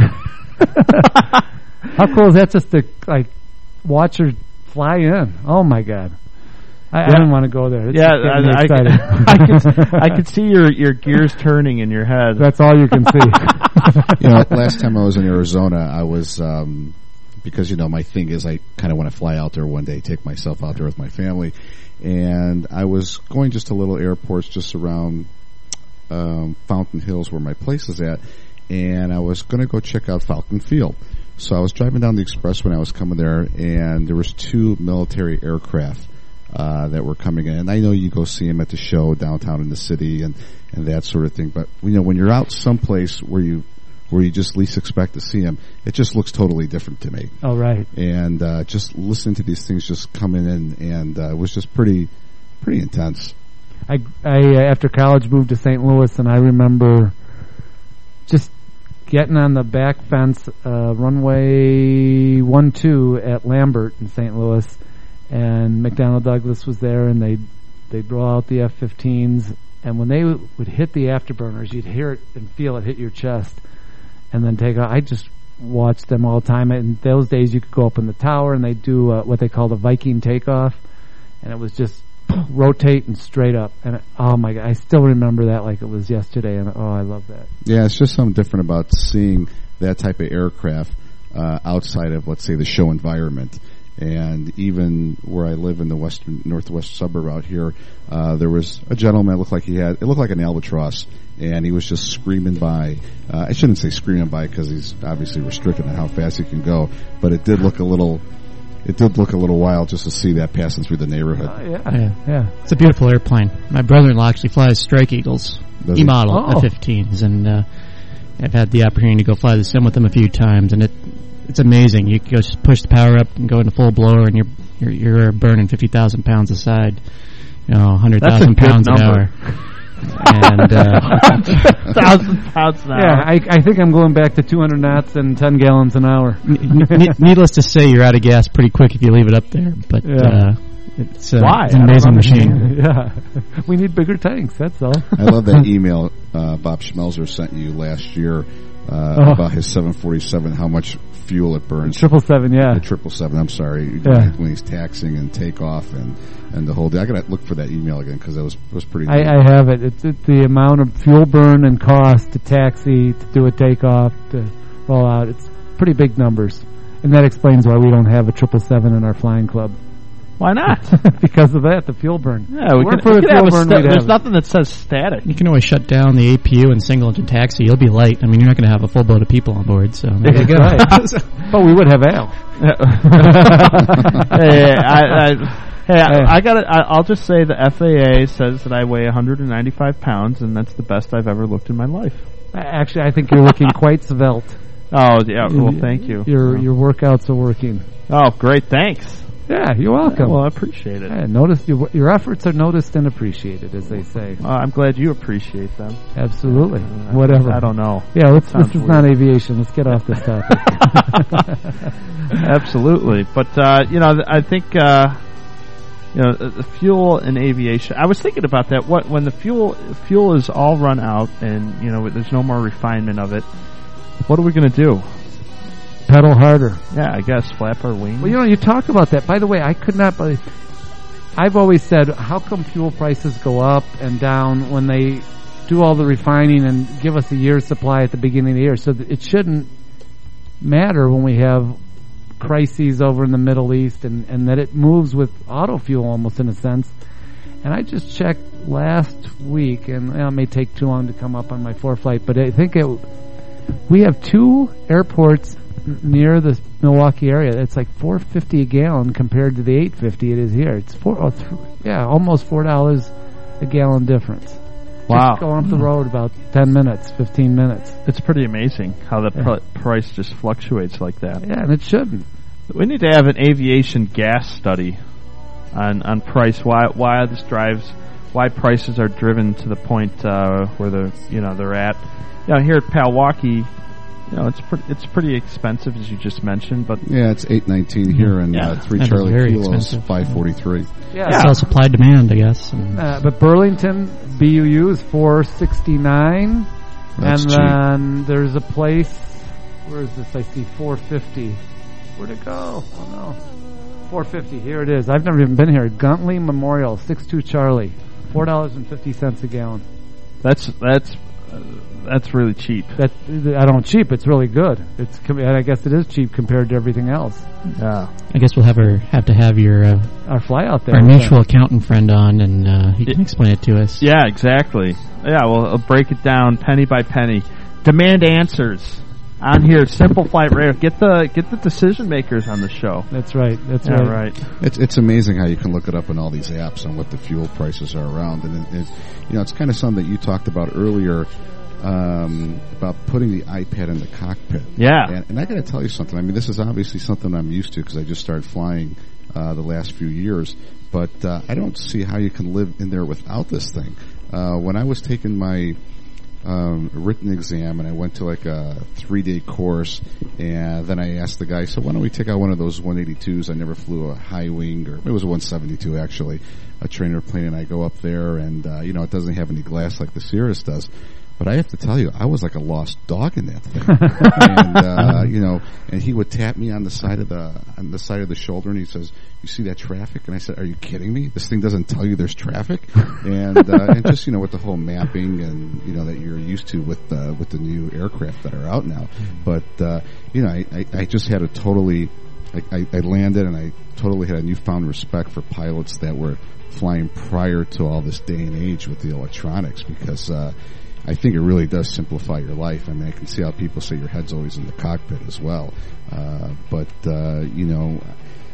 How cool is that just to, like, watch her fly in? Oh, my God. I, I Yeah. don't want to go there. It's yeah, just getting me I, excited. I, I, could, I could see your, your gears turning in your head. That's all you can see. You know, last time I was in Arizona, I was, um, because, you know, my thing is I kind of want to fly out there one day, take myself out there with my family. And I was going just to little airports just around um, Fountain Hills where my place is at. And I was going to go check out Falcon Field. So I was driving down the expressway when I was coming there, and there was two military aircraft uh, that were coming in. And I know you go see them at the show downtown in the city and, and that sort of thing. But, you know, when you're out someplace where you where you just least expect to see them, it just looks totally different to me. Oh, right. And uh, just listening to these things just coming in, and uh, it was just pretty pretty intense. I, I uh, after college, moved to Saint Louis, and I remember just getting on the back fence, uh, runway one two at Lambert in Saint Louis, and McDonnell Douglas was there, and they they draw out the F fifteens, and when they w- would hit the afterburners, you'd hear it and feel it hit your chest, and then take off. I just watched them all the time. In those days, you could go up in the tower, and they do uh, what they call the Viking takeoff, and it was just rotate and straight up. And it, oh my God, I still remember that like it was yesterday, and oh, I love that. Yeah, it's just something different about seeing that type of aircraft uh, outside of, let's say, the show environment. And even where I live in the western northwest suburb out here, uh, there was a gentleman. It looked like he had it looked like an albatross, and he was just screaming by. Uh, I shouldn't say screaming by because he's obviously restricted on how fast he can go, but it did look a little. It did look a little wild just to see that passing through the neighborhood. Oh, yeah. Yeah. yeah. It's a beautiful airplane. My brother-in-law actually flies Strike Eagles, Does he? E-model Oh. F fifteens, and uh, I've had the opportunity to go fly the sim with them a few times, and it it's amazing. You can just push the power up and go into full blower, and you're you're, you're burning fifty thousand pounds a side, you know, one hundred thousand pounds an hour. and uh, thousand pounds an hour. Yeah, I, I think I'm going back to two hundred knots and ten gallons an hour. N- needless to say, you're out of gas pretty quick if you leave it up there. But yeah. uh, it's, uh, Why? it's an amazing machine. Yeah, we need bigger tanks. That's all. I love that email uh, Bob Schmelzer sent you last year uh, oh. about his seven forty-seven, how much fuel it burns. Triple seven, yeah. The triple seven. I'm sorry, yeah. when he's taxing and takeoff and, and the whole day. I gotta look for that email again because that was was pretty. I, I have it. It's, it's the amount of fuel burn and cost to taxi, to do a takeoff, to roll out. It's pretty big numbers, and that explains why we don't have a triple seven in our flying club. Why not? Because of that, the fuel burn. Yeah, we We're could, for we the could fuel have a burn. sta- We'd there's have nothing that says static. You can always shut down the A P U and single engine taxi. You'll be light. I mean, you're not going to have a full boat of people on board. So there you go. Right. But we would have Al. hey, I, I, hey, I, I got. I'll just say the F A A says that I weigh one hundred ninety-five pounds, and that's the best I've ever looked in my life. Actually, I think you're looking quite svelte. Oh yeah. Well, thank you. Your your workouts are working. Oh, great. Thanks. Yeah, you're welcome. Yeah, well, I appreciate it. Yeah, notice your, your efforts are noticed and appreciated, as they say. Uh, I'm glad you appreciate them. Absolutely. Uh, Whatever. I don't know. Yeah, let's, this is weird. not aviation. Let's get off this topic. Absolutely. But, uh, you know, I think, uh, you know, the fuel in aviation, I was thinking about that. What when the fuel fuel is all run out and, you know, there's no more refinement of it, what are we going to do? Pedal harder. Yeah, I guess flap our wings. Well, you know, you talk about that. By the way, I could not believe. I've always said, how come fuel prices go up and down when they do all the refining and give us a year's supply at the beginning of the year? So that it shouldn't matter when we have crises over in the Middle East, and, and that it moves with auto fuel almost in a sense. And I just checked last week, and you know, it may take too long to come up on my ForeFlight, but I think it. We have two airports near the Milwaukee area. It's like four fifty a gallon compared to the eight fifty it is here. It's four, oh, th- yeah, almost four dollars a gallon difference. Wow! Just going up the road about ten minutes, fifteen minutes. It's pretty amazing how the yeah. pr- price just fluctuates like that. Yeah, and it shouldn't. We need to have an aviation gas study on on price. Why why this drives? Why prices are driven to the point uh, where the you know they're at. You know, here at Palwaukee, you know, it's pretty it's pretty expensive as you just mentioned, but yeah, it's eight nineteen here, and yeah, uh, three that Charlie very kilos, expensive. five forty three. Yeah, it's all supply demand, I guess. Uh, but Burlington B U U is four sixty nine, and cheap. then there's a place. Where is this? I see four fifty. Where'd it go? Oh no, four fifty. Here it is. I've never even been here. Guntley Memorial, six two Charlie, four dollars and fifty cents a gallon. That's that's. Uh, That's really cheap. That I don't cheap. It's really good. It's I guess it is cheap compared to everything else. Yeah. I guess we'll have her have to have your uh, our fly out there. Our mutual accountant friend on, and uh, he can explain it to us. Yeah, exactly. Yeah, well, I'll break it down penny by penny. Demand answers on here. Simple Flight Radio. Get the get the decision makers on the show. That's right. That's yeah, right. right. It's it's amazing how you can look it up in all these apps on what the fuel prices are around, and it, it, you know it's kind of something that you talked about earlier. Um, about putting the iPad in the cockpit. Yeah. And, and I got to tell you something. I mean, this is obviously something I'm used to because I just started flying uh, the last few years. But uh, I don't see how you can live in there without this thing. Uh, when I was taking my um, written exam and I went to like a three-day course, and then I asked the guy, so why don't we take out one of those one eighty-twos? I never flew a high wing, or it was a one seventy-two actually, a trainer plane, and I go up there and, uh, you know, it doesn't have any glass like the Cirrus does. But I have to tell you, I was like a lost dog in that thing. and, uh, you know, and he would tap me on the side of the, on the side of the shoulder and he says, you see that traffic? And I said, are you kidding me? This thing doesn't tell you there's traffic? and, uh, and just, you know, with the whole mapping and, you know, that you're used to with, uh, with the new aircraft that are out now. But, uh, you know, I, I, I just had a totally, I, I landed and I totally had a newfound respect for pilots that were flying prior to all this day and age with the electronics because, uh, I think it really does simplify your life. I mean, I can see how people say your head's always in the cockpit as well. Uh, but, uh, you know,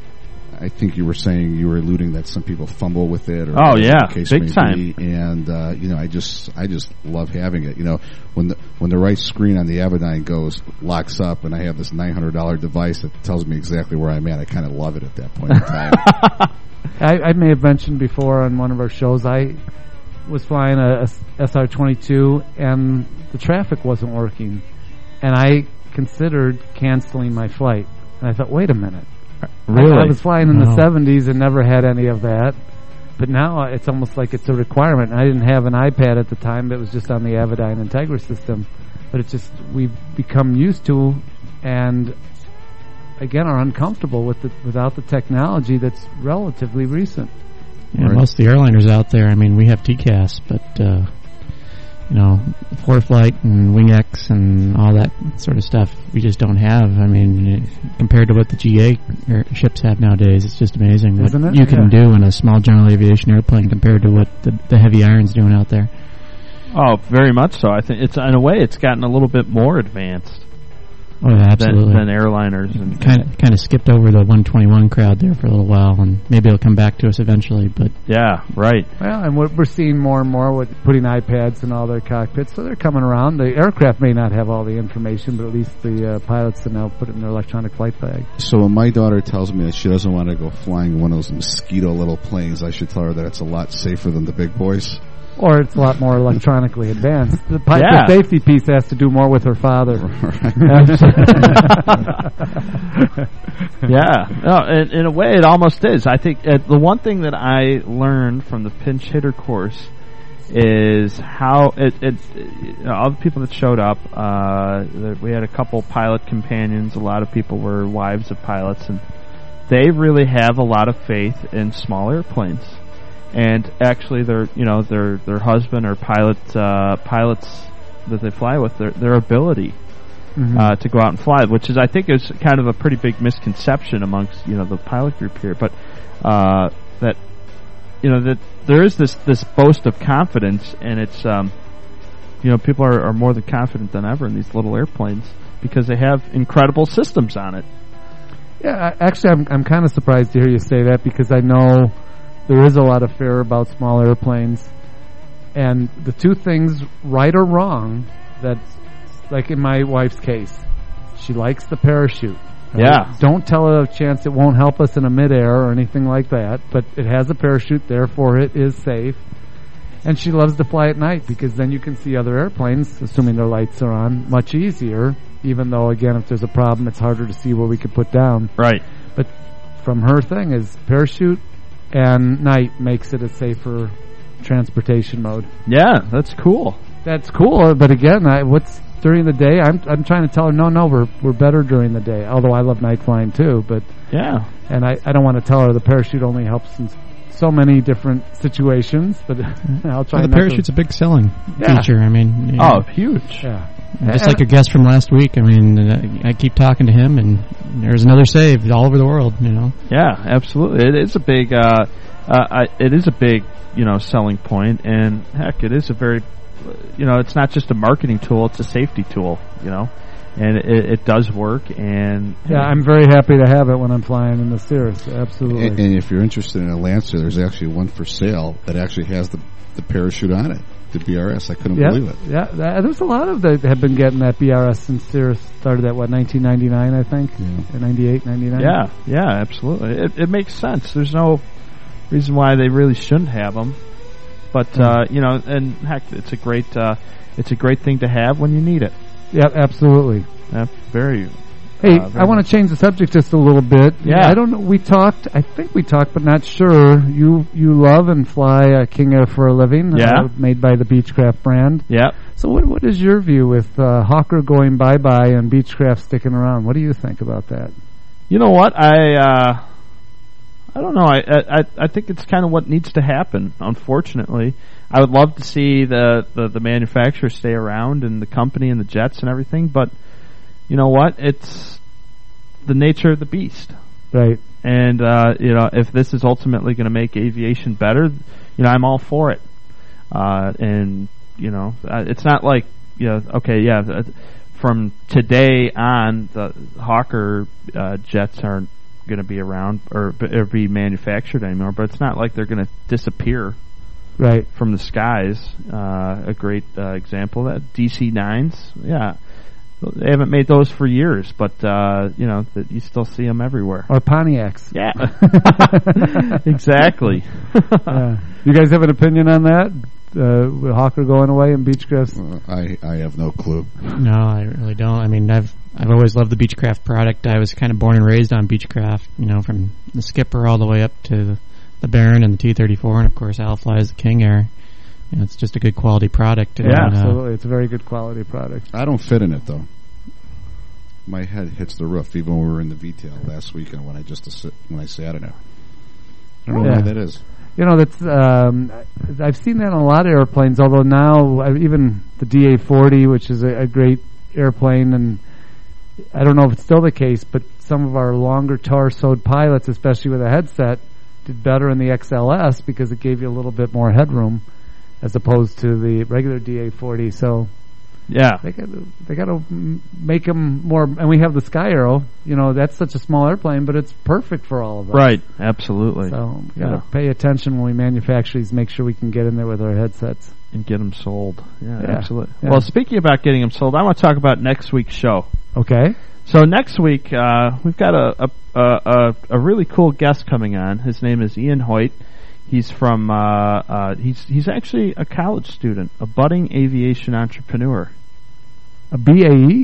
I think you were saying you were alluding that some people fumble with it. Or oh yeah, the case big may time. Be. And uh, you know, I just I just love having it. You know, when the when the right screen on the Avidyne goes locks up, and I have this nine hundred dollar device that tells me exactly where I'm at, I kind of love it at that point in time. I, I may have mentioned before on one of our shows, I was flying a, a S R twenty-two, and the traffic wasn't working, and I considered canceling my flight. And I thought, wait a minute. Really? I, I was flying in no. the seventies and never had any of that. But now it's almost like it's a requirement. I didn't have an iPad at the time. It was just on the Avidyne Integra system. But it's just we've become used to and, again, are uncomfortable with the, without the technology that's relatively recent. Yeah, right. Most of the airliners out there, I mean, we have T C A S, but... Uh, you know, ForeFlight and WingX and all that sort of stuff we just don't have. I mean, compared to what the G A air ships have nowadays, it's just amazing Isn't what it? you can Yeah. do in a small general aviation airplane compared to what the, the heavy iron's doing out there. Oh, very much so. I think it's in a way it's gotten a little bit more advanced. Oh, yeah, absolutely. Than, than airliners. And kind of kind of skipped over the one twenty-one crowd there for a little while, and maybe it'll come back to us eventually. But yeah, right. Well, and we're, we're seeing more and more with putting iPads in all their cockpits, so they're coming around. The aircraft may not have all the information, but at least the uh, pilots can now put it in their electronic flight bag. So when my daughter tells me that she doesn't want to go flying one of those mosquito little planes, I should tell her that it's a lot safer than the big boys. Or it's a lot more electronically advanced. The, pi- Yeah. the safety piece has to do more with her father. Yeah, no, in, in a way, it almost is. I think uh, the one thing that I learned from the pinch hitter course is how it, it, it all the people that showed up. Uh, we had a couple pilot companions. A lot of people were wives of pilots, and they really have a lot of faith in small airplanes. And actually, their you know their their husband or pilot uh, pilots that they fly with, their their ability mm-hmm. uh, to go out and fly, which is I think is kind of a pretty big misconception amongst you know the pilot group here. But uh, that you know that there is this this boast of confidence, and it's um, you know people are, are more than confident than ever in these little airplanes because they have incredible systems on it. Yeah, I, actually, I'm I'm kind of surprised to hear you say that because I know. There is a lot of fear about small airplanes. And the two things, right or wrong, that's like in my wife's case, she likes the parachute. Right? Yeah. Don't tell her a chance it won't help us in a midair or anything like that, but it has a parachute, therefore it is safe. And she loves to fly at night because then you can see other airplanes, assuming their lights are on, much easier, even though, again, if there's a problem, it's harder to see what we could put down. Right. But from her thing is parachute, and night makes it a safer transportation mode. Yeah, that's cool. That's cool, but again, I, what's during the day? I'm I'm trying to tell her, no, no, we're we're better during the day. Although I love night flying too, but yeah, and I, I don't want to tell her the parachute only helps in so many different situations. But I'll try. Well, the not parachute's to, a big selling yeah. feature. I mean, you oh, know, huge. Yeah. Just like your guest from last week, I mean, uh, I keep talking to him, and there's another save all over the world. You know. Yeah, absolutely. It is a big. Uh, uh, I, it is a big, you know, selling point, and heck, it is a very, you know, it's not just a marketing tool; it's a safety tool. You know, and it, it does work. And yeah, I'm very happy to have it when I'm flying in the Cirrus. Absolutely. And, and if you're interested in a Lancer, there's actually one for sale that actually has the the parachute on it. The B R S, I couldn't yeah, believe it. Yeah, that, there's a lot of that have been getting that B R S since Cirrus started at what nineteen ninety-nine, I think, yeah. ninety-eight, ninety-nine. Yeah, yeah, absolutely. It, it makes sense. There's no reason why they really shouldn't have them, but uh, you know, and heck, it's a great, uh, it's a great thing to have when you need it. Yeah, absolutely. Uh, very. Hey, uh, very I want to change the subject just a little bit. Yeah. I don't know. We talked. I think we talked, but not sure. You you love and fly a King Air for a living. Yeah. Uh, made by the Beechcraft brand. Yeah. So what what is your view with uh, Hawker going bye bye and Beechcraft sticking around? What do you think about that? You know what? I uh, I don't know. I I I think it's kind of what needs to happen. Unfortunately, I would love to see the the, the manufacturer stay around and the company and the jets and everything, but. You know what? It's the nature of the beast. Right. And, uh, you know, if this is ultimately going to make aviation better, you know, I'm all for it. Uh, and, you know, it's not like, you know, okay, yeah, from today on, the Hawker uh, jets aren't going to be around or, or be manufactured anymore, but it's not like they're going to disappear right from the skies. Uh, a great uh, example of that, D C nines, yeah. They haven't made those for years, but uh, you know that you still see them everywhere. Or Pontiacs. Yeah, exactly. uh, you guys have an opinion on that? Uh, with Hawker going away and Beechcraft? Uh, I I have no clue. No, I really don't. I mean, I've I've always loved the Beechcraft product. I was kind of born and raised on Beechcraft. You know, from the Skipper all the way up to the, the Baron and the T thirty-four, and of course Alfly is the King Air. You know, it's just a good quality product. Yeah, and, uh, absolutely. It's a very good quality product. I don't fit in it, though. My head hits the roof, even when we were in the V TAIL last weekend when I just when I sat in it. I don't know yeah. why that is. You know, that's um, I've seen that on a lot of airplanes, although now I, even the D A forty, which is a, a great airplane, and I don't know if it's still the case, but some of our longer torsoed pilots, especially with a headset, did better in the X L S because it gave you a little bit more headroom as opposed to the regular D A forty. So yeah, they got they got to make them more. And we have the Sky Arrow. You know, that's such a small airplane, but it's perfect for all of us. Right, absolutely. So we yeah. got to pay attention when we manufacture these. Make sure we can get in there with our headsets and get them sold. Yeah, yeah. absolutely. Yeah. Well, speaking about getting them sold, I want to talk about next week's show. Okay. So next week uh, we've got a a, a a really cool guest coming on. His name is Ian Hoyt. He's from uh, uh, he's he's actually a college student, a budding aviation entrepreneur. A B A E?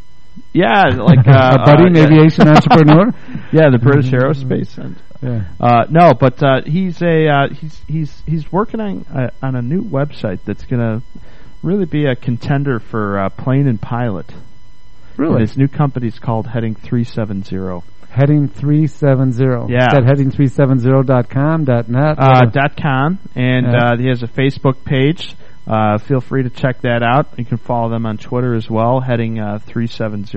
Yeah, like uh, a budding uh, aviation entrepreneur. Yeah, the British Aerospace Center. Yeah. Uh, no, but uh, he's a uh, he's he's he's working on uh, on a new website that's going to really be a contender for uh, Plane and Pilot. Really, and his new company's called Heading three seventy. Heading three seventy. Yeah, is that heading three seventy dot com dot net uh, dot com, and yeah. uh, he has a Facebook page. Uh, feel free to check that out. You can follow them on Twitter as well, Heading uh, three seventy.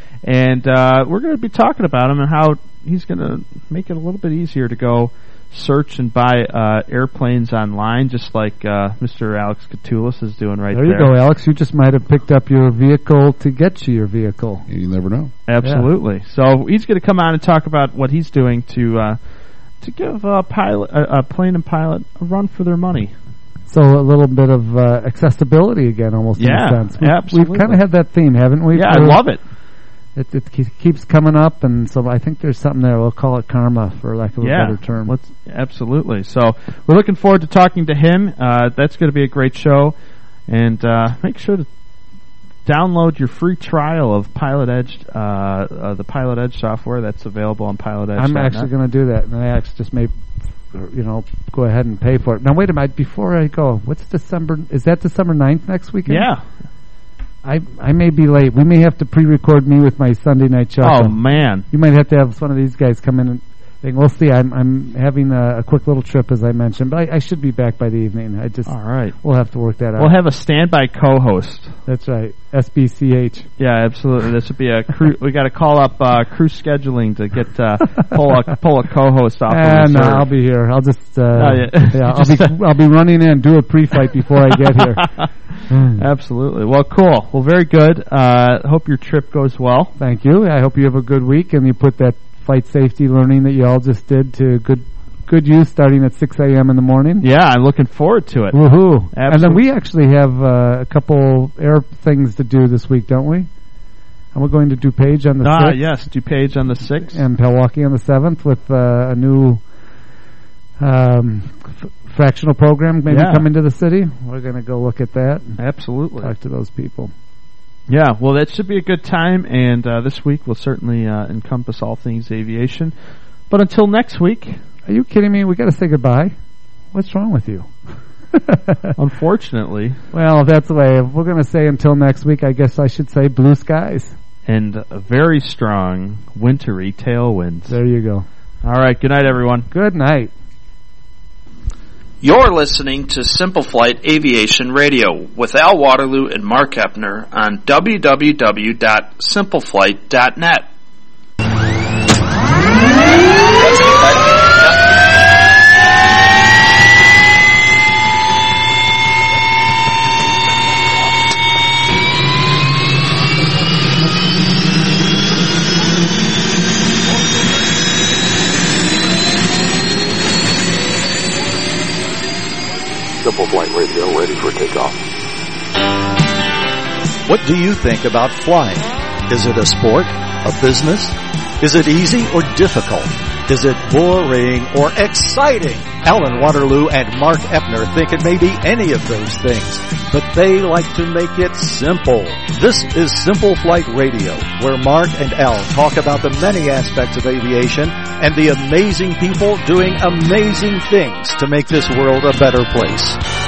And uh, we're going to be talking about him and how he's going to make it a little bit easier to go search and buy uh, airplanes online, just like uh, Mister Alex Catoulis is doing right there. There you go, Alex. You just might have picked up your vehicle to get to your vehicle. You never know. Absolutely. Yeah. So he's going to come on and talk about what he's doing to uh, to give a pilot, a, a plane and pilot a run for their money. So a little bit of uh, accessibility again, almost yeah, in a sense. We, absolutely. We've kind of had that theme, haven't we? Yeah, I love it. It, it ke- keeps coming up, and so I think there's something there. We'll call it karma, for lack of yeah, a better term. Let's, absolutely. So we're looking forward to talking to him. Uh, that's going to be a great show. And uh, make sure to download your free trial of Pilot Edge, uh, uh, the Pilot Edge software that's available on Pilot Edge. I'm actually going to do that, and I actually just may, you know, go ahead and pay for it. Now, wait a minute. Before I go, what's December? Is that December ninth next weekend? Yeah. I I may be late. We may have to pre-record me with my Sunday night chuckle. Oh man! You might have to have one of these guys come in and think, we'll see. I'm I'm having a, a quick little trip, as I mentioned, but I, I should be back by the evening. I just all right. We'll have to work that out. We'll have a standby co-host. That's right, S B C H. Yeah, absolutely. This would be a crew. We got to call up uh, crew scheduling to get uh, pull a pull a co-host off. And the uh, I'll be here. I'll just uh, oh, yeah. yeah, I'll be I'll be running in, do a pre-flight before I get here. Mm. Absolutely. Well, cool. Well, very good. Uh, hope your trip goes well. Thank you. I hope you have a good week and you put that flight safety learning that you all just did to good good use starting at six a.m. in the morning. Yeah, I'm looking forward to it. Woohoo. Absolutely. And then we actually have uh, a couple air things to do this week, don't we? And we're going to DuPage on the ah, sixth. yes, DuPage on the sixth. And Milwaukee on the seventh with uh, a new um, f- fractional program maybe yeah. coming to the city. We're going to go look at that. Absolutely. Talk to those people. Yeah, well, that should be a good time, and uh, this week will certainly uh, encompass all things aviation. But until next week... Are you kidding me? We got to say goodbye? What's wrong with you? Unfortunately. Well, if that's the way, if we're going to say until next week, I guess I should say blue skies. And a very strong wintry tailwinds. There you go. All right, good night, everyone. Good night. You're listening to Simple Flight Aviation Radio with Al Waterloo and Mark Eppner on w w w dot simple flight dot net. com. What do you think about flying? Is it a sport? A business? Is it easy or difficult? Is it boring or exciting? Alan Waterloo and Mark Eppner think it may be any of those things, but they like to make it simple. This is Simple Flight Radio, where Mark and Al talk about the many aspects of aviation and the amazing people doing amazing things to make this world a better place.